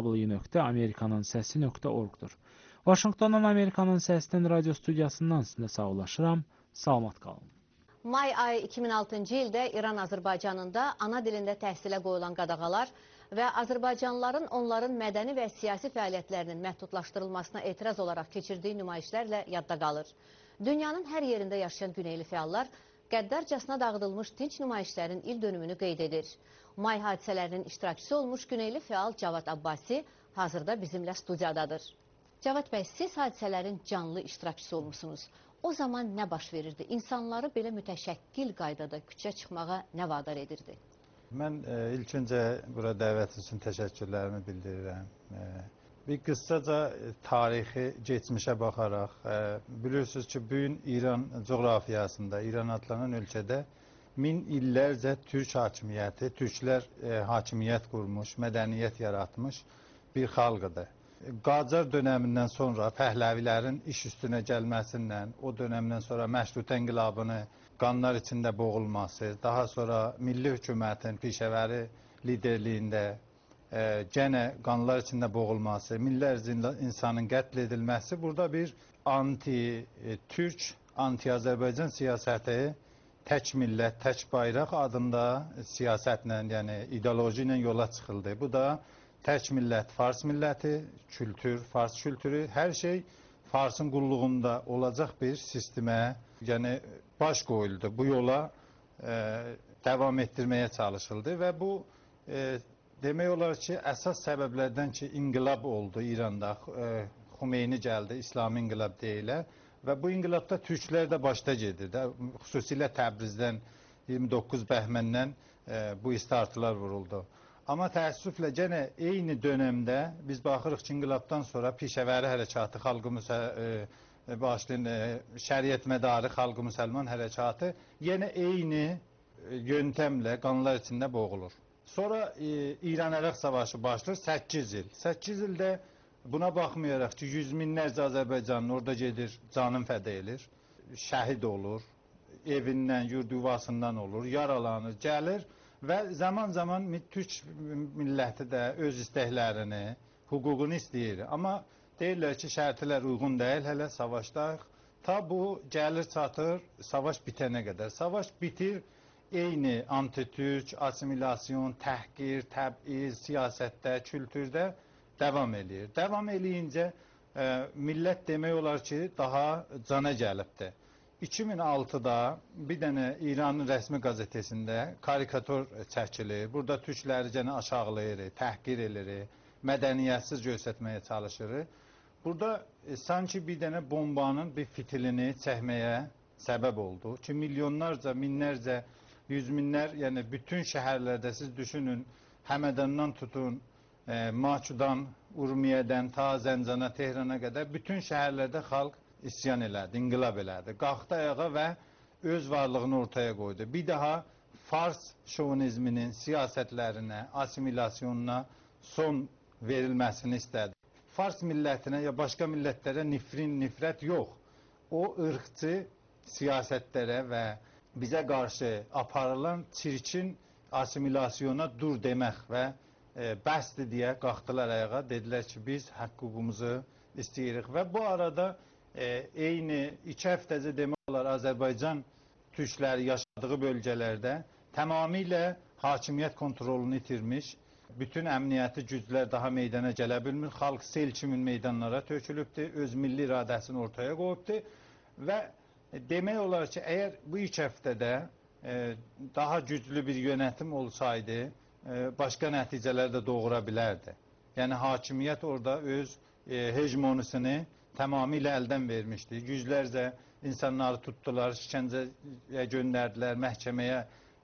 3w.amerikanansesi.org-dur. Vaşinqtondan Amerikanın Səsinin radio studiyasından sizlə sağollaşıram. Salamat qalın. May ayı 2006-cı ildə İran Azərbaycanında ana dilində təhsilə qoyulan qadağalar və Azərbaycanlıların onların mədəni və siyasi fəaliyyətlərinin məhdudlaşdırılmasına etiraz olaraq keçirdiyi nümayişlərlə yadda qalır. Dünyanın hər yerində yaşayan güneyli fəallar qəddarcasına dağıdılmış dinç nümayişlərin il dönümünü qeyd edir. May hadisələrinin iştirakçısı olmuş güneyli fəal Cavad Abbasi hazırda bizimlə studiyadadır. Cavad bəy, siz hadisələrin canlı iştirakçısı olmuşsunuz. O zaman nə baş verirdi? İnsanları belə mütəşəkkil qaydada küçə çıxmağa nə vadar edirdi? Mən ilk öncə bura dəvət üçün təşəkkürlərimi bildirirəm. Bir qıssaca tarixi geçmişə baxaraq, bilirsiniz ki, bu gün İran coğrafiyasında, İran adlanan ölkədə min illərcə türk hakimiyyəti, türklər hakimiyyət qurmuş, mədəniyyət yaratmış bir xalqıdır. Qacar dönəmindən sonra Pəhləvilərin iş üstünə gəlməsindən, o dönəmdən sonra məşrutə inqilabını qanlar içində boğulması, daha sonra milli hökumətin pişəvəri liderliyində gənə qanlar içində boğulması, minlərcə insanın qətl edilməsi burada bir anti-türk, anti-Azərbaycan siyasəti tək millət, tək bayraq adında siyasətlə, yəni ideoloji ilə yola çıxıldı. Bu da tək millət, Fars milləti, kültür, Fars kültürü, hər şey Farsın qulluğunda olacaq bir sistemə, yəni baş qoyuldu. Bu yola davam etdirməyə çalışıldı və bu demək olar ki, əsas səbəblərdən ki, inqilab oldu İranda, Xumeyni gəldi, İslami inqilab deyilə və bu inqilabda türklər də başda gedirdi. Xüsusilə Təbrizdən, 29 Bəhməndən bu istartılar vuruldu. Amma təəssüflə yenə eyni dönəmdə biz baxırıq ki, inqilabdan sonra pişəvəri hərəkatı, şəriət mədarı xalqı müsəlman hərəkatı yenə eyni yöntəmlə qanlar içində boğulur. Sonra İran-Ərəq savaşı başlayır 8 il. 8 ildə buna baxmayaraq ki, yüz minlərcə Azərbaycanlı orada gedir, canın fəda edir, şəhid olur, evindən, yurd-yuvasından olur, yaralanır, gəlir. Və zaman-zaman türk milləti də öz istəklərini, hüququnu istəyir. Amma deyirlər ki, şərtlər uyğun deyil, hələ savaşdayıq. Ta bu gəlir çatır, savaş bitənə qədər. Savaş bitir, eyni anti-türk, assimilasyon, təhqir, təb'iz, siyasətdə, kültürdə davam eləyir. Davam eləyincə millət demək olar ki, daha cana gəlibdir. 2006-da bir dənə İranın rəsmi qazetəsində karikatur çəkilir. Burada türkləri gənə aşağılayır, təhqir edir, mədəniyyətsiz göstərməyə çalışır. Burada sanki bir dənə bombanın bir fitilini çəkməyə səbəb oldu ki, milyonlarca, minlərcə, yüz minlər, yəni bütün şəhərlərdə siz düşünün, Həmədandan tutun, Maçudan, Urmiyədən, ta Zəncana, Tehrana qədər bütün şəhərlərdə xalq isyan elədi, inqilab elədi. Qalxdı ayağa və öz varlığını ortaya qoydu. Bir daha Fars şovinizminin siyasətlərinə, assimilasyonuna son verilməsini istədi. Fars millətinə ya başqa millətlərə nifrət yox. O ırqçı siyasətlərə və bizə qarşı aparılan çirkin assimilasyona dur demək və bəsdir deyə qalxdılar ayağa. Dedilər ki, biz hüququmuzu istəyirik və bu arada eyni 2 həftəcə demək olar Azərbaycan türkləri yaşadığı bölgələrdə tamamilə hakimiyyət kontrolunu itirmiş, bütün əmniyyəti güclər daha meydana gələ bilmir, xalq sel kimi meydanlara tökülübdür, öz milli iradəsini ortaya qoyubdur və demək olar ki, əgər bu 2 həftədə daha güclü bir yönetim olsaydı başqa nəticələr də doğura bilərdi. Yəni hakimiyyət orada öz hegemonisini tamamilə əldən vermişdi. Yüzlərcə insanları tutdular, işgəncəyə göndərdilər, məhkəməyə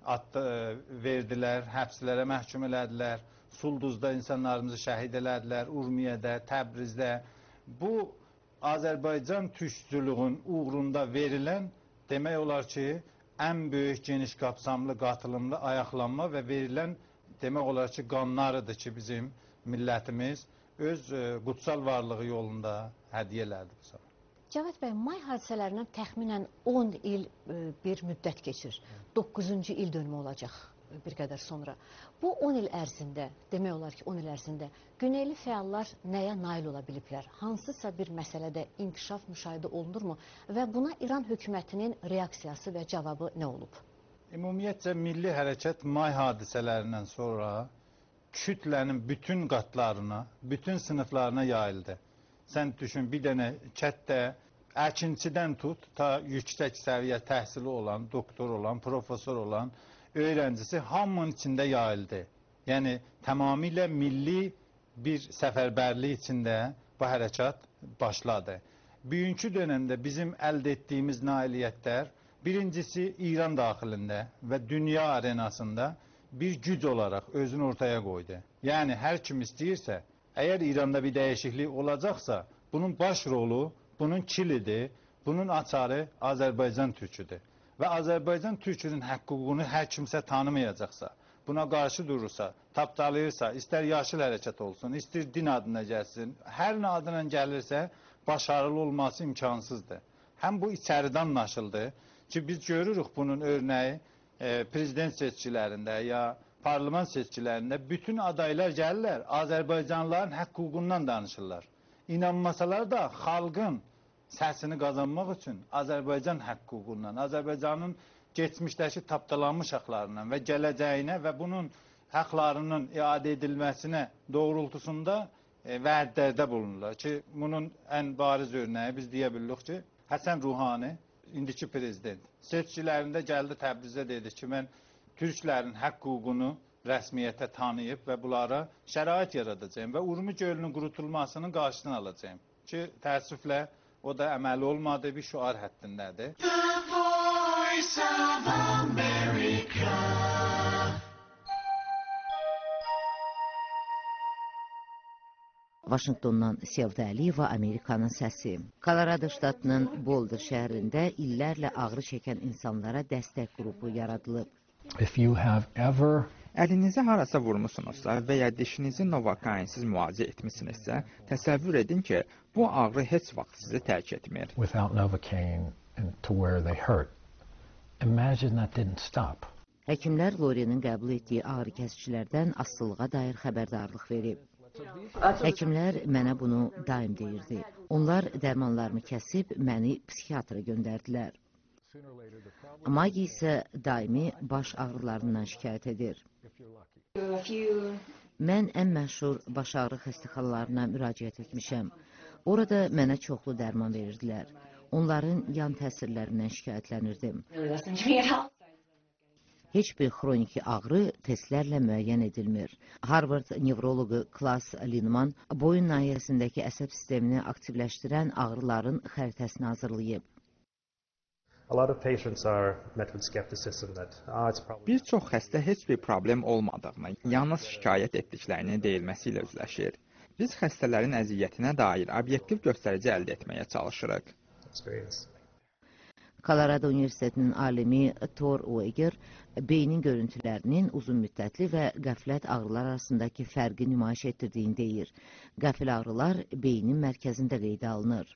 verdilər, həbslərə məhkum elədilər. Sulduzda insanlarımızı şəhid elədilər, Urmiyədə, Təbrizdə. Bu Azərbaycan türkçülüğün uğrunda verilən demək olar ki, ən böyük geniş qapsamlı, qatılımlı ayaqlanma və verilən demək olar ki, qanlarıdır ki, bizim millətimiz öz qutsal varlığı yolunda hədiyyə elədi bu zaman. Cavad bəy, may hadisələrindən təxminən 10 il bir müddət keçir. 9-cu il dönümü olacaq bir qədər sonra. Bu 10 il ərzində, demək olar ki 10 il ərzində güneyli fəallar nəyə nail ola biliblər? Hansısa bir məsələdə inkişaf müşahidə olunurmu və buna İran hökumətinin reaksiyası və cavabı nə olub? Ümumiyyətcə, milli hərəkət may hadisələrindən sonra kütlənin bütün qatlarına, bütün sınıflarına yayıldı. Sən düşün, bir dənə kətdə əkinçidən tut, ta yüksək səviyyə təhsili olan, doktor olan, profesor olan öğrencisi hamının içində yayıldı. Yəni, tamamilə milli bir səfərbərlik içində bu hərəkat başladı. Bugünkü dönemdə bizim əldə etdiyimiz nailiyyətlər birincisi İran daxilində və dünya arenasında bir güc olaraq özünü ortaya qoydu. Yəni, hər kim istəyirsə, əgər İranda bir dəyişiklik olacaqsa, bunun baş rolu, bunun kilidi, bunun açarı Azərbaycan türküdür. Və Azərbaycan türkünün hüququnu hər kimsə tanımayacaqsa, buna qarşı durursa, tapdalayırsa, istər yaşıl hərəkət olsun, istər din adına gəlsin, hər nə adına gəlirsə, başarılı olması imkansızdır. Həm bu içəridən anlaşıldı ki, biz görürük bunun örneği prezident seçkilərində ya parlament seçkilərində bütün adaylar gəlirlər, Azərbaycanlıların hüququndan danışırlar. İnanmasalar da xalqın səsini qazanmaq üçün Azərbaycan hüququndan, Azərbaycanın geçmişdəki tapdalanmış haqlarından və gələcəyinə və bunun haqlarının iade edilməsinə doğrultusunda vədlərdə bulunurlar ki, bunun ən bariz örneği biz deyə bilirik ki, Həsən Ruhani, indiki prezident, seçkilərində gəldi Təbrizə dedi ki, mən türklərin hüququnu rəsmiyyətə tanıyıb və bunlara şərait yaradacağım və Urmi gölünün qurutulmasının qarşısını alacağım ki, təəssüflə o da əməli olmadığı bir şüar həddindədir. Vaşinqtondan Sevda Əliyeva, Amerikanın səsi. Kolorado ştatının Boulder şəhərində illərlə ağrı çəkən insanlara dəstək qrupu yaradılıb. Əlinizi harasa vurmusunuzsa və ya dişinizi novokainsiz müalicə etmisinizsə, təsəvvür edin ki, bu ağrı heç vaxt sizi tərk etmir. Həkimlər Lorinin qəbul etdiyi ağrı kəsicilərdən asılılığa dair xəbərdarlıq verib. Həkimlər mənə bunu daim deyirdi. Onlar dərmanlarımı kəsib məni psixiatra göndərdilər. Magi isə daimi baş ağrılarından şikayət edir. Mən ən məşhur baş ağrı xəstəxanalarına müraciət etmişəm. Orada mənə çoxlu dərman verirdilər. Onların yan təsirlərindən şikayətlənirdim. Heç bir xroniki ağrı testlərlə müəyyən edilmir. Harvard nevroloqu Klaus Linman boyun nahiyəsindəki əsəb sistemini aktivləşdirən ağrıların xəritəsini hazırlayıb. Bir çox xəstə heç bir problem olmadığını, yalnız şikayət etdiklərini deyilməsi ilə üzləşir. Biz xəstələrin əziyyətinə dair obyektiv göstərici əldə etməyə çalışırıq. Colorado Universitetinin alimi Thor Weiger beynin görüntülərinin uzun müddətli və qəflət ağrılar arasındakı fərqi nümayiş etdirdiyini deyir. Qəfil ağrılar beynin mərkəzində qeydə alınır.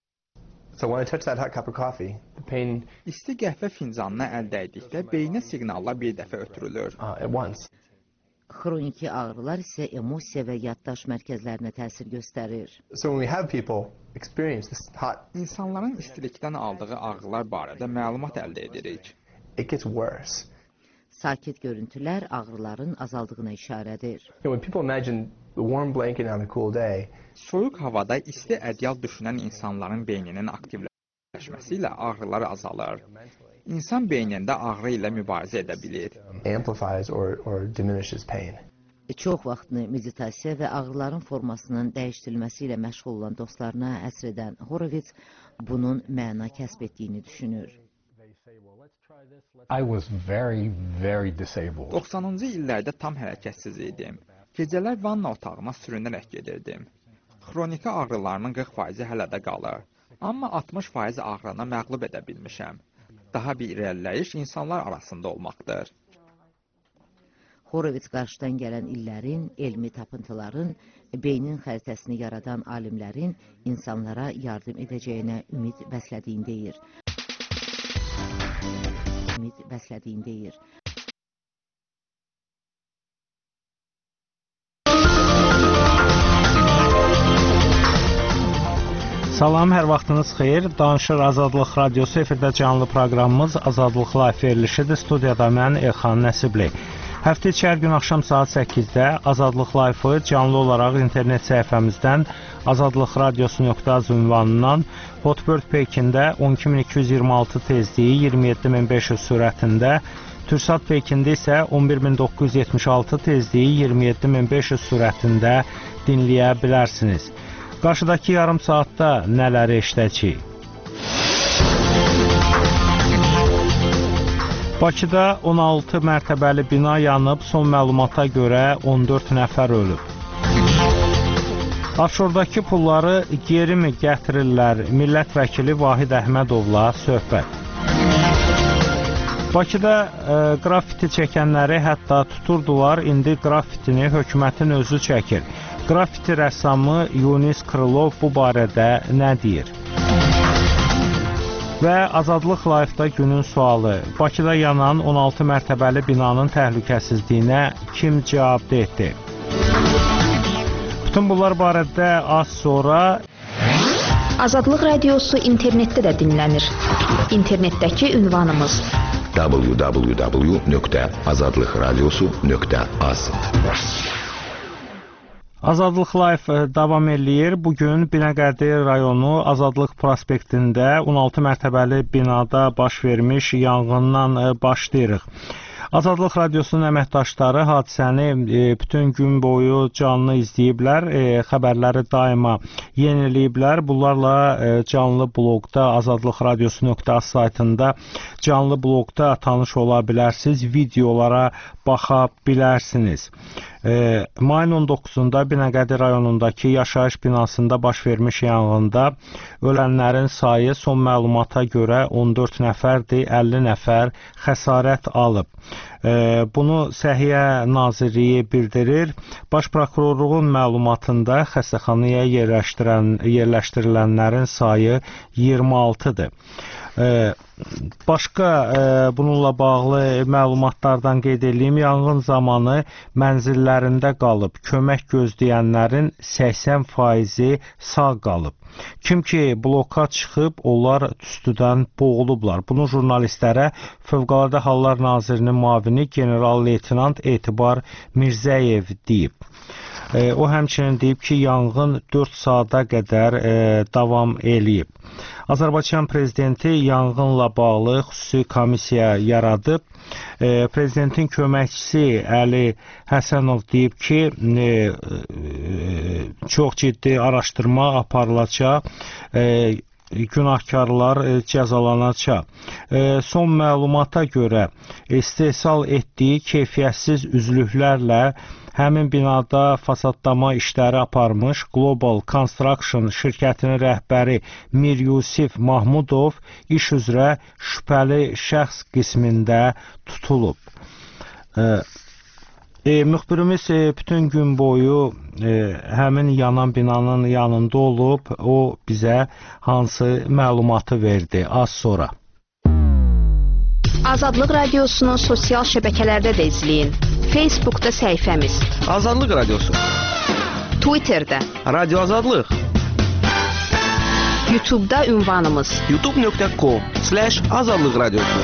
İsti qəhvə fincanına əl dəydikdə beynə siqnallar bir dəfə ötürülür. Xroniki ağrılar isə emosiya və yaddaş mərkəzlərinə təsir göstərir. İnsanların istilikdən aldığı ağrılar barədə məlumat əldə edirik. Sakit görüntülər ağrıların azaldığına işarədir. Soyuq havada isti ədyal düşünən insanların beyninin aktivləşməsi ilə ağrılar azalır. İnsan beynində ağrı ilə mübarizə edə bilir. Amplifies or diminishes pain. Çox vaxtını meditasiya və ağrıların formasının dəyişdirilməsi ilə məşğul olan dostlarına həsr edən Horowitz bunun məna kəsb etdiyini düşünür. I was very disabled. 90-cı illərdə tam hərəkətsiz idim. Gecələr vanna otağıma sürünərək gedirdim. Xroniki ağrılarımın 40% hələ də qalır. Amma 60% ağrına məğlub edə bilmişəm. Daha bir irəliləyiş insanlar arasında olmaqdır. Horowitz qarşıdan gələn illərin, elmi tapıntıların, beynin xəritəsini yaradan alimlərin insanlara yardım edəcəyinə ümid bəslədiyini deyir. Salam, hər vaxtınız xeyir. Danışır Azadlıq Radiosu efirdə canlı proqramımız Azadlıq Live verilişidir. Studiyada mən Elxan Nəsibli. Həftə içi hər gün axşam saat 8-də Azadlıq Live-ı canlı olaraq internet səhifəmizdən azadlıqradiosu.az ünvanından Hotbird Pekində 12226 tezliyi 27500 sürətində, Türksat Pekində isə 11976 tezliyi 27500 sürətində dinləyə bilərsiniz. Qarşıdakı yarım saatda nələri eşidəcəyik? Bakıda 16 mərtəbəli bina yanıb, son məlumata görə 14 nəfər ölüb. Afşordakı pulları geri mi gətirirlər? Millət vəkili Vahid Əhmədovla söhbət. Bakıda qrafiti çəkənləri hətta tuturdular, indi qrafitini hökumətin özü çəkir. Qrafiti rəssamı Yunis Krılov bu barədə nə deyir? Və Azadlıq Live-da günün sualı. Bakıda yanan 16 mərtəbəli binanın təhlükəsizliyinə kim cavabdeh etdi? Bütün bunlar barədə az sonra Azadlıq Radiosu internetdə də dinlənir. İnternetdəki ünvanımız www.azadlıqradiosu.az. Azadlıq Live davam eləyir. Bugün Binəqədi rayonu Azadlıq prospektində 16 mərtəbəli binada baş vermiş yanğından başlayırıq. Azadlıq Radiosunun əməkdaşları hadisəni bütün gün boyu canlı izləyiblər, xəbərləri daima yeniləyiblər. Bunlarla canlı bloqda azadlıqradiosu.az saytında canlı bloqda tanış ola bilərsiniz, videolara baxa bilərsiniz. Mayın 19-da Binəqədi rayonundakı yaşayış binasında baş vermiş yanğında ölənlərin sayı son məlumata görə 14 nəfərdir, 50 nəfər xəsarət alıb. Bunu Səhiyyə Nazirliyi bildirir. Baş prokurorluğun məlumatında xəstəxanaya yerləşdirilənlərin sayı 26-dır. Başqa bununla bağlı məlumatlardan qeyd edeyim. Yanğın zamanı mənzillərində qalıb kömək gözləyənlərin 80%-i sağ qalıb. Kim ki bloka çıxıb, onlar tüstüdən boğulublar. Bunu jurnalistlərə Fövqəladə Hallar Nazirinin müavini general-leytenant Etibar Mirzəyev deyib. O həmçinin deyib ki, yanğın 4 saata qədər davam eləyib. Azərbaycan prezidenti yanğınla bağlı xüsusi komissiya yaradıb. Prezidentin köməkçisi Əli Həsənov deyib ki, çox ciddi araşdırma aparılacaq, günahkarlar cəzalanacaq. Son məlumata görə istehsal etdiyi keyfiyyətsiz üzlüklərlə həmin binada fasadlama işləri aparmış Global Construction şirkətinin rəhbəri Mir Yusif Mahmudov iş üzrə şübhəli şəxs qismində tutulub. Müxbirimiz bütün gün boyu həmin yanan binanın yanında olub, o bizə hansı məlumatı verdi az sonra. Azadlıq Radiosunu sosial şəbəkələrdə də izləyin. Facebookda səhifəmiz Azadlıq Radiosu, Twitterdə Radio Azadlıq, YouTube'da ünvanımız youtube.com/Azadlıq Radiosu.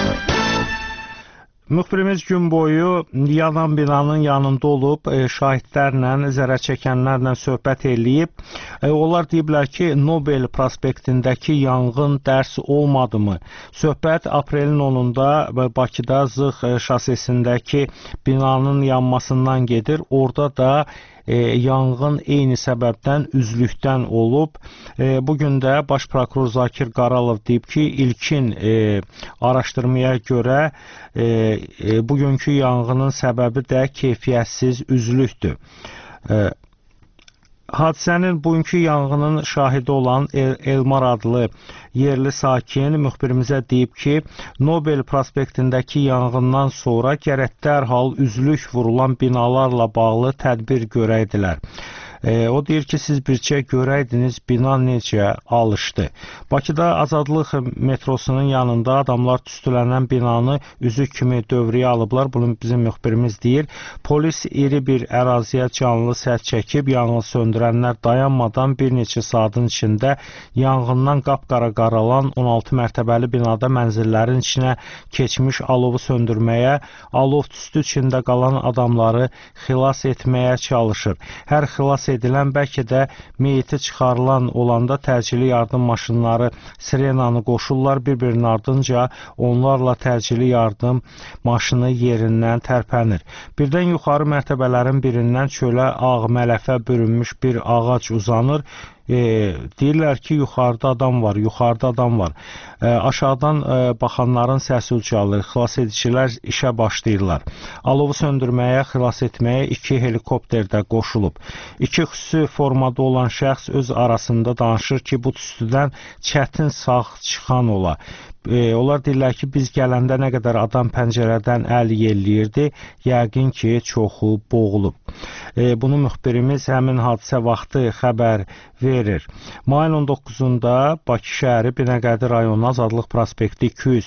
Müxbirimiz gün boyu yanan binanın yanında olub, şahidlərlə, zərər çəkənlərlə söhbət eləyib. Onlar deyiblər ki, Nobel prospektindəki yanğın dərs olmadımı? Söhbət aprelin 10-da Bakıda Zığ şosesindəki binanın yanmasından gedir. Orada da yanğın eyni səbəbdən, üzlükdən olub. Bugün də Baş prokuror Zakir Qaralov deyib ki, ilkin araşdırmaya görə bugünkü yanğının səbəbi də keyfiyyətsiz üzlükdür. Hadisənin bugünkü yanğının şahidi olan Elmar adlı yerli sakin müxbirimizə deyib ki, Nobel prospektindəki yanğından sonra gərək dərhal üzlük vurulan binalarla bağlı tədbir görəydilər. O deyir ki, siz bircə görəydiniz bina necə alışdı. Bakıda Azadlıq metrosunun yanında adamlar tüstülənən binanı üzük kimi dövrəyə alıblar. Bunu bizim müxbirimiz deyir. Polis iri bir əraziyə canlı səs çəkib, yanğın söndürənlər dayanmadan bir neçə saatın içində yanğından qapqara qaralan 16 mərtəbəli binada mənzillərin içinə keçmiş alovu söndürməyə, alov tüstü içində qalan adamları xilas etməyə çalışır. Hər xilas edilən, bəlkə də meyiti çıxarılan olanda təcili yardım maşınları sirenanı qoşurlar, bir-birinin ardınca onlarla təcili yardım maşını yerindən tərpənir. Birdən yuxarı mərtəbələrin birindən çölə ağ mələfə bürünmüş bir ağac uzanır. Deyirlər ki, yuxarıda adam var, yuxarıda adam var. Aşağıdan baxanların səsi ucalır, xilas edicilər işə başlayırlar. Alovu söndürməyə, xilas etməyə 2 helikopter də qoşulub. 2 xüsusi formada olan şəxs öz arasında danışır ki, bu tüstüdən çətin sağ çıxan ola. Onlar deyirlər ki, biz gələndə nə qədər adam pəncərədən əl yelləyirdi, yəqin ki, çoxu boğulub. Bunu müxbirimiz həmin hadisə vaxtı xəbər verir. Mayın 19-da Bakı şəhəri Binəqədi rayonu Azadlıq prospekti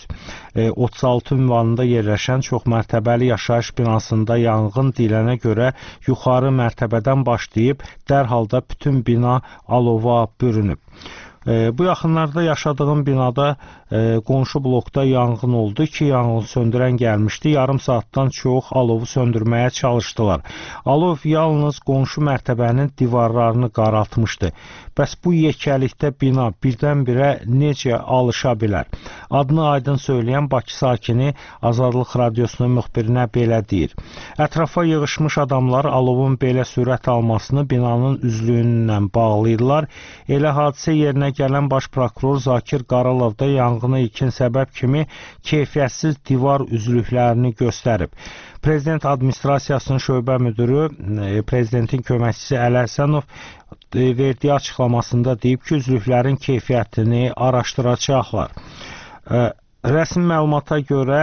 236 ünvanında yerləşən çoxmərtəbəli yaşayış binasında yanğın deyilənə görə yuxarı mərtəbədən başlayıb, dərhalda bütün bina alova bürünüb. Bu yaxınlarda yaşadığım binada qonşu blokda yanğın oldu ki, yanğın söndürən gəlmişdi. Yarım saatdan çox alovu söndürməyə çalışdılar. Alov yalnız qonşu mərtəbənin divarlarını qaraltmışdı. Bəs bu yekəlikdə bina birdən-birə necə alışa bilər? Adını aydın söyləyən Bakı sakini Azadlıq radiosunun müxbirinə belə deyir. Ətrafa yığışmış adamlar alovun belə sürət almasını binanın üzlüyündən bağlayırlar. Elə hadisə yerinə gələn Baş prokuror Zakir Qaralov da yanğına ilkin səbəb kimi keyfiyyətsiz divar üzlüklərini göstərib. Prezident administrasiyasının şöbə müdürü, prezidentin köməkçisi Əli Həsənov verdiyi açıqlamasında deyib ki, üzlüklərin keyfiyyətini araşdıracaqlar. Rəsmi məlumata görə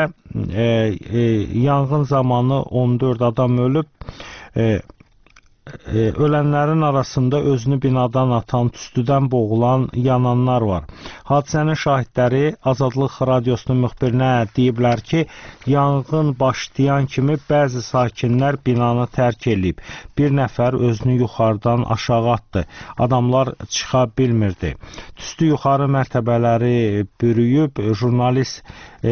yanğın zamanı 14 adam ölüb. Ölənlərin arasında özünü binadan atan, tüstüdən boğulan, yananlar var. Hadisənin şahidləri Azadlıq radiosunun müxbirinə deyiblər ki, yanğın başlayan kimi bəzi sakinlər binanı tərk edib. Bir nəfər özünü yuxarıdan aşağı atdı. Adamlar çıxa bilmirdi. Tüstü yuxarı mərtəbələri bürüyüb. Jurnalist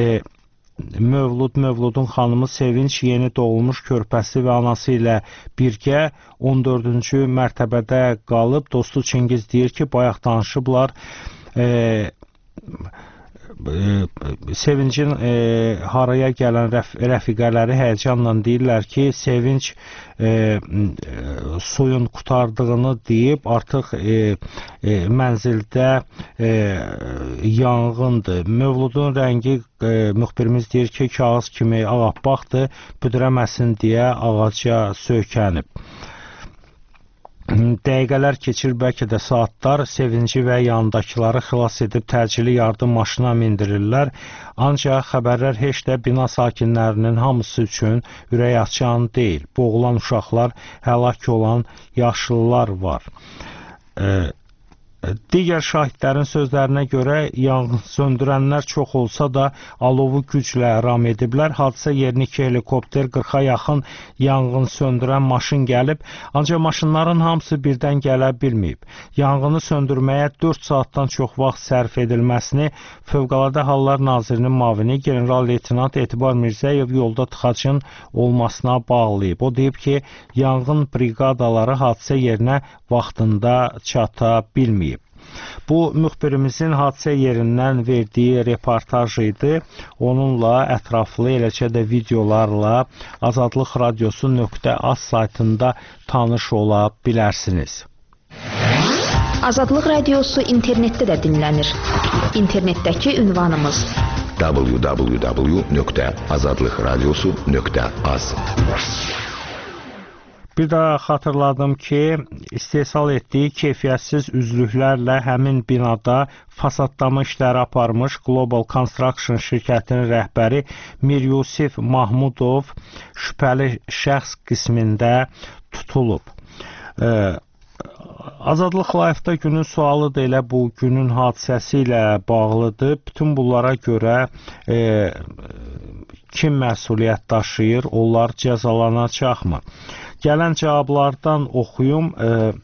Mövludun xanımı Sevinç yeni doğulmuş körpəsi və anası ilə birgə 14-cü mərtəbədə qalıb. Dostu Çingiz deyir ki, bayaq danışıblar. Sevincin haraya gələn rəfiqələri həyəcanla deyirlər ki, Sevinç suyun qurtardığını deyib, artıq mənzildə yanğındır. Mövludun rəngi müxbirimiz deyir ki, kağız kimi ağappaqdır, büdürəməsin deyə ağaca söykənib. Dəqiqələr keçir, bəlkə də saatlar, Sevinci və yanındakıları xilas edib təcili yardım maşına mindirirlər. Ancaq xəbərlər heç də bina sakinlərinin hamısı üçün ürək açan deyil. Boğulan uşaqlar, həlak olan yaşlılar var. Digər şahidlərin sözlərinə görə yanğın söndürənlər çox olsa da alovu güclə ram ediblər. Hadisə yerinə 2 helikopter, 40-a yaxın yanğın söndürən maşın gəlib, ancaq maşınların hamısı birdən gələ bilməyib. Yanğını söndürməyə 4 saatdan çox vaxt sərf edilməsini Fövqəladə Hallar Nazirinin müavini general-leytenant Etibar Mirzəyev yolda tıxacın olmasına bağlayıb. O deyib ki, yanğın briqadaları hadisə yerinə vaxtında çata bilməyib. Bu, müxbirimizin hadisə yerindən verdiyi reportaj idi. Onunla ətraflı, eləcə də videolarla Azadlıq Radiosu.az saytında tanış ola bilərsiniz. Azadlıq Radiosu internetdə də dinlənir. İnternetdəki ünvanımız www.azadlıqradiosu.az. Bir daha xatırladım ki, istehsal etdiyi keyfiyyətsiz üzlüklərlə həmin binada fasadlama işləri aparmış Global Construction şirkətinin rəhbəri Mir Yusif Mahmudov şübhəli şəxs qismində tutulub. Azadlıq Live-da günün sualı da elə bu günün hadisəsi ilə bağlıdır. Bütün bunlara görə kim məsuliyyət daşıyır, onlar cəzalanacaqmı? Gələn cavablardan oxuyum.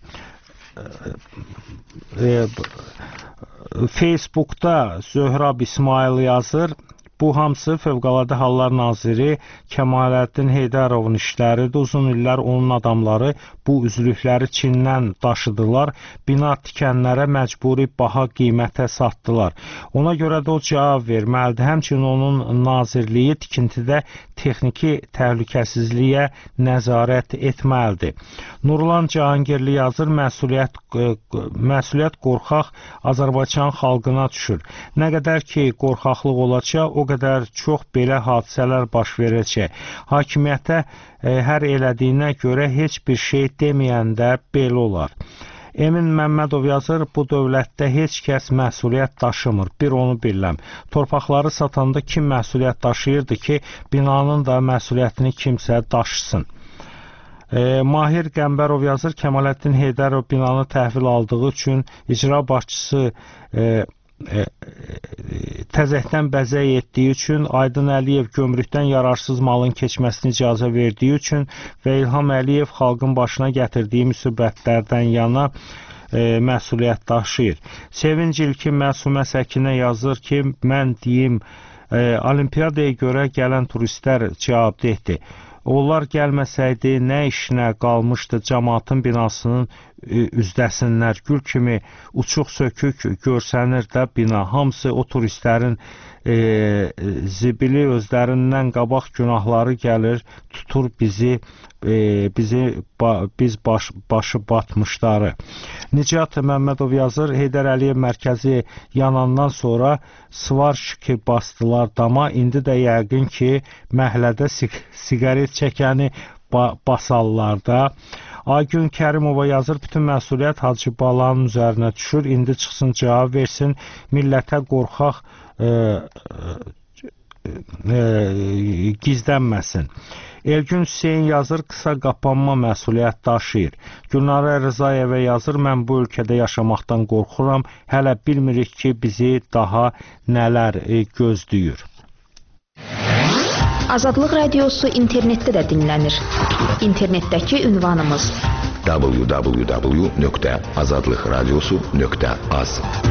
Facebookda Zöhrab İsmail yazır. Bu hamısı Fövqəladə Hallar Naziri Kəmaləddin Heydərovun işləridir. Uzun illər onun adamları bu üzlükləri Çindən daşıdılar. Bina tikənlərə məcburi baha qiymətə satdılar. Ona görə də o cavab verməlidir. Həmçinin onun nazirliyi tikintidə texniki təhlükəsizliyə nəzarət etməlidir. Nurlan Cahangirli yazır, məsuliyyət qorxaq Azərbaycan xalqına düşür. Nə qədər ki qorxaqlıq olacaq, o qədər çox belə hadisələr baş verəcək. Hakimiyyətə hər elədiyinə görə heç bir şey deməyəndə belə olar. Emin Məmmədov yazır, bu dövlətdə heç kəs məsuliyyət daşımır. Bir onu bilirəm. Torpaqları satanda kim məsuliyyət daşıyırdı ki, binanın da məsuliyyətini kimsə daşısın. Mahir Qəmbərov yazır, Kəmaləddin Heydərov binanı təhvil aldığı üçün icra başçısı təzəkdən bəzək etdiyi üçün, Aydın Əliyev gömrükdən yararsız malın keçməsini icazə verdiyi üçün və İlham Əliyev xalqın başına gətirdiyi müsibətlərdən yana məsuliyyət daşıyır. Sevinc İlkin Məsumə Səkinə yazır ki, mən deyim, olimpiyadaya görə gələn turistlər cavabdehdir. Onlar gəlməsəydi, nə işinə qalmışdı cəmaatın binasının üzdəsinlər. Gül kimi uçuq sökük görsənir də bina. Hamısı o turistlərin zibili özlərindən qabaq günahları gəlir, tutur biz başı batmışları. Nicat Məmmədov yazır, Heydər Əliyev mərkəzi yanandan sonra svarşki bastılar dama, indi də yəqin ki, məhəllədə siqaret çəkəni basarlar da. Aygün Kərimova yazır, bütün məsuliyyət Hacı Balanın üzərinə düşür, indi çıxsın cavab versin, millətə qorxaq gizlənməsin. Elgün Hüseyin yazır, qısa qapanma məsuliyyət daşıyır. Gülnara Rızayevə yazır, mən bu ölkədə yaşamaqdan qorxuram, hələ bilmirik ki, bizi daha nələr gözləyir. Azadlıq Radiosu internetdə də dinlənir. İnternetdəki ünvanımız www.azadlıqradiosu.az.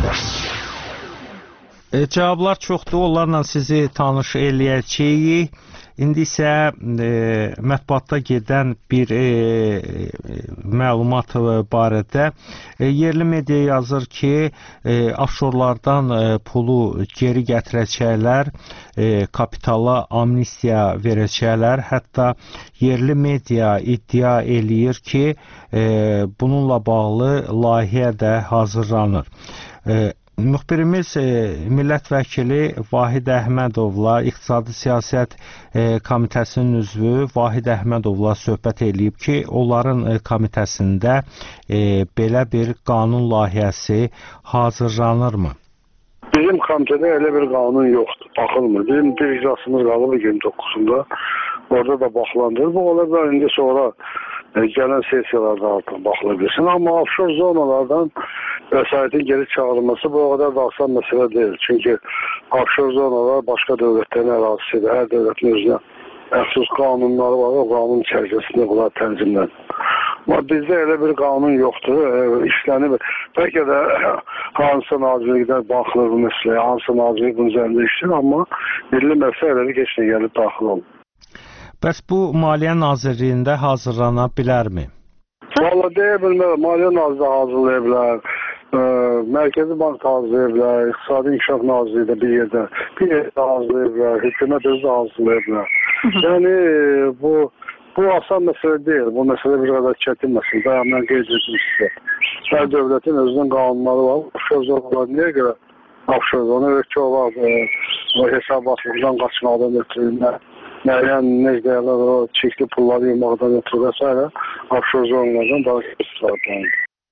Cavablar çoxdur, onlarla sizi tanış eləyəcəyik. İndi isə mətbuatda gedən bir məlumat barədə yerli media yazır ki, offşorlardan pulu geri gətirəcəklər, kapitala amnistiya verəcəklər. Hətta yerli media iddia eləyir ki, bununla bağlı layihə də hazırlanır. Müxbirimiz millət vəkili Vahid Əhmədovla, İqtisadi Siyasət Komitəsinin üzvü Vahid Əhmədovla söhbət eləyib ki, onların komitəsində belə bir qanun layihəsi hazırlanırmı? Bizim komitədə elə bir qanun yoxdur, baxılmır. Bizim bir iclasımız qalıb 29-unda, orada da baxılandır. Bu olar da indi sonra gələn sessiyalarda altına baxıla bilsin. Amma offshore zonalardan vəsaitin geri çağırılması bu o kadar da asan məsələ deyil. Çünki offshore zonalar başqa dövlətlərin ərazisidir. Hər dövlətin özünə məxsus qanunları var, o qanun içərisində bunlar tənzimlənir. Amma bizdə elə bir qanun yoxdur, işlənib. Bəlkə də hansısa nazirlikdən baxılır bu məsələyə, hansısa nazirlik bunun üzərində işləyir, amma milli məsələləri heç nə gəlib daxil olmur. Bəs bu Maliyyə Nazirliyində hazırlana bilərmi? Valla deyə bilmərəm, Maliyyə Nazirliyi hazırlaya bilər, Mərkəzi Bank hazırlaya bilər, İqtisadi İnkişaf Nazirliyi də bir yerdə hazırlaya bilər, hökumət özü də hazırlaya bilər. Yəni bu asan məsələ deyil, bu məsələ bir qədər çətin məsələ. Mən qeyd etdim sizə. Hər dövlətin özünün qanunları var. Offshore zonalar niyə görə offshore zona? Ki, o var, hesabatlıqdan qaçmaqdan ötürü, müəyyən necdəyələr o çəkli pulları yığmaqdan ötürü və s. offshore zonalardan daha istifadə.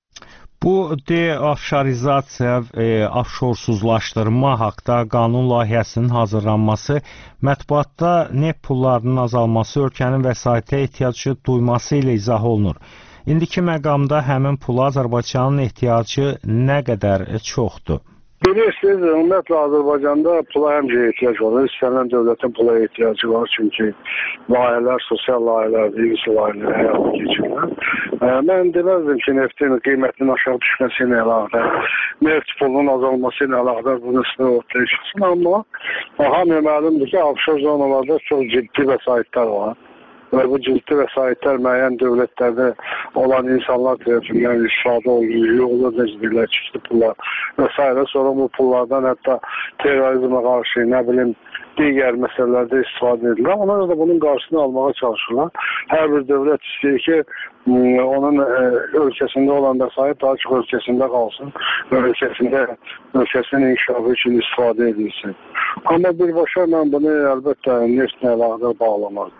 Bu de-offşorizasiya, offşorsuzlaşdırma haqda qanun layihəsinin hazırlanması, mətbuatda neft pullarının azalması, ölkənin vəsaitə ehtiyacı duyması ilə izah olunur. İndiki məqamda həmin pula Azərbaycanın ehtiyacı nə qədər çoxdur? Bilirsiniz, ümumiyyətlə Azərbaycanda pula həmcə ehtiyac var. İstənilən dövlətin pula ehtiyacı var. Çünki layihələr, sosial layihələr, ilgisi layihələr həyata keçirirlər. Mən deməzdim ki, neftin qiymətinin aşağı düşməsi ilə əlaqədar, neft pulunun azalması ilə əlaqədar bu nəslə ortaya çıxsın. Amma hamıya məlumdur ki, offshore zonalarda çox ciddi vəsaitlər var. Və bu ciddi vəsaitlər müəyyən dövlətlərdə olan insanlar tərəfindən istifadə olunur, necədirlər, çişli pullar və s. Sonra bu pullardan hətta terrorizmə qarşı, nə bilim, digər məsələlərdə istifadə edilir. Ona da bunun qarşısını almağa çalışırlar. Hər bir dövlət istəyir ki, onun ölkəsində olan vəsait daha çox ölkəsində qalsın və ölkəsinin inkişafı üçün istifadə edilsin. Amma birbaşa mən bunu əlbəttə neftlə əlaqədar bağlamazdım.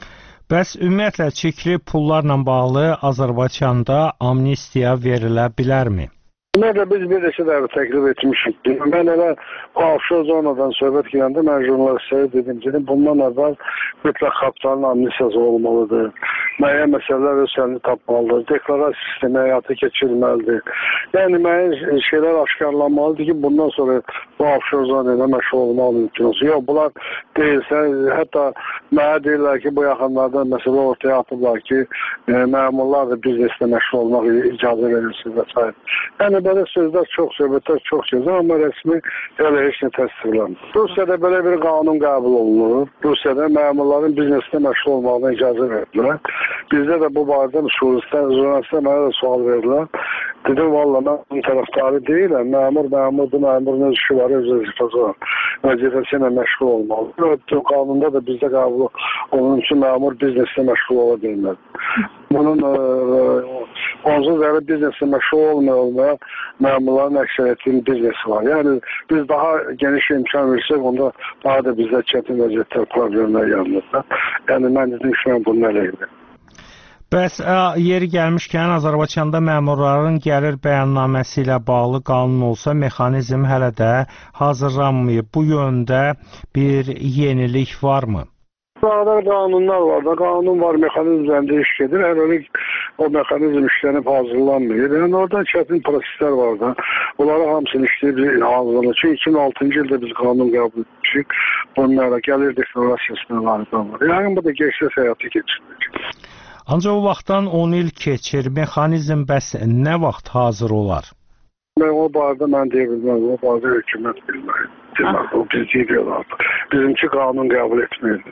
Bəs ümumiyyətlə çəkili pullarla bağlı Azərbaycanda amnistiya verilə bilərmi? Ümumiyyətlə biz bir neçə dəfə təklif etmişik. Mən elə offshore zonadan söhbət girəndə mən jurnalistlərə dedim ki, bundan əvvəl mütləq kapitalın amnistiyası olmalıdır. Müəyyən məsələlər öz sənini tapmalıdır. Deklarasiya sistemi həyata keçirilməlidir. Yəni müəyyən şeylər aşkarlanmalıdır ki, bundan sonra bu offshore zonayla məşğul olmaq mümkün olsun. Yox, bunlar deyilsə, hətta mənə deyirlər ki, bu yaxınlarda məsələ ortaya atıblar ki, məmurlar da bizneslə məşğul olmaq icazə verilsin və s. Yəni belə sözlər çox, söhbətlər çox gözəl, amma rəsmi elə heç nə təsdiqlənmir. Rusiyada belə bir qanun qəbul olunur. Rusiyada məmurların bizneslə məşğul olmağına icazə verirlər. Bizdə də bu barədə jurnalistlər mənə də sual verirlər. Dedim, valla mən bunun tərəfdarı deyiləm. Məmurdur, məmurun öz işi var, öz vəzifəsi var. Vəzifəsi ilə məşğul olmalı. Qanunda da bizdə qəbul onun üçün məmur bizneslə məşğul ola bilməz. Bunun onsuz da bizneslə məşğul olmaya məmurların əksəriyyətinin biznesi var. Yəni biz daha geniş imkan versək, onda daha da bizdə çətin vəziyyətlər, problemlər yaranır. Yəni mən dedim ki, mən bunun əleyhinə. Bəs yeri gəlmişkən Azərbaycanda məmurların gəlir bəyannaməsi ilə bağlı qanun olsa, mexanizm hələ də hazırlanmayıb. Bu yöndə bir yenilik varmı? Sağlar qanunlar var da, qanun var, mexanizm üzərində iş gedir. Hələ o mexanizm işlənib hazırlanmıyor. Yəni oradan çətin proseslər var da. Bunları hamısını işləyib hazırlanır. Çünki 2006-cı ildə biz qanun qəbul etmişik. Bunlara gəlir deklarasiyasına layiqdən var. Yəni bu da geçmiş həyatı keçirilir. Ancaq o vaxtdan 10 il keçir. Mexanizm bəs nə vaxt hazır olar? O barədə mən deyə bilməm. O barədə hökumət bilməyir. O biz deyilir. Bizimki qanun qəbul etməyir.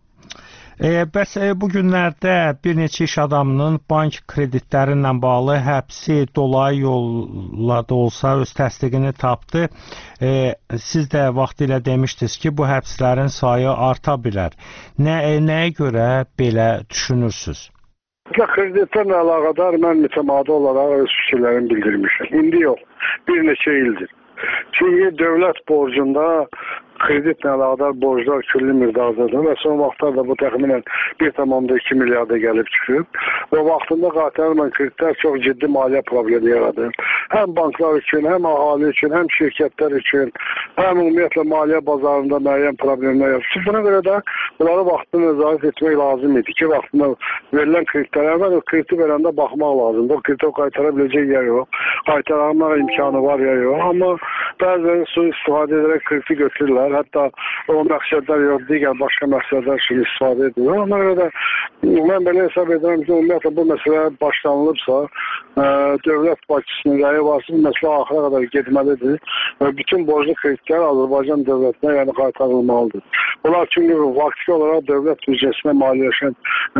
Bəs bu günlərdə bir neçə iş adamının bank kreditləri ilə bağlı həbsi dolayı yolla da olsa öz təsdiqini tapdı. Siz də vaxtilə demişdiniz ki, bu həbslərin sayı arta bilər. Nəyə görə belə düşünürsünüz? Kreditlərlə əlaqədar mən mütəmadi olaraq öz fikirlərimi bildirmişəm. İndi yox, bir neçə ildir. Çünki dövlət borcunda kreditlə əlaqədar borclar külli miqdardadır və son vaxtlarda bu təxminən 1,2 milyarda gəlib çıxıb və vaxtında qatarla kreditlər çox ciddi maliyyə problemi yaradır. həm banklar üçün, həm əhali üçün, həm şirkətlər üçün, həm ümumiyyətlə maliyyə bazarında müəyyən problemlər yaratır. Buna görə də bunları vaxtında nəzarət etmək lazım idi ki, vaxtında verilən kreditlərə əvvəl o krediti verəndə baxmaq lazımdır. O krediti qaytara biləcək ya yox, qaytarmaq imkanı var ya yox. Amma bəzən su istifadə edərək krediti götürürlər. Hətta o məqsədlər yox, digər başqa məqsədlər üçün istifadə edilir. Ona görə də mən belə hesab edirəm ki, ümumiyyətlə bu məsələ başlanılıbsa, dövlət başçısının rəyi varsa, bu məsələ axıra qədər getməlidir və bütün borclu kreditlər Azərbaycan dövlətinə yəni qaytarılmalıdır. Bunlar çünki vaktiki olaraq dövlət büdcəsinə maliyyələşən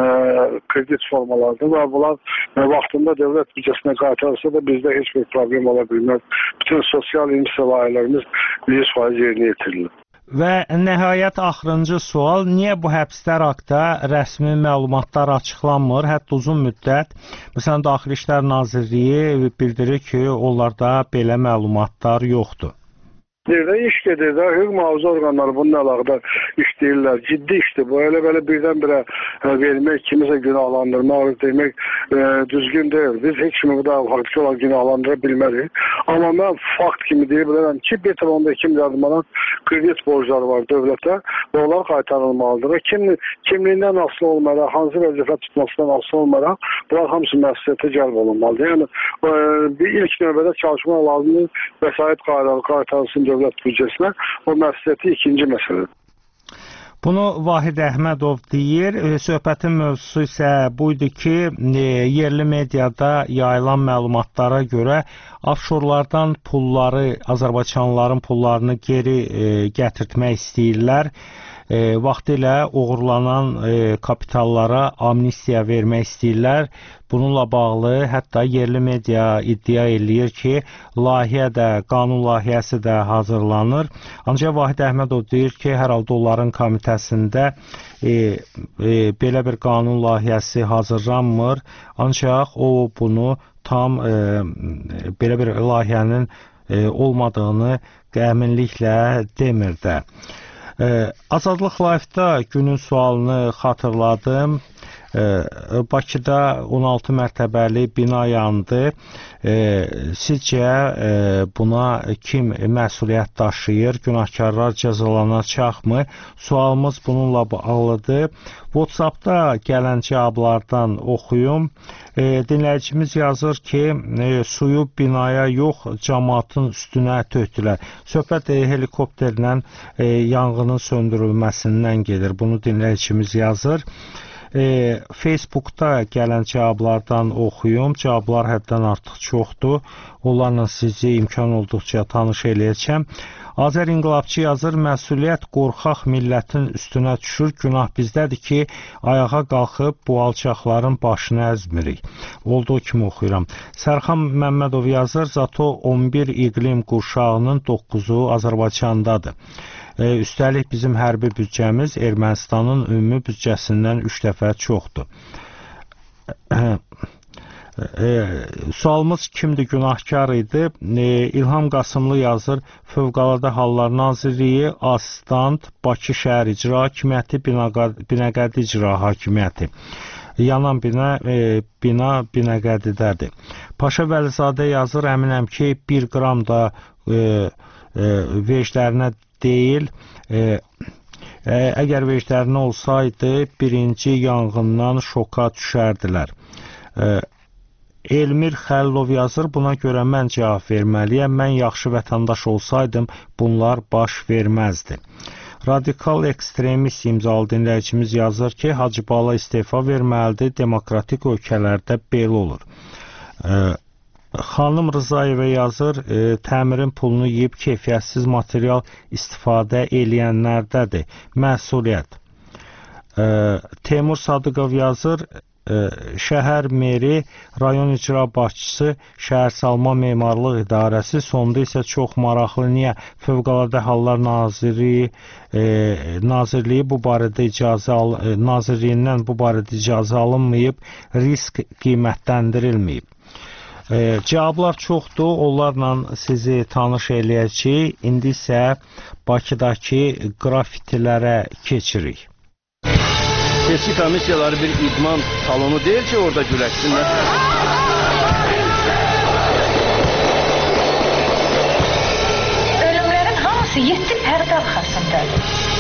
kredit formalardır və bunlar vaxtında dövlət büdcəsinə qaytarılsa da bizdə heç bir problem ola bilməz. Bütün sosial imza layihələrimiz 100% yerinə yetirilir. Və nəhayət axırıncı sual, niyə bu həbslər haqqında rəsmi məlumatlar açıqlanmır? Hətta uzun müddət, məsələn, Daxili İşlər Nazirliyi bildirir ki, onlarda belə məlumatlar yoxdur. İş gedir də, hüquq mühafizə orqanları bununla əlaqədar işləyirlər. Ciddi işdir bu. Elə belə birdən-birə vermək, kimisə günahlandırmaq demək düzgün deyil. Biz heç kimi bu da faktiki olaraq günahlandıra bilmərik. Amma mən fakt kimi deyə bilərəm ki, 1,2 milyard manat kredit borcları var dövlətə və onlar qaytarılmalıdır. Və kimliyindən asılı olmayaraq, hansı vəzifə tutmasından asılı olmayaraq, bunlar hamısı məsuliyyətə cəlb olunmalıdır. Yəni, bir ilk növbədə çalışmaq lazımdır, vəsait qaytarılsın dövlət büdcəsinə, o məsuliyyəti ikinci məsələdir. Bunu Vahid Əhmədov deyir. Söhbətin mövzusu isə buydu ki, yerli mediada yayılan məlumatlara görə offşorlardan pulları, Azərbaycanlıların pullarını geri gətirtmək istəyirlər. Vaxtilə uğurlanan kapitallara amnistiya vermək istəyirlər. Bununla bağlı hətta yerli media iddia eləyir ki, layihə də, qanun layihəsi də hazırlanır. Ancaq Vahid Əhmədov deyir ki, hər halda onların komitəsində belə bir qanun layihəsi hazırlanmır. Ancaq o bunu tam belə bir layihənin olmadığını əminliklə demir də. Azadlıq Live-da günün sualını xatırladım. Bakıda 16 mərtəbəli bina yandı. Sizcə buna kim məsuliyyət daşıyır? Günahkarlar cəzalanacaqmı? Sualımız bununla bağlıdır. WhatsApp-da gələn cavablardan oxuyum. Dinləyicimiz yazır ki, suyu binaya yox, cəmaatın üstünə tökdülər. Söhbət helikopterlə yanğının söndürülməsindən gedir. Bunu dinləyicimiz yazır. Facebookda gələn cavablardan oxuyum. Cavablar həddən artıq çoxdur. Onlarla sizi imkan olduqca tanış eləyəcəm. Azər İnqilabçı yazır, məsuliyyət qorxaq millətin üstünə düşür. Günah bizdədir ki, ayağa qalxıb bu alçaqların başını əzmirik. Olduğu kimi oxuyuram. Sərxan Məmmədov yazır, zato 11 iqlim qurşağının 9-u Azərbaycandadır. Üstəlik bizim hərbi büdcəmiz Ermənistanın ümumi büdcəsindən 3 dəfə çoxdur. Sualımız kimdir, günahkar idi? İlham Qasımlı yazır, Fövqəladə Hallar Nazirliyi, Asistant, Bakı Şəhər İcra Hakimiyyəti, Binəqədi İcra Hakimiyyəti. Yanan bina Binəqədidədir. Paşa Vəlizadə yazır, əminəm ki, 1 qram da veclərinə deyil. Əgər veclərinə olsaydı, birinci yanğından şoka düşərdilər. Elmir Xəllov yazır, buna görə mən cavab verməliyəm. Mən yaxşı vətəndaş olsaydım, bunlar baş verməzdi. Radikal ekstremist imzalı dinləyicimiz yazır ki, Hacı Bala istefa verməlidir, demokratik ölkələrdə belə olur. Xanım Rızayeva yazır, təmirin pulunu yiyib keyfiyyətsiz material istifadə eləyənlərdədir. Məsuliyyət. Teymur Sadıqov yazır, şəhər meri, rayon icra başçısı, şəhərsalma memarlıq idarəsi, sonda isə çox maraqlı, niyə Fövqəladə Hallar Nazirliyi bu barədə Nazirliyindən bu barədə icazə alınmayıb, risk qiymətləndirilməyib. Cavablar çoxdur, onlarla sizi tanış eləyəcəyik. İndi isə Bakıdakı qrafitilərə keçirik. Seçki komissiyaları bir idman salonu deyil ki, orada güləşsinlər. hamısı 7 pərdə arxasındadır.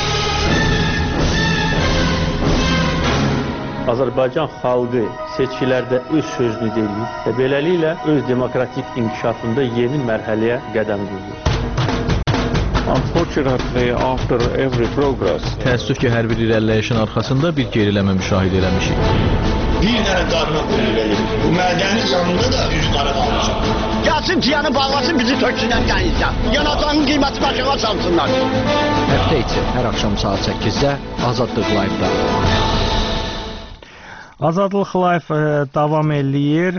Azərbaycan xalqı seçkilərdə öz sözünü deyir və beləliklə öz demokratik inkişafında yeni mərhələyə qədəm qoyur. Unfortunately, after every progress, təəssüf ki, hər bir irəliləyişin arxasında bir geriləmə müşahidə eləmişik. Bir dənə darma qoyulur. Bu mədəni canında da üz qara qalmışam. Gəlsin ciyanı bağlasın, bizi töksünən qəyizdən. Yanacağının qiyməti başına çalsınlar. Həftə içi hər axşam saat 8-də Azadlıq Live-da. Azadlıq Live davam eləyir.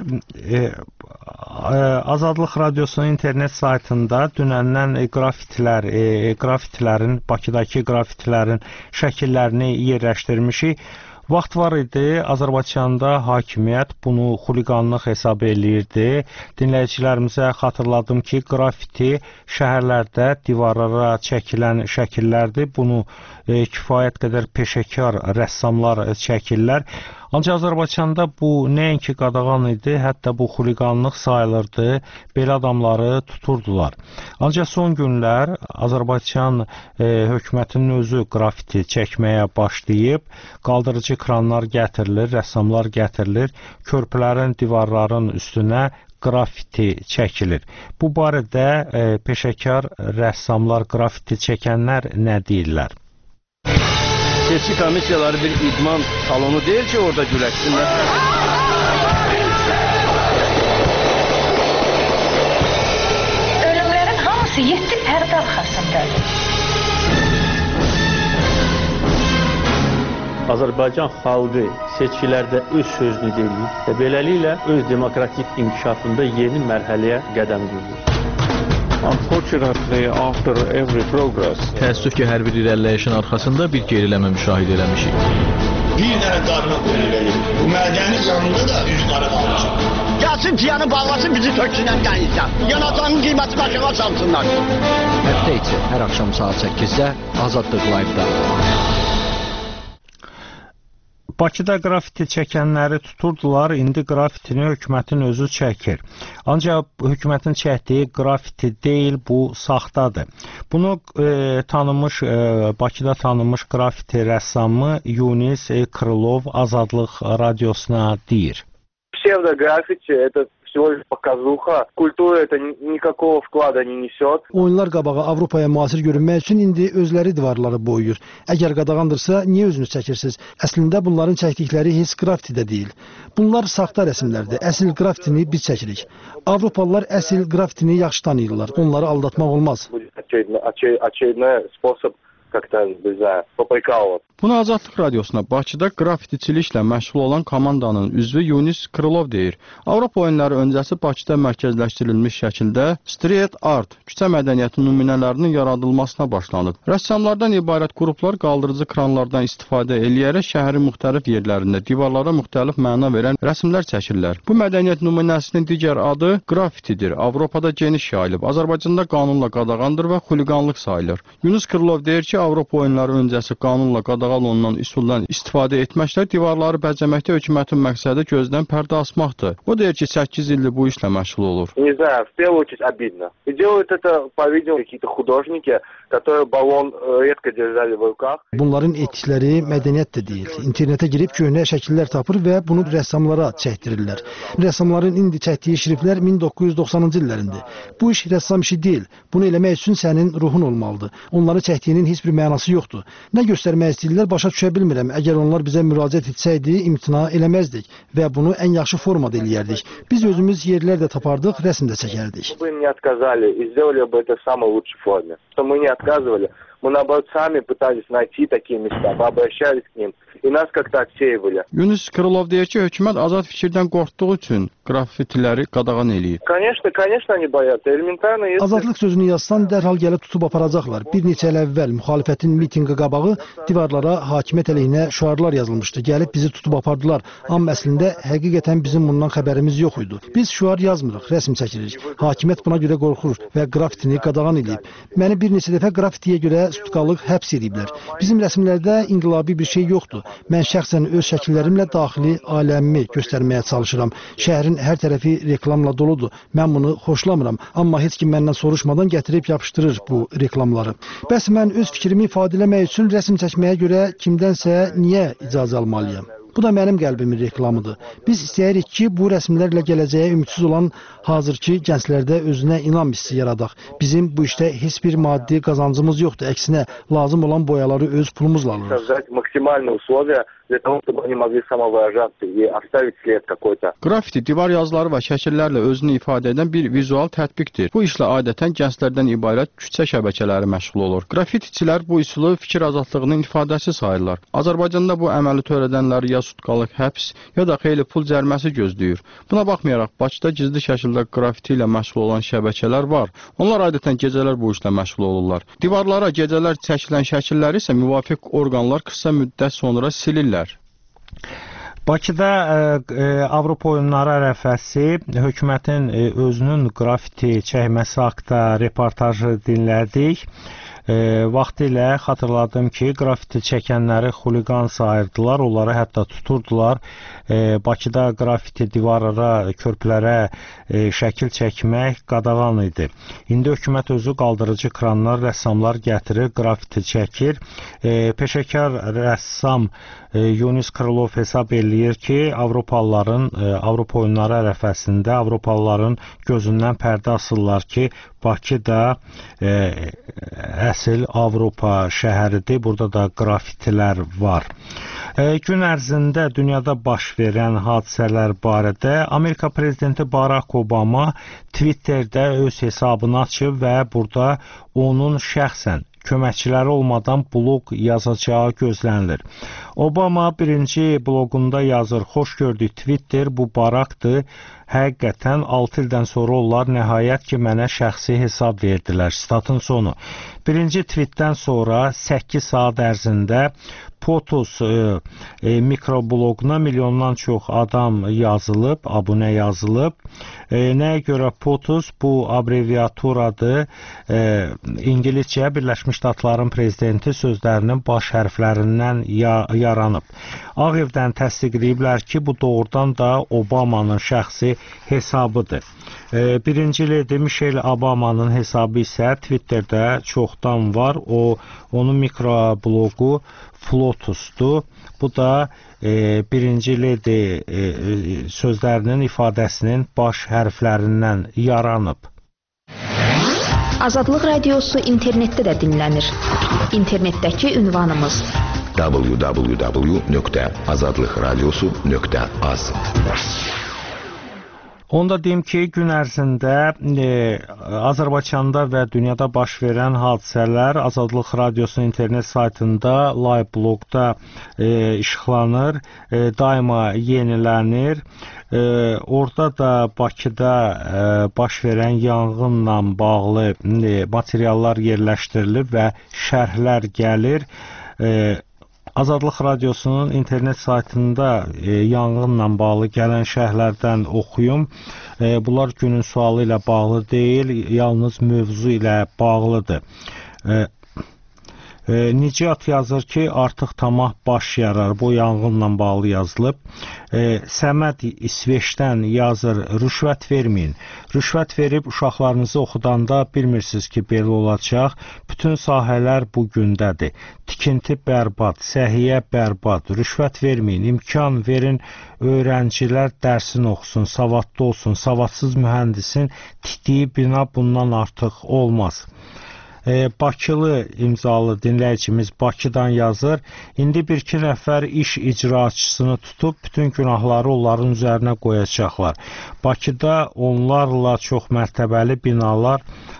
Azadlıq Radiosunun internet saytında dünəndən qrafitilərin, Bakıdakı qrafitilərin şəkillərini yerləşdirmişik. Vaxt var idi, Azərbaycanda hakimiyyət bunu xuliqanlıq hesab eləyirdi. Dinləyicilərimizə xatırladım ki, qrafiti şəhərlərdə divarlara çəkilən şəkillərdir. Bunu kifayət qədər peşəkar rəssamlar çəkirlər. Ancaq Azərbaycanda bu nəinki qadağan idi, hətta bu xuliqanlıq sayılırdı, belə adamları tuturdular. Ancaq son günlər Azərbaycan hökumətinin özü qrafiti çəkməyə başlayıb, qaldırıcı kranlar gətirilir, rəssamlar gətirilir, körpülərin, divarların üstünə qrafiti çəkilir. Bu barədə peşəkar rəssamlar, qrafiti çəkənlər nə deyirlər? Seçki komissiyaları bir idman salonu deyil ki, orada güləşsinlər. Ölümlərin hamısı 7 pərdə arxasındadır. Azərbaycan xalqı seçkilərdə öz sözünü deyir və beləliklə öz demokratik inkişafında yeni mərhələyə qədəm qoyur. Unfortunately, after every progress, təəssüf ki, hər bir irəliləyişin arxasında bir geriləmə müşahidə eləmişik. Bir dənə darma qoyulur. Bu mədəni canında da üz qara qalmışam. Gəlsin ciyanı bağlasın, bizi töksünən qəyizdən. Yanacağının qiyməti başına çalsınlar. Həftə içi hər axşam saat 8-də Azadlıq Live-da. Bakıda qrafiti çəkənləri tuturdular, indi qrafitini hökumətin özü çəkir. Ancaq hökumətin çəkdiyi qrafiti deyil, bu saxtadır. Bunu Bakıda tanınmış qrafiti rəssamı Yunis Krılov Azadlıq Radiosuna deyir. Psevdo-qrafiti, это всего лишь показуха. Культура это никакого вклада не несет. Oyunlar qabağı Avropaya müasir görünmək üçün indi özləri divarları boyuyur. Əgər qadağandırsa, niyə özünüz çəkirsiniz? Əslində bunların çəkdikləri heç qrafiti də deyil. Bunlar saxta rəsmlərdir. Əsl qrafitini biz çəkirik. Avropalılar əsl qrafitini yaxşı tanıyırlar. Onları aldatmaq olmaz. Очередной способ как-то, не знаю, поприкалываться. Bunu Azadlıq Radiosuna Bakıda qrafitiçiliklə məşğul olan komandanın üzvü Yunis Krılov deyir. Avropa oyunları öncəsi Bakıda mərkəzləşdirilmiş şəkildə street art, küçə mədəniyyəti nümunələrinin yaradılmasına başlanıb. Rəssamlardan ibarət qruplar qaldırıcı kranlardan istifadə eləyərək şəhərin müxtəlif yerlərində divarlara müxtəlif məna verən rəsmlər çəkirlər. Bu mədəniyyət nümunəsinin digər adı qrafitidir. Avropada geniş yayılıb. Azərbaycanda qanunla qadağandır və xuliqanlıq sayılır. Yunis Krılov deyir ki, Avropa oyunları öncəsi qanunla qadağan olunan üsuldan istifadə etməklə divarları bəzəməkdə hökumətin məqsədi gözdən pərdə asmaqdır. O deyir ki, 8 ildir bu işlə məşğul olur. Не знаю, в первую очередь обидно. И делают это, по-видимому, какие-то художники, которые баллон редко держали в руках. Bunların etdikləri mədəniyyət də deyil. İnternetə girib köhnə şəkillər tapır və bunu rəssamlara çəkdirirlər. Rəssamların indi çəkdiyi şriftlər 1990-cı illərindir. Bu iş rəssam işi deyil. Bunu eləmək üçün sənin ruhun olmalıdır. Onları çəkdiyinin heç bir mənası yoxdur. Nə göstərmək istəyirlər, başa düşə bilmirəm. Əgər onlar bizə müraciət etsəydi, imtina eləməzdik və bunu ən yaxşı formada eləyərdik. Biz özümüz yerlər də tapardıq, rəsm də çəkərdik. Мы не отказали и сделали бы это в самой лучшей форме. Что мы не отказывали, мы наоборот сами пытались найти такие места, обращались к ним. И нас как-то отсеивали. Yunis Krılov deyir ki, hökumət azad fikirdən qorxduğu üçün qrafitiləri qadağan eləyir. Конечно, они boyatı. Elementarno. Azadlıq sözünü yazsan dərhal gəlib tutub aparacaqlar. Bir neçə il əvvəl müxalifətin mitinqi qabağı divarlara hakimiyyət əleyhinə şüarlar yazılmışdı. Gəlib bizi tutub apardılar. Amma əslində həqiqətən bizim bundan xəbərimiz yox idi. Biz şüar yazmırıq, rəsm çəkirik. Hakimiyyət buna görə qorxur və qrafitini qadağan eləyib. Məni bir neçə dəfə qrafitiyə görə sutkalıq həbs ediblər. Bizim rəsmlərdə inqilabi bir şey yoxdur. Mən şəxsən öz şəkillərimlə daxili aləmimi göstərməyə çalışıram. Şəhərin Türkiyənin hər tərəfi reklamla doludur. Mən bunu xoşlamıram, amma heç kim məndən soruşmadan gətirib yapışdırır bu reklamları. Bəs mən öz fikrimi ifadə etmək üçün rəsm çəkməyə görə kimdənsə niyə icazə almalıyam? Bu da mənim qəlbimin reklamıdır. Biz istəyirik ki, bu rəsmlərlə gələcəyə ümidsiz olan hazırki gənclərdə özünə inam hissi yaradaq. Bizim bu işdə heç bir maddi qazancımız yoxdur. Əksinə, lazım olan boyaları öz pulumuzla alırıq. Qrafiti divar yazıları və şəkillərlə özünü ifadə edən bir vizual tətbiqdir. Bu işlə adətən gənclərdən ibarət küçə şəbəkələri məşğul olur. Qrafitçilər bu üsulu fikir azadlığının ifadəsi sayırlar. Azərbaycanda bu əməli törədənləri ya sutqalıq həbs, ya da xeyli pul cəriməsi gözləyir. Buna baxmayaraq, Bakıda gizli şəkildə qrafiti ilə məşğul olan şəbəkələr var. Onlar adətən gecələr bu işlə məşğul olurlar. Divarlara gecələr çəkilən şəkilləri isə müvafiq orqanlar qısa müddət sonra silirlər. Bakıda Avropa oyunları ərəfəsi hökumətin özünün qrafiti çəkməsi haqqında reportajı dinlədik. Vaxtilə xatırladım ki, qrafiti çəkənləri xuliqan sayırdılar, onları hətta tuturdular. Bakıda qrafiti divarlara, körpülərə şəkil çəkmək qadağan idi. İndi hökumət özü qaldırıcı kranlar, rəssamlar gətirir, qrafiti çəkir. Peşəkar rəssam Yunis Krılov hesab eləyir ki, Avropa oyunları ərəfəsində Avropalıların gözündən pərdə asırlar ki, Bakı da əsl Avropa şəhəridir, burada da qrafitilər var. Gün ərzində dünyada baş verən hadisələr barədə Amerika prezidenti Barack Obama Twitterdə öz hesabını açıb və burada onun şəxsən köməkçiləri olmadan bloq yazacağı gözlənilir. Obama birinci bloqunda yazır, xoş gördük Twitter, bu Barackdır. Həqiqətən 6 ildən sonra onlar nəhayət ki, mənə şəxsi hesab verdilər. Statın sonu. Birinci tweetdən sonra 8 saat ərzində POTUS mikrobloquna milyondan çox adam yazılıb, abunə yazılıb. Nəyə görə POTUS? Bu abreviaturadır. İngiliscə Birləşmiş Ştatların prezidenti sözlərinin baş hərflərindən yaranıb. Ağ Evdən təsdiqləyiblər ki, bu doğrudan da Obamanın şəxsi hesabıdır. Birinci ledi Michelle Obama'nın hesabı isə Twitterdə çoxdan var. Onun mikrobloqu Flotus'dur. Bu da birinci ledi sözlərinin ifadəsinin baş hərflərindən yaranıb. Azadlıq Radiosu internetdə də dinlənir. İnternetdəki ünvanımız www.azadlıqradiosu.az. Onda deyim ki, gün ərzində Azərbaycanda və dünyada baş verən hadisələr Azadlıq Radiosunun internet saytında, live blogda işıqlanır, daima yenilənir. Orada da Bakıda baş verən yanğınla bağlı materiallar yerləşdirilir və şərhlər gəlir. Azadlıq Radiosunun internet saytında yanğınla bağlı gələn şərhlərdən oxuyum. Bunlar günün sualı ilə bağlı deyil, yalnız mövzu ilə bağlıdır. Nicat yazır ki, artıq tamah baş yarar. Bu yanğınla bağlı yazılıb. Səməd İsveçdən yazır, rüşvət verməyin. Rüşvət verib uşaqlarınızı oxudanda bilmirsiniz ki, belə olacaq. Bütün sahələr bu gündədir. Tikinti bərbad, səhiyyə bərbad. Rüşvət verməyin, imkan verin, öğrencilər dərsin oxusun, savadlı olsun. Savadsız mühəndisin tikdiyi bina bundan artıq olmaz. Bakılı imzalı dinləyicimiz Bakıdan yazır. İndi bir-iki nəfər iş icraçısını tutub bütün günahları onların üzərinə qoyacaqlar. Bakıda onlarla çox mərtəbəli binalar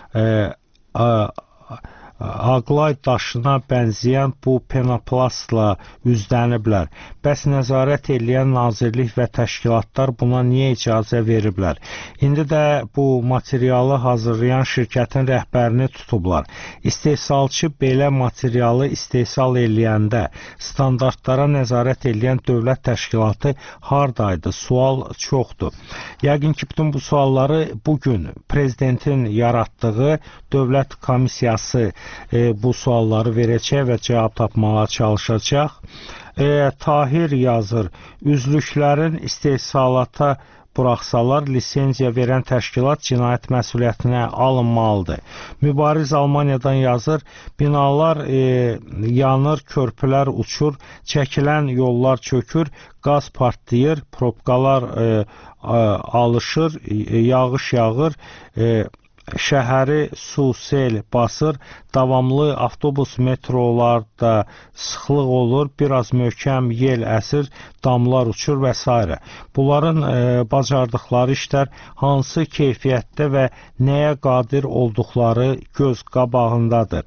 Ağlay daşına bənzəyən bu penoplastla üzləniblər. Bəs nəzarət edən nazirlik və təşkilatlar buna niyə icazə veriblər? İndi də bu materialı hazırlayan şirkətin rəhbərini tutublar. İstehsalçı belə materialı istehsal eləyəndə standartlara nəzarət edən dövlət təşkilatı hardaydı? Sual çoxdur. Yəqin ki, bütün bu sualları bugün prezidentin yaratdığı dövlət komissiyası bu sualları verəcək və cavab tapmağa çalışacaq. Tahir yazır, üzlüklərin istehsalata buraxsalar, lisenziya verən təşkilat cinayət məsuliyyətinə alınmalıdır. Mübariz Almaniyadan yazır, binalar yanır, körpülər uçur, çəkilən yollar çökür, qaz partlayır, probkalar alışır, yağış yağır, şəhəri su, sel basır, davamlı avtobus, metrolarda sıxlıq olur, biraz möhkəm yel əsir, damlar uçur və s. Bunların bacardıqları işlər hansı keyfiyyətdə və nəyə qadir olduqları göz qabağındadır.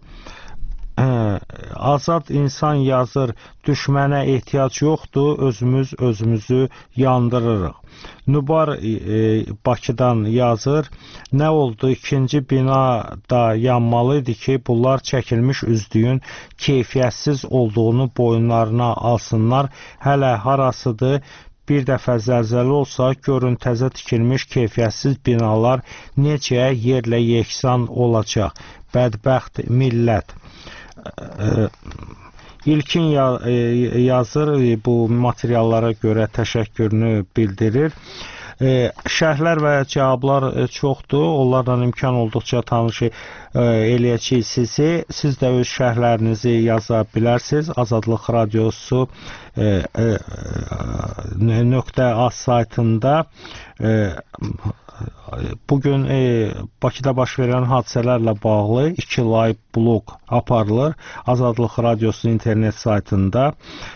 Azad insan yazır, düşmənə ehtiyac yoxdur, özümüzü yandırırıq. Nubar Bakıdan yazır, nə oldu, ikinci bina da yanmalıydı ki, bunlar çəkilmiş üzdüyün keyfiyyətsiz olduğunu boyunlarına alsınlar, hələ harasıdır, bir dəfə zəlzələ olsa, görün təzə tikilmiş keyfiyyətsiz binalar necə yerlə yeksan olacaq, bədbəxt millət. İlkin yazır, bu materiallara görə təşəkkürünü bildirir. Şərhlər və cavablar çoxdur. Onlarla imkan olduqca tanış eləyəcək sizi. Siz də öz şərhlərinizi yaza bilərsiniz. Azadlıq Radiosu .az saytında bugün Bakıda baş verən hadisələrlə bağlı 2 live blog aparılır. Azadlıq Radiosu internet saytında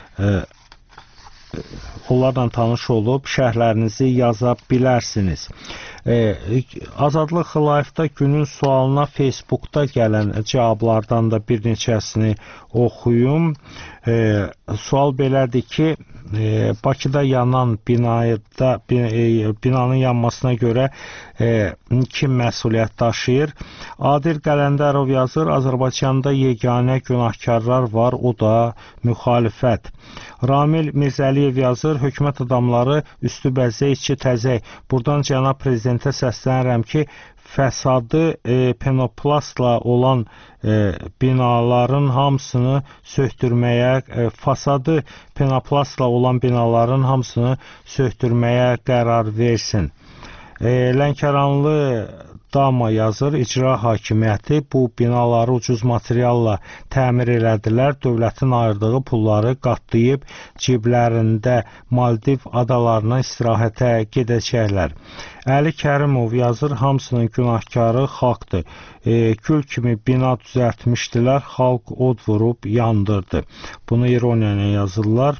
onlarla tanış olub şərhlərinizi yaza bilərsiniz. Azadlıq Live-da günün sualına Facebookda gələn cavablardan da bir neçəsini oxuyum. Sual belədir ki, Bakıda yanan binanın yanmasına görə kim məsuliyyət daşıyır? Adil Qələndərov yazır, Azərbaycanda yeganə günahkarlar var, o da müxalifət. Ramil Mirzəliyev yazır, hökumət adamları üstü bəzək, içi təzək. Buradan cənab prezidentə səslənirəm ki, fəsadı penoplastla olan binaların hamısını söhdürməyə, qərar versin. Lənkəranlı Dama yazır, icra hakimiyyəti bu binaları ucuz materialla təmir elədilər, dövlətin ayırdığı pulları qatlayıb ciblərində Maldiv adalarına istirahətə gedəcəklər. Əli Kərimov yazır, hamısının günahkarı xalqdır. Gül kimi bina düzəltmişdilər, xalq od vurub yandırdı. Bunu ironiya ilə yazırlar.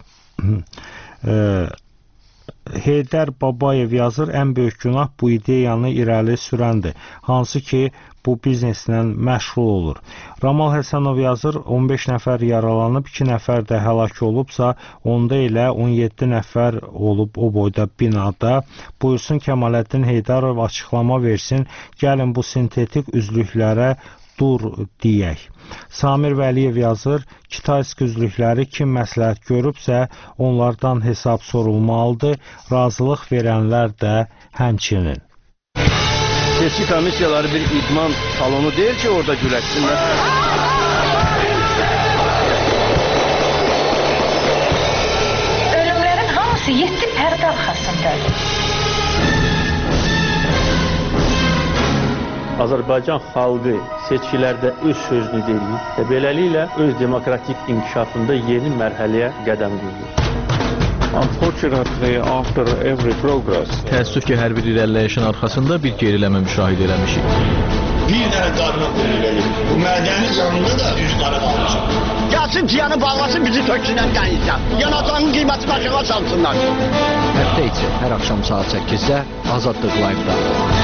Heydər Babayev yazır, ən böyük günah bu ideyanı irəli sürəndir, hansı ki, bu bizneslə məşğul olur. Ramal Həsənov yazır, 15 nəfər yaralanıb, 2 nəfər də həlak olubsa, onda ilə 17 nəfər olub o boyda binada. Buyursun Kəmaləddin Heydarov açıqlama versin, gəlin bu sintetik üzlüklərə dur deyək. Samir Vəliyev yazır, Kitaysk üzlükləri kim məsləhət görübsə, onlardan hesab sorulmalıdır, razılıq verənlər də həmçinin. Seçki komissiyaları bir idman salonu deyil ki, orada güləşsinlər. Ölümlərin hamısı 7 pərdə arxasındadır. Azərbaycan xalqı seçkilərdə öz sözünü deyir və beləliklə öz demokratik inkişafında yeni mərhələyə qədəm qoyur. Unfortunately, after every progress, təəssüf ki, hər bir irəliləyişin arxasında bir geriləmə müşahidə eləmişik. Bir dənə qadına verir. Bu mədəni yanında da üç qarı qalmışıq. Gəlsin ciyanı bağlasın, bizi töksünən dənizdən. Yanacağının qiyməti başına salsınlar. Həftə içi, hər axşam saat 8-də Azadlıq Live-da.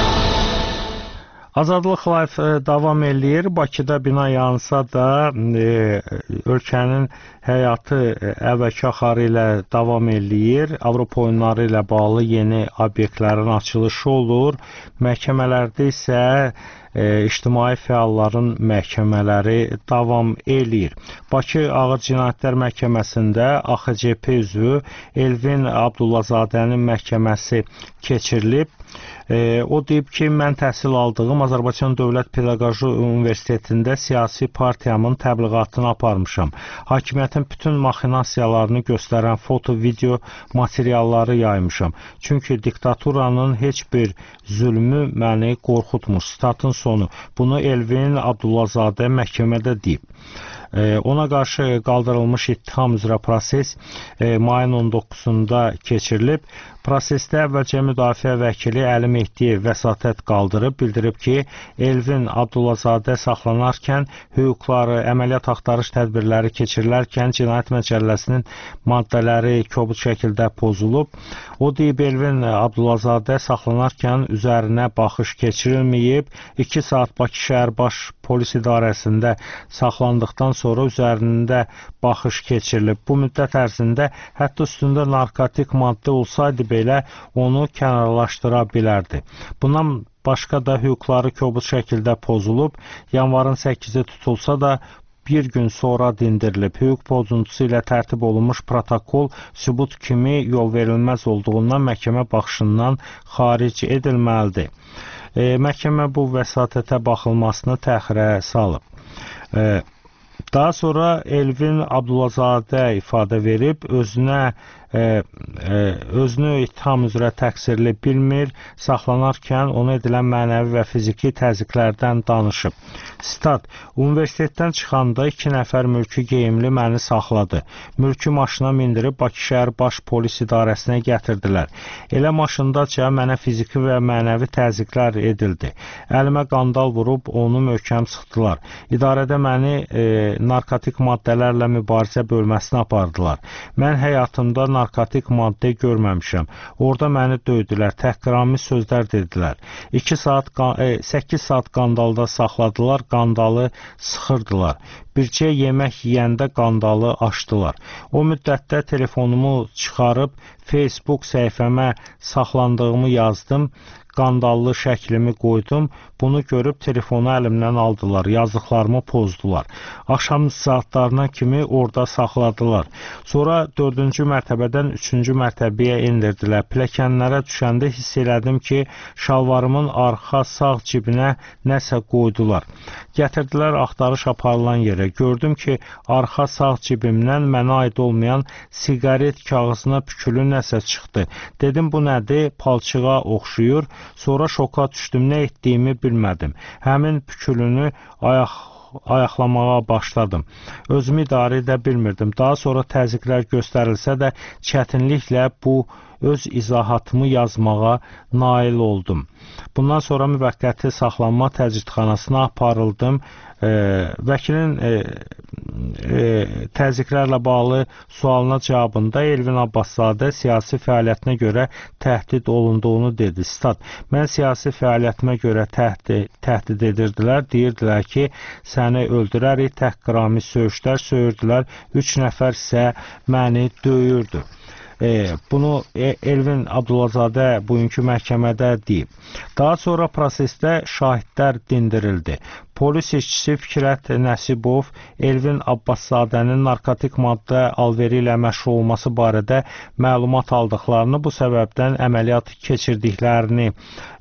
Azadlıq Live davam eləyir. Bakıda bina yansa da ölkənin həyatı əvvəlki axarı ilə davam eləyir. Avropa oyunları ilə bağlı yeni obyektlərin açılışı olur. Məhkəmələrdə isə ictimai fəalların məhkəmələri davam eləyir. Bakı Ağır Cinayətlər Məhkəməsində AXCP üzvü Elvin Abdullazadənin məhkəməsi keçirilib. O deyib ki, mən təhsil aldığım Azərbaycan Dövlət Pedaqoji Universitetində siyasi partiyamın təbliğatını aparmışam. Hakimiyyətin bütün maxinasiyalarını göstərən foto, video materialları yaymışam. Çünki diktaturanın heç bir zülmü məni qorxutmur. Statın sonu. Bunu Elvin Abdullazadə məhkəmədə deyib. Ona qarşı qaldırılmış ittiham üzrə proses mayın 19-da keçirilib. Prosesdə əvvəlcə müdafiə vəkili Əli Mehdiyev vəsatət qaldırıb, bildirib ki, Elvin Abdullazadə saxlanarkən hüquqları, əməliyyat axtarış tədbirləri keçirilərkən Cinayət Məcəlləsinin maddələri kobud şəkildə pozulub. O deyib, Elvin Abdullazadə saxlanarkən üzərinə baxış keçirilməyib. 2 saat Bakı şəhər baş polis idarəsində saxlandıqdan sonra üzərində baxış keçirilib. Bu müddət ərzində hətta üstündə narkotik maddə olsaydı belə onu kənarlaşdıra bilərdi. Bundan başqa da hüquqları kobud şəkildə pozulub. Yanvarın 8-i tutulsa da bir gün sonra dindirilib. Hüquq pozuntusu ilə tərtib olunmuş protokol sübut kimi yol verilməz olduğundan məhkəmə baxışından xaric edilməlidir. Məhkəmə bu vəsatətə baxılmasını təxirə salıb. Daha sonra Elvin Abdullazadə ifadə verib, özünü ittiham üzrə təqsirli bilmir, saxlanarkən ona edilən mənəvi və fiziki təzyiqlərdən danışıb. Stat, universitetdən çıxanda 2 nəfər mülki geyimli məni saxladı. Mülki maşına mindirib Bakı şəhər baş polis idarəsinə gətirdilər. Elə maşındaca mənə fiziki və mənəvi təzyiqlər edildi. Əlimə qandal vurub onu möhkəm sıxdılar. İdarədə məni narkotik maddələrlə mübarizə bölməsinə apardılar. Mən həyatımda narkotik maddə görməmişəm. Orada məni döydülər, təhqiramiz sözlər dedilər. 8 saat qandalda saxladılar, qandalı sıxırdılar. Bircə yemək yeyəndə qandalı açdılar. O müddətdə telefonumu çıxarıb Facebook səhifəmə saxlandığımı yazdım. Qandallı şəklimi qoydum. Bunu görüb telefonu əlimdən aldılar. Yazdıqlarımı pozdular. Axşam saatlarına kimi orada saxladılar. Sonra 4-cü mərtəbədən 3-cü mərtəbəyə indirdilər. Pilləkənlərə düşəndə hiss elədim ki, şalvarımın arxa sağ cibinə nəsə qoydular. Gətirdilər axtarış aparılan yerə. Gördüm ki, arxa sağ cibimdən mənə aid olmayan siqaret kağızına pükülü nəsə çıxdı. Dedim, bu nədir? Palçığa oxşuyur. Sonra şoka düşdüm, nə etdiyimi bilmədim. Həmin pükülünü ayaqlamağa başladım. Özümü idarə edə bilmirdim. Daha sonra təzyiqlər göstərilsə də çətinliklə bu öz izahatımı yazmağa nail oldum. Bundan sonra müvəqqəti saxlanma təcridxanasına aparıldım. Vəkilin təzyiqlərlə bağlı sualına cavabında Elvin Abbaszadə siyasi fəaliyyətinə görə təhdid olunduğunu dedi. Stat, mən siyasi fəaliyyətimə görə təhdid edirdilər. Deyirdilər ki, səni öldürərik, təhqiramiz söyüşlər söyürdülər. 3 nəfər isə məni döyürdü. Bunu Elvin Abdullazadə bugünkü məhkəmədə deyib. Daha sonra prosesdə şahidlər dindirildi. Polis işçisi Fikrət Nəsibov Elvin Abbaszadənin narkotik maddə alveri ilə məşğul olması barədə məlumat aldıqlarını, bu səbəbdən əməliyyat keçirdiklərini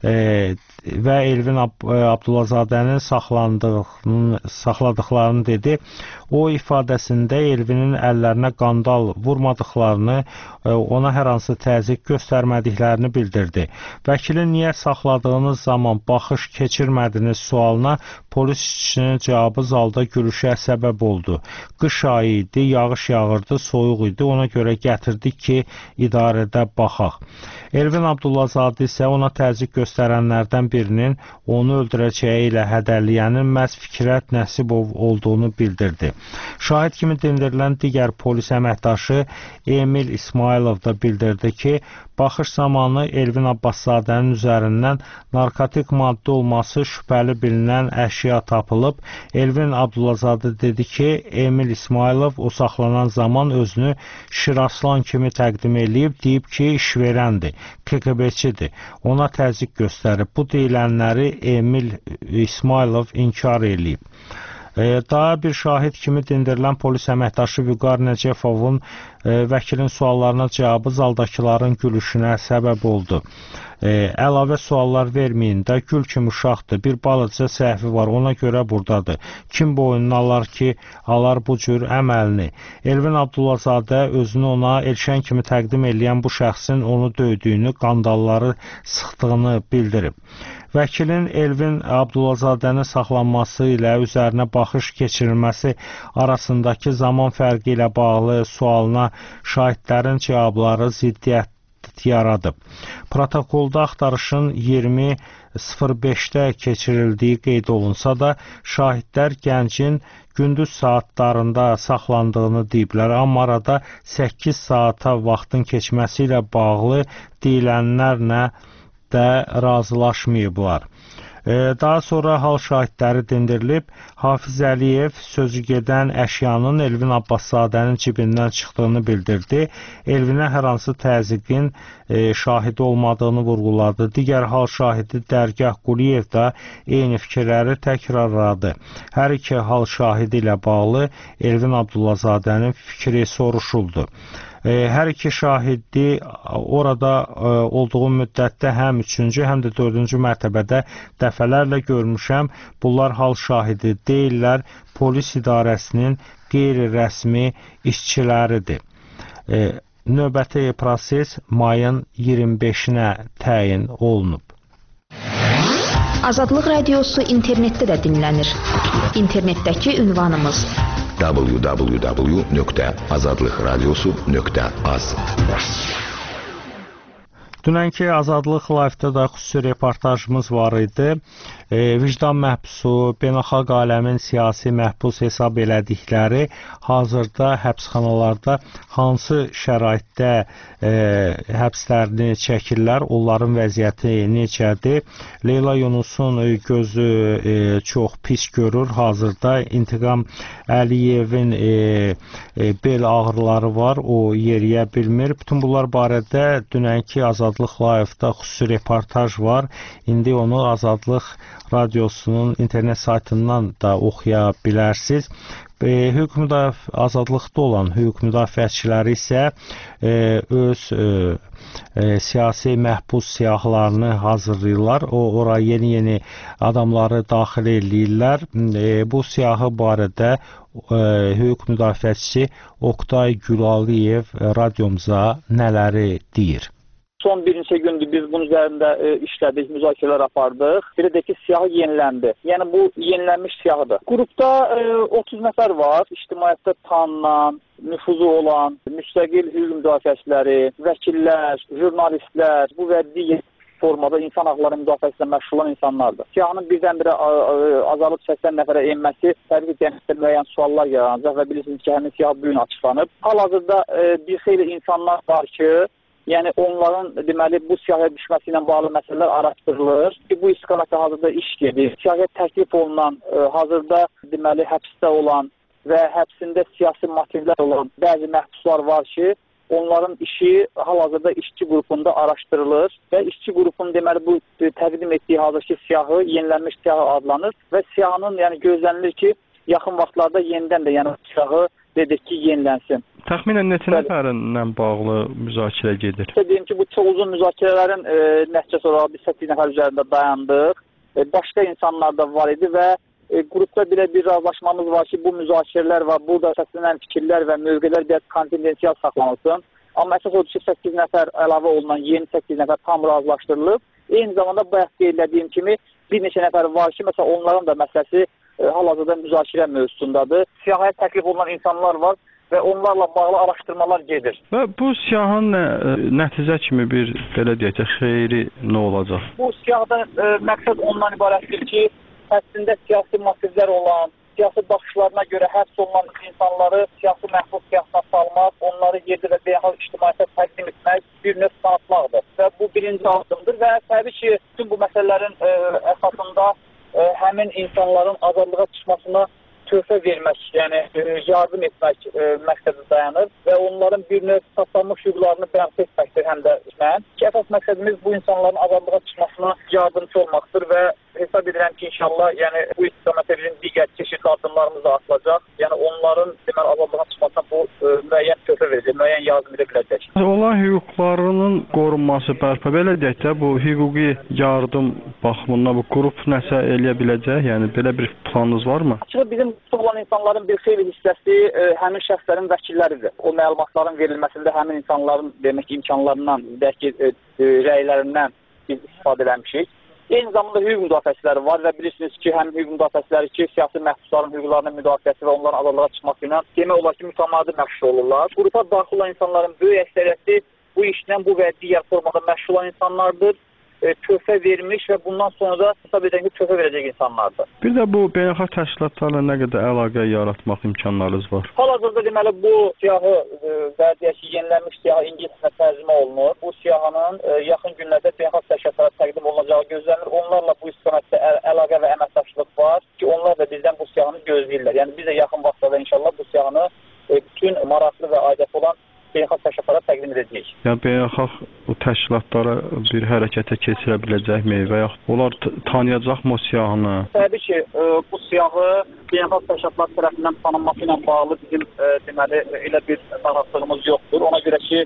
və Elvin Abdullazadənin saxladıqlarını dedi. O ifadəsində Elvinin əllərinə qandal vurmadıqlarını, ona hər hansı təzyiq göstərmədiklərini bildirdi. Vəkilin niyə saxladığınız zaman baxış keçirmədiniz sualına polis işçisinin cavabı zalda gülüşə səbəb oldu. Qış ayı idi, yağış yağırdı, soyuq idi, ona görə gətirdik ki, idarədə baxaq. Elvin Abdullazadə isə ona təzyiq göstərənlərdən birinin onu öldürəcəyi ilə hədəliyənin məhz Fikrət Nəsibov olduğunu bildirdi. Şahid kimi dindirilən digər polis əməkdaşı Emil İsmailov da bildirdi ki, Baxış zamanı Elvin Abbaszadənin üzərindən narkotik maddə olması şübhəli bilinən əşya tapılıb. Elvin Abdullazadə dedi ki, Emil İsmailov o saxlanan zaman özünü Şiraslan kimi təqdim eləyib, deyib ki, işverəndir, KGB-çidir, ona təzyiq göstərib. Bu deyilənləri Emil İsmailov inkar eləyib. Daha bir şahid kimi dindirilən polis əməkdaşı Vüqar Nəcəfovun vəkilin suallarına cavabı zaldakıların gülüşünə səbəb oldu. Əlavə suallar verməyin də, gül kimi uşaqdır, bir balaca səhvi var, ona görə buradadır. Kim boynuna alar ki, alar bu cür əməlini. Elvin Abdullazadə özünü ona elşən kimi təqdim eləyən bu şəxsin onu döydüyünü, qandalları sıxdığını bildirib. Vəkilin Elvin Abdullazadənin saxlanması ilə üzərinə baxış keçirilməsi arasındakı zaman fərqi ilə bağlı sualına şahidlərin cavabları ziddiyyət yaradıb. Protokolda axtarışın 20:05-də keçirildiyi qeyd olunsa da, şahidlər gəncin gündüz saatlarında saxlandığını deyiblər, amma arada 8 saata vaxtın keçməsi ilə bağlı deyilənlərlə də razılaşmayıblar. Daha sonra hal şahidləri dindirilib. Hafiz Əliyev sözü gedən əşyanın Elvin Abbaszadənin cibindən çıxdığını bildirdi. Elvinə hər hansı təzyiqin şahidi olmadığını vurğuladı. Digər hal şahidi Dərgah Quliyev də eyni fikirləri təkrarladı. Hər iki hal şahidi ilə bağlı Elvin Abdullazadənin fikri soruşuldu. Hər iki şahidi orada olduğu müddətdə həm 3-cü, həm də 4-cü mərtəbədə dəfələrlə görmüşəm. Bunlar hal şahidi deyirlər, polis idarəsinin qeyri-rəsmi işçiləridir. Növbəti proses mayın 25-nə təyin olunub. Azadlıq Radiosu internetdə də dinlənir. İnternetdəki ünvanımız www.azadlıqradiosu.az. Dünənki Azadlıq Live-da da xüsusi reportajımız var idi. Vicdan məhbusu, beynəlxalq aləmin siyasi məhbus hesab elədikləri hazırda həbsxanalarda hansı şəraitdə həbslərini çəkirlər, onların vəziyyəti necədir? Leyla Yunusun gözü çox pis görür. Hazırda İntiqam Əliyevin bel ağrıları var, o yeriyə bilmir. Bütün bunlar barədə dünənki Azadlıq Live-da xüsusi reportaj var. İndi onu Azadlıq Radiosunun internet saytından da oxuya bilərsiniz. Azadlıqda olan hüquq müdafiəçiləri isə öz siyasi məhbus siyahılarını hazırlayırlar. Oraya yeni adamları daxil eləyirlər. Bu siyahı barədə hüquq müdafiəçisi Oqtay Gülaliyev radiomuza nələri deyir? Son bir neçə gündür biz bunun üzərində işlədik, müzakirələr apardıq. Bir də ki, siyahı yeniləndi. Yəni bu yenilənmiş siyahıdır. Qrupda 30 nəfər var. İctimaiyyətdə tanınan, nüfuzu olan, müstəqil hüquq müdafiəçiləri, vəkillər, jurnalistlər, bu və digər formada insan haqları müdafiəsi ilə məşğul olan insanlardır. Siyahının birdən-birə azalıb 80 nəfərə enməsi təbii ki, müəyyən suallar yaranacaq və bilirsiniz ki, həmin siyah bu gün açıqlanıb. Hal-hazırda bir xeyli insanlar var ki, yəni onların deməli bu siyahıya düşməsi ilə bağlı məsələlər araşdırılır ki, bu istiqamətdə hazırda iş gedir. Siyahıya təklif olunan, hazırda deməli həbsdə olan və həbsində siyasi motivlər olan bəzi məhbuslar var ki, onların işi hal-hazırda işçi qrupunda araşdırılır və işçi qrupunun deməli bu təqdim etdiyi hazırki siyahı yenilənmiş siyahı adlanır və siyahının yəni gözlənilir ki, yaxın vaxtlarda yenidən də yəni siyahı dedik ki, yenilənsin. Təxminən neçə nəfərinlə bağlı müzakirə gedir? Deyim ki, bu çox uzun müzakirələrin nəticəsi olaraq biz 8 nəfər üzərində dayandıq. Başqa insanlar da var idi və qrupda belə bir razılaşmamız var ki, bu müzakirələr var, burada səslənən fikirlər və mövqelər biraz konfidensial saxlanılsın. Amma əsas odur ki, 8 nəfər əlavə olunan yeni 8 nəfər tam razılaşdırılıb. Eyni zamanda bayaq qeyd etdiyim kimi bir neçə nəfər var ki, məsələn onların da məsələsi hal-hazırda müzakirə mövzusundadır. Siyahıya təklif olunan insanlar var və onlarla bağlı araşdırmalar gedir. Və bu siyahın nəticə kimi bir, belə deyək, xeyri nə olacaq? Bu siyahda məqsəd ondan ibarətdir ki, əslində siyasi motivlər olan, siyasi baxışlarına görə həbs olunan insanları siyasi məhbus siyasına salmaq, onları yerdə və beynəlxalq ictimaiyyətə təqdim etmək bir növ tanıtmaqdır. Və bu birinci addımdır və təbii ki, bütün bu məsələlərin əsasında həmin insanların azadlığa çıxmasına töhfə vermək, yəni yardım etmək məqsədi dayanır və onların bir növ tapdanmış hüquqlarını bərpa etməkdir həm də mən. Əsas məqsədimiz bu insanların azadlığa çıxmasına yardımcı olmaqdır və hesab edirəm ki, inşallah, yəni bu istiqamətdə bizim digər çeşidli addımlarımız da atılacaq. Yəni onların deməli azadlığa çıxmasına bu müəyyən töhfə verəcək, müəyyən yardım edə biləcək. Olan hüquqlarının qorunması bərpa belə deyək də, bu hüquqi yardım baxımından bu qrup nəsə eləyə biləcək? Yəni belə bir planınız varmı? Açığı bizim olan insanların bir xeyli hissəsi həmin şəxslərin vəkilləridir. O məlumatların verilməsində həmin insanların demək ki, imkanlarından, bəlkə rəylərindən biz istifadə eləmişik. Eyni zamanda hüquq müdafiəçiləri var və bilirsiniz ki, həm hüquq müdafiəçiləri ki, siyasi məhbusların hüquqlarının müdafiəsi və onların azadlığa çıxması ilə demək olar ki, mütəmadi məşğul olurlar. Qrupa daxil olan insanların böyük əksəriyyəti bu işlə bu və digər formada məşğul olan insanlardır. Töhfə vermiş və bundan sonra da hesab edən ki, töhfə verəcək insanlardır. Bir də bu beynəlxalq təşkilatlarla nə qədər əlaqə yaratmaq imkanlarınız var? Hal-hazırda deməli bu siyahı və deyək ki, yenilənmiş siyahı ingiliscə tərcümə olunur. Bu siyahının yaxın günlərdə beynəlxalq təşkilatlara təqdim olunacağı gözlənilir. Onlarla bu istiqamətdə əlaqə və əməkdaşlıq var ki, onlar da bizdən bu siyahını gözləyirlər. Yəni biz də yaxın vaxtlarda inşallah bu siyahını bütün maraqlı və aidiyyəti olan beynəlxalq təşkilatlara təqdim edəcəyik. Yəni beynəlxalq təşkilatlara bir hərəkətə keçirə biləcəkmi və yaxud onlar tanıyacaqmı o siyahını? Təbii ki, bu siyahı beynəlxalq təşkilatlar tərəfindən tanınması ilə bağlı bizim deməli elə bir narahatlığımız yoxdur. Ona görə ki,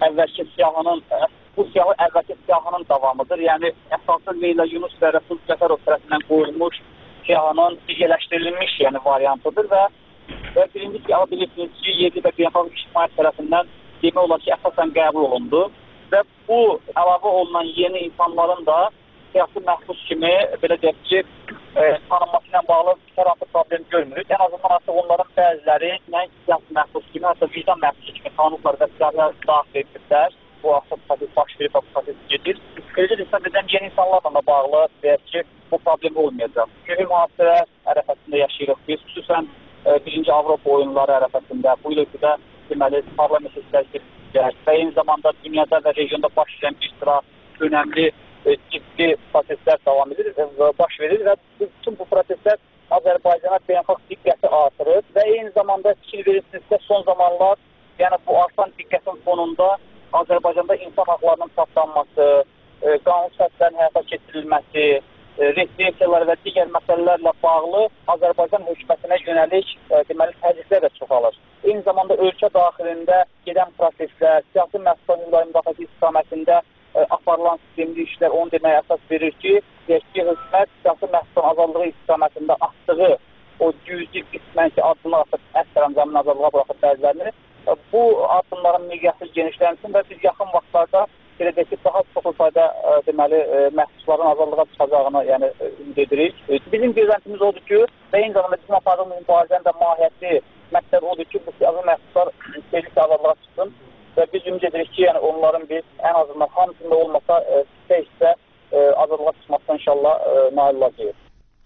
bu siyahı əvvəlki siyahının davamıdır. Yəni əsasən Leyla Yunus və Rəsul Cəfərov tərəfindən qoyulmuş siyahının birləşdirilmiş yəni variantıdır və birinci siyahı bilirsiniz ki, yerli və beynəlxalq ictimaiyyət tərəfindən demək olar ki, əsasən qəbul olundu və bu əlavə olunan yeni insanların da siyasi məhbus kimi belə deyək ki, tanınması ilə bağlı hər hansı problem görmürük. Ən azından artıq onların bəziləri nəinki siyasi məhbus kimi, hətta vicdan məhbusu kimi tanınıblar və siyahıya daxil edilirlər. Bu artıq proses baş verib və bu proses gedir. Eləcə hesab edən yeni insanlarla da bağlı deyək ki, bu problem olmayacaq. Mühüm hadisələr ərəfəsində yaşayırıq biz, xüsusən birinci Avropa oyunları ərəfəsində bu il ölkədə deməli parlament seçkiləri və eyni zamanda dünyada və regionda baş verən bir sıra önəmli ciddi proseslər davam edir və baş verir və bütün bu proseslər Azərbaycana beynəlxalq diqqəti artırır və eyni zamanda fikir verirsinizsə son zamanlar yəni bu artan diqqətin fonunda Azərbaycanda insan haqlarının tapdanması, qanun səhvlərinin həyata keçirilməsi, repressiyalar və digər məsələlərlə bağlı Azərbaycan hökumətinə yönəlik deməli təzyiqlər də çoxalır. Eyni zamanda ölkə daxilində gedən proseslər, siyasi məhsulların müdafiəsi istiqamətində aparılan sistemli işlər onu deməyə əsas verir ki, hökumət siyasi məhsulun azadlığı istiqamətində atdığı o cüzi qismən ki, addımlar atıb əsr əncamının azadlığa buraxıb bəzilərini, bu addımların miqyası genişlənsin və biz yaxın vaxtlarda belə deyək ki, daha çox sayda deməli məhbusların azadlığa çıxacağını yəni ümid edirik. Bizim gözləntimiz odur ki, və eyni zamanda bizim apardığımız mübarizənin də mahiyyəti məqsəd odur ki, bu siyasi məhbuslar tezliklə azadlığa çıxsın və biz ümid edirik ki, yəni onların biz ən azından hamısında olmasa hissə azadlığa çıxmasına inşallah nail olacağıq.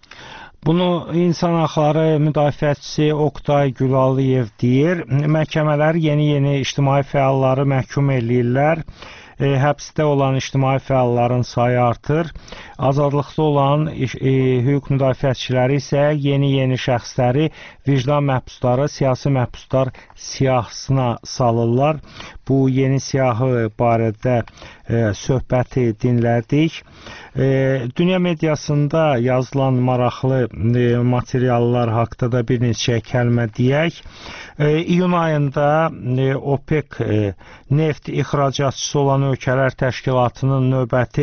Bunu İnsan Haqları Müdafiəçisi Oqtay Gülaliyev deyir. Məhkəmələr yeni ictimai fəalları məhkum eləyirlər. Həbsdə olan ictimai fəalların sayı artır. Azadlıqda olan hüquq müdafiəçiləri isə yeni şəxsləri vicdan məhbusları, siyasi məhbuslar siyahısına salırlar. Bu yeni siyahı barədə söhbəti dinlədik. Dünya mediasında yazılan maraqlı materiallar haqqında da bir neçə kəlmə deyək. İyun ayında OPEC neft ixracatçısı olan ölkələr təşkilatının növbəti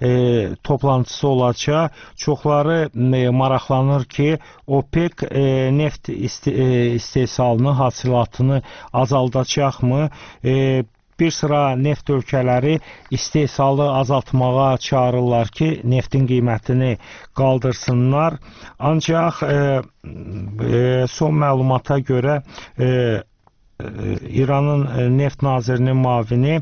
toplantısı olacaq. Çoxları maraqlanır ki, OPEC neft istehsalını, hasilatını azaldacaqmı? Bir sıra neft ölkələri istehsalı azaltmağa çağırırlar ki, neftin qiymətini qaldırsınlar. Ancaq son məlumata görə İranın neft nazirinin müavini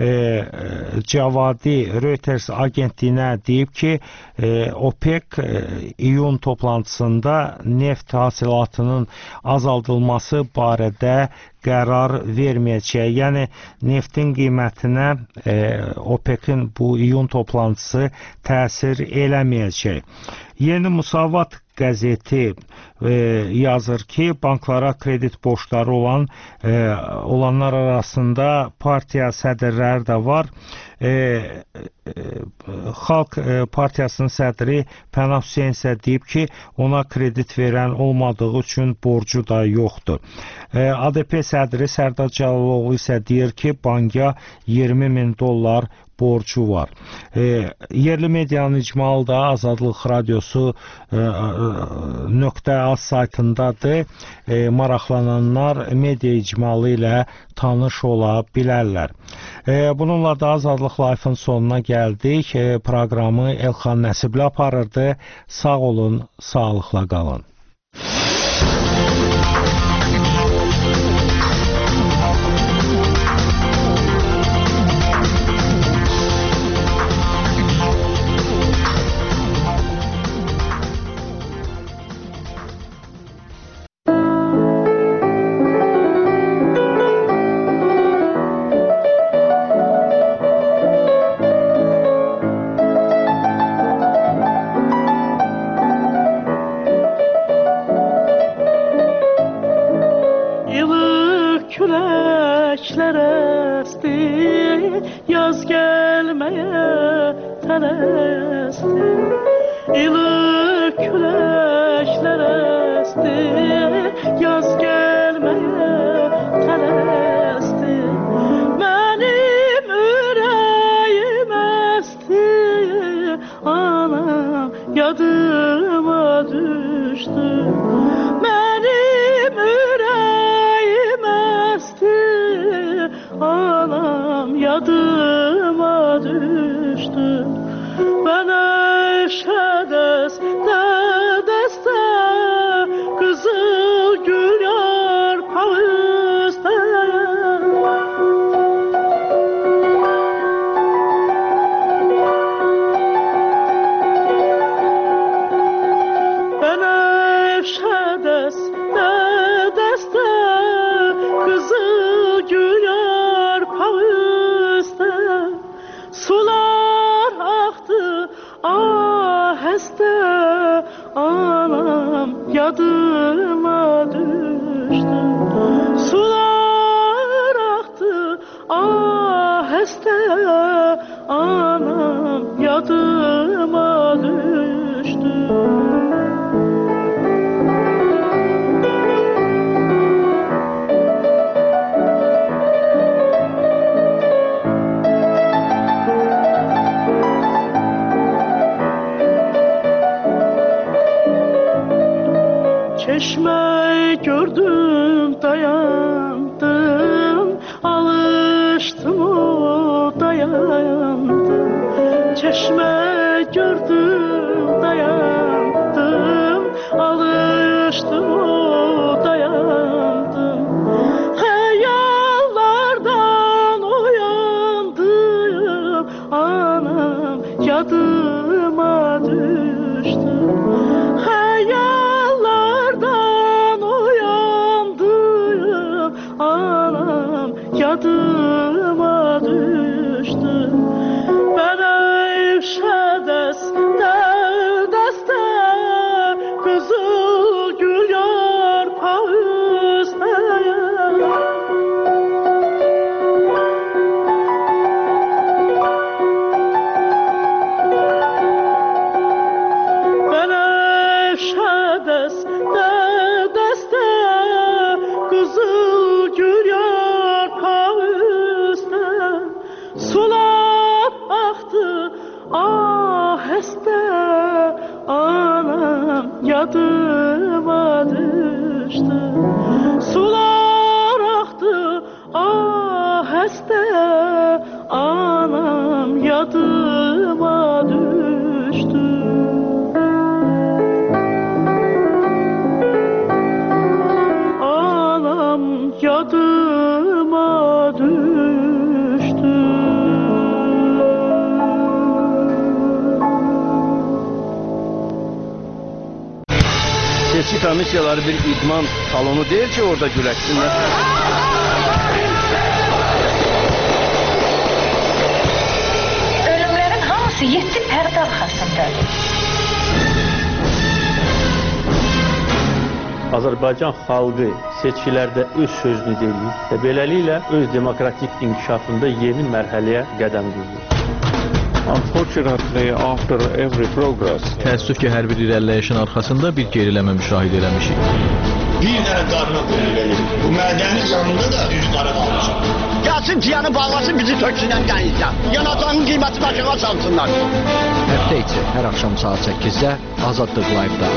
Cavadi Reuters agentliyinə deyib ki, OPEC iyun toplantısında neft hasilatının azaldılması barədə qərar verməyəcək. Yəni neftin qiymətinə OPEC-in bu iyun toplantısı təsir eləməyəcək. Yeni Musavat qəzeti yazır ki, banklara kredit borçları olanlar arasında partiya sədrləri də var. Xalq Partiyasının sədri Pənah Hüseyn isə deyib ki, ona kredit verən olmadığı üçün borcu da yoxdur. ADP sədri Sərdar Cəlaloğlu isə deyir ki, banka $20.000 borcu var. Yerli medianın icmalı da Azadlıq Radiosu .az saytındadır. Maraqlananlar media icmalı ilə tanış ola bilərlər. Bununla da Azadlıq Live-ın sonuna gəldik. Proqramı Elxan Nəsibli aparırdı. Sağ olun, sağlıqla qalın. Yaz gelmeye tələsir, ilıq küləklər əsdi, yaz gəlməyə tələsdi. Mənim ürəyim əsdi, anam yadıma düşdü. Mənim ürəyim əsdi, anam yadıma düşdü. Bənövşə dəstə, qızıl gül yarpağı üstə. Bənövşə dəstə, qızıl gül yarpağı üstə. Sular aktı aheste, anam yadıma düştü. Sular aktı aheste, anam yadıma düştü. Çeşme gördüm dayandım, alıştım o dayandım. Çeşme gördüm dayandım, alıştım o dayandım. Hayallardan uyandım, anam yadıma düştü. Anam yadıma düştü. Bənövşə dəstə, qızıl gül yarpağı üstə. Bənövşə dəstə, qızıl gül yarpağı üstə. Sular aktı aheste, anam yadıma düştü. Sular aktı aheste, anam yadıma düştü. Anam yadıma seçki komissiyaları bir idman salonu deyil ki orada güləşsinlər. Ölümlərin hamısı 7 pərdə arxasındadır. Azərbaycan xalqı seçkilərdə öz sözünü deyir və beləliklə öz demokratik inkişafında yeni mərhələyə qədəm qoyur. Unfortunately, after every progress, Təəssüf ki, hər bir irəliləyişin arxasında bir geriləmə müşahidə eləmişik. Bir dənə qarına verir. Bu mədəni yanında da üç qara qalmışam. Gəlsin piyanı bağlasın, bizi töksünən dənizdən. Yanacağının qiyməti başına salsınlar. Həftə içi hər axşam saat 8-də Azadlıq Live-da.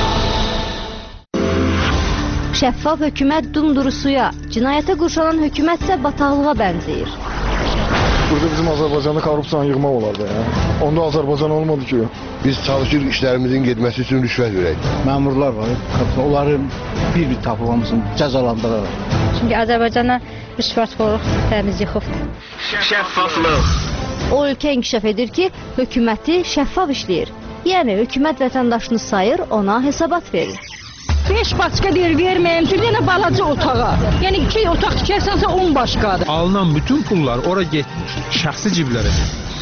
Şəffaf hökumət dumduru suya, cinayətə qurşanan hökumət isə bataqlığa bənzəyir. Burada bizim Azərbaycanda korrupsiyanı yığmaq olardı ya. Onda Azərbaycan olmadı ki. Biz çalışırıq işlərimizin getməsi üçün rüşvət verək. Məmurlar var, onların bir-bir tapılmasını cəzalandırırlar. Çünki Azərbaycana rüşvətxorluq təmiz yıxıbdır. Şəffaflıq. O ölkə inkişaf edir ki, hökuməti şəffaf işləyir. Yəni hökumət vətəndaşını sayır, ona hesabat verir. 5 başqa deyir verməyim, bir dənə balaca otağa. Yəni 2 otaq tikərsənsə 10 başqadır. Alınan bütün pullar ora getmir, şəxsi ciblərə.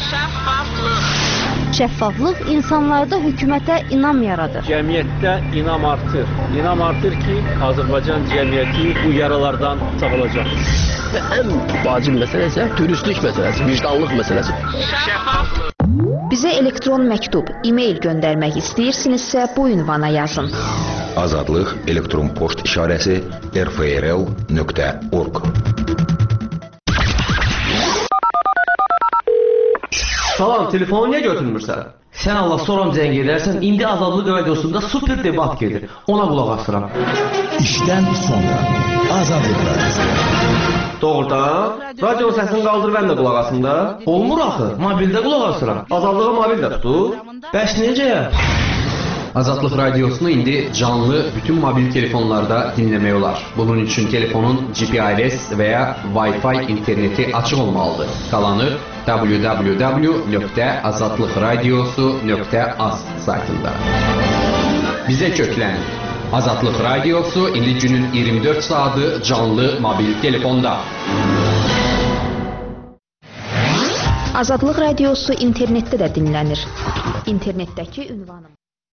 Şəffaflıq insanlarda hökumətə inam yaradır. Cəmiyyətdə inam artır. İnam artır ki, Azərbaycan cəmiyyəti bu yaralardan sağalacaq. Və ən vacib məsələ isə dürüstlük məsələsi, vicdanlıq məsələsi. Bizə elektron məktub, e-mail göndərmək istəyirsinizsə bu ünvana yazın. Azadlıq elektron poçt işarəsi rfrl.org. Salam, telefonu niyə götürmürsən? Sən Allah soram zəng edərsən, indi Azadlıq radiosunda super debat gedir. Ona qulaq asıram. İşdən sonra Azadlıq radiosu. Doğrudan? Radionun səsini qaldır, mən də qulaq asım da. Olmur axı, mobildə qulaq asıram. Azadlığı mobildə tutur. Bəs necə? Azadlıq radiosunu indi canlı bütün mobil telefonlarda dinləmək olar. Bunun üçün telefonun GPRS və ya Wi-Fi interneti açıq olmalıdır. Qalanı www.azadlıqradiosu.az saytında. Bizə köklənin. Azadlıq radiosu indi günün 24 saatı canlı mobil telefonda. Azadlıq radiosu internetdə də dinlənir. İnternetdəki ünvanım.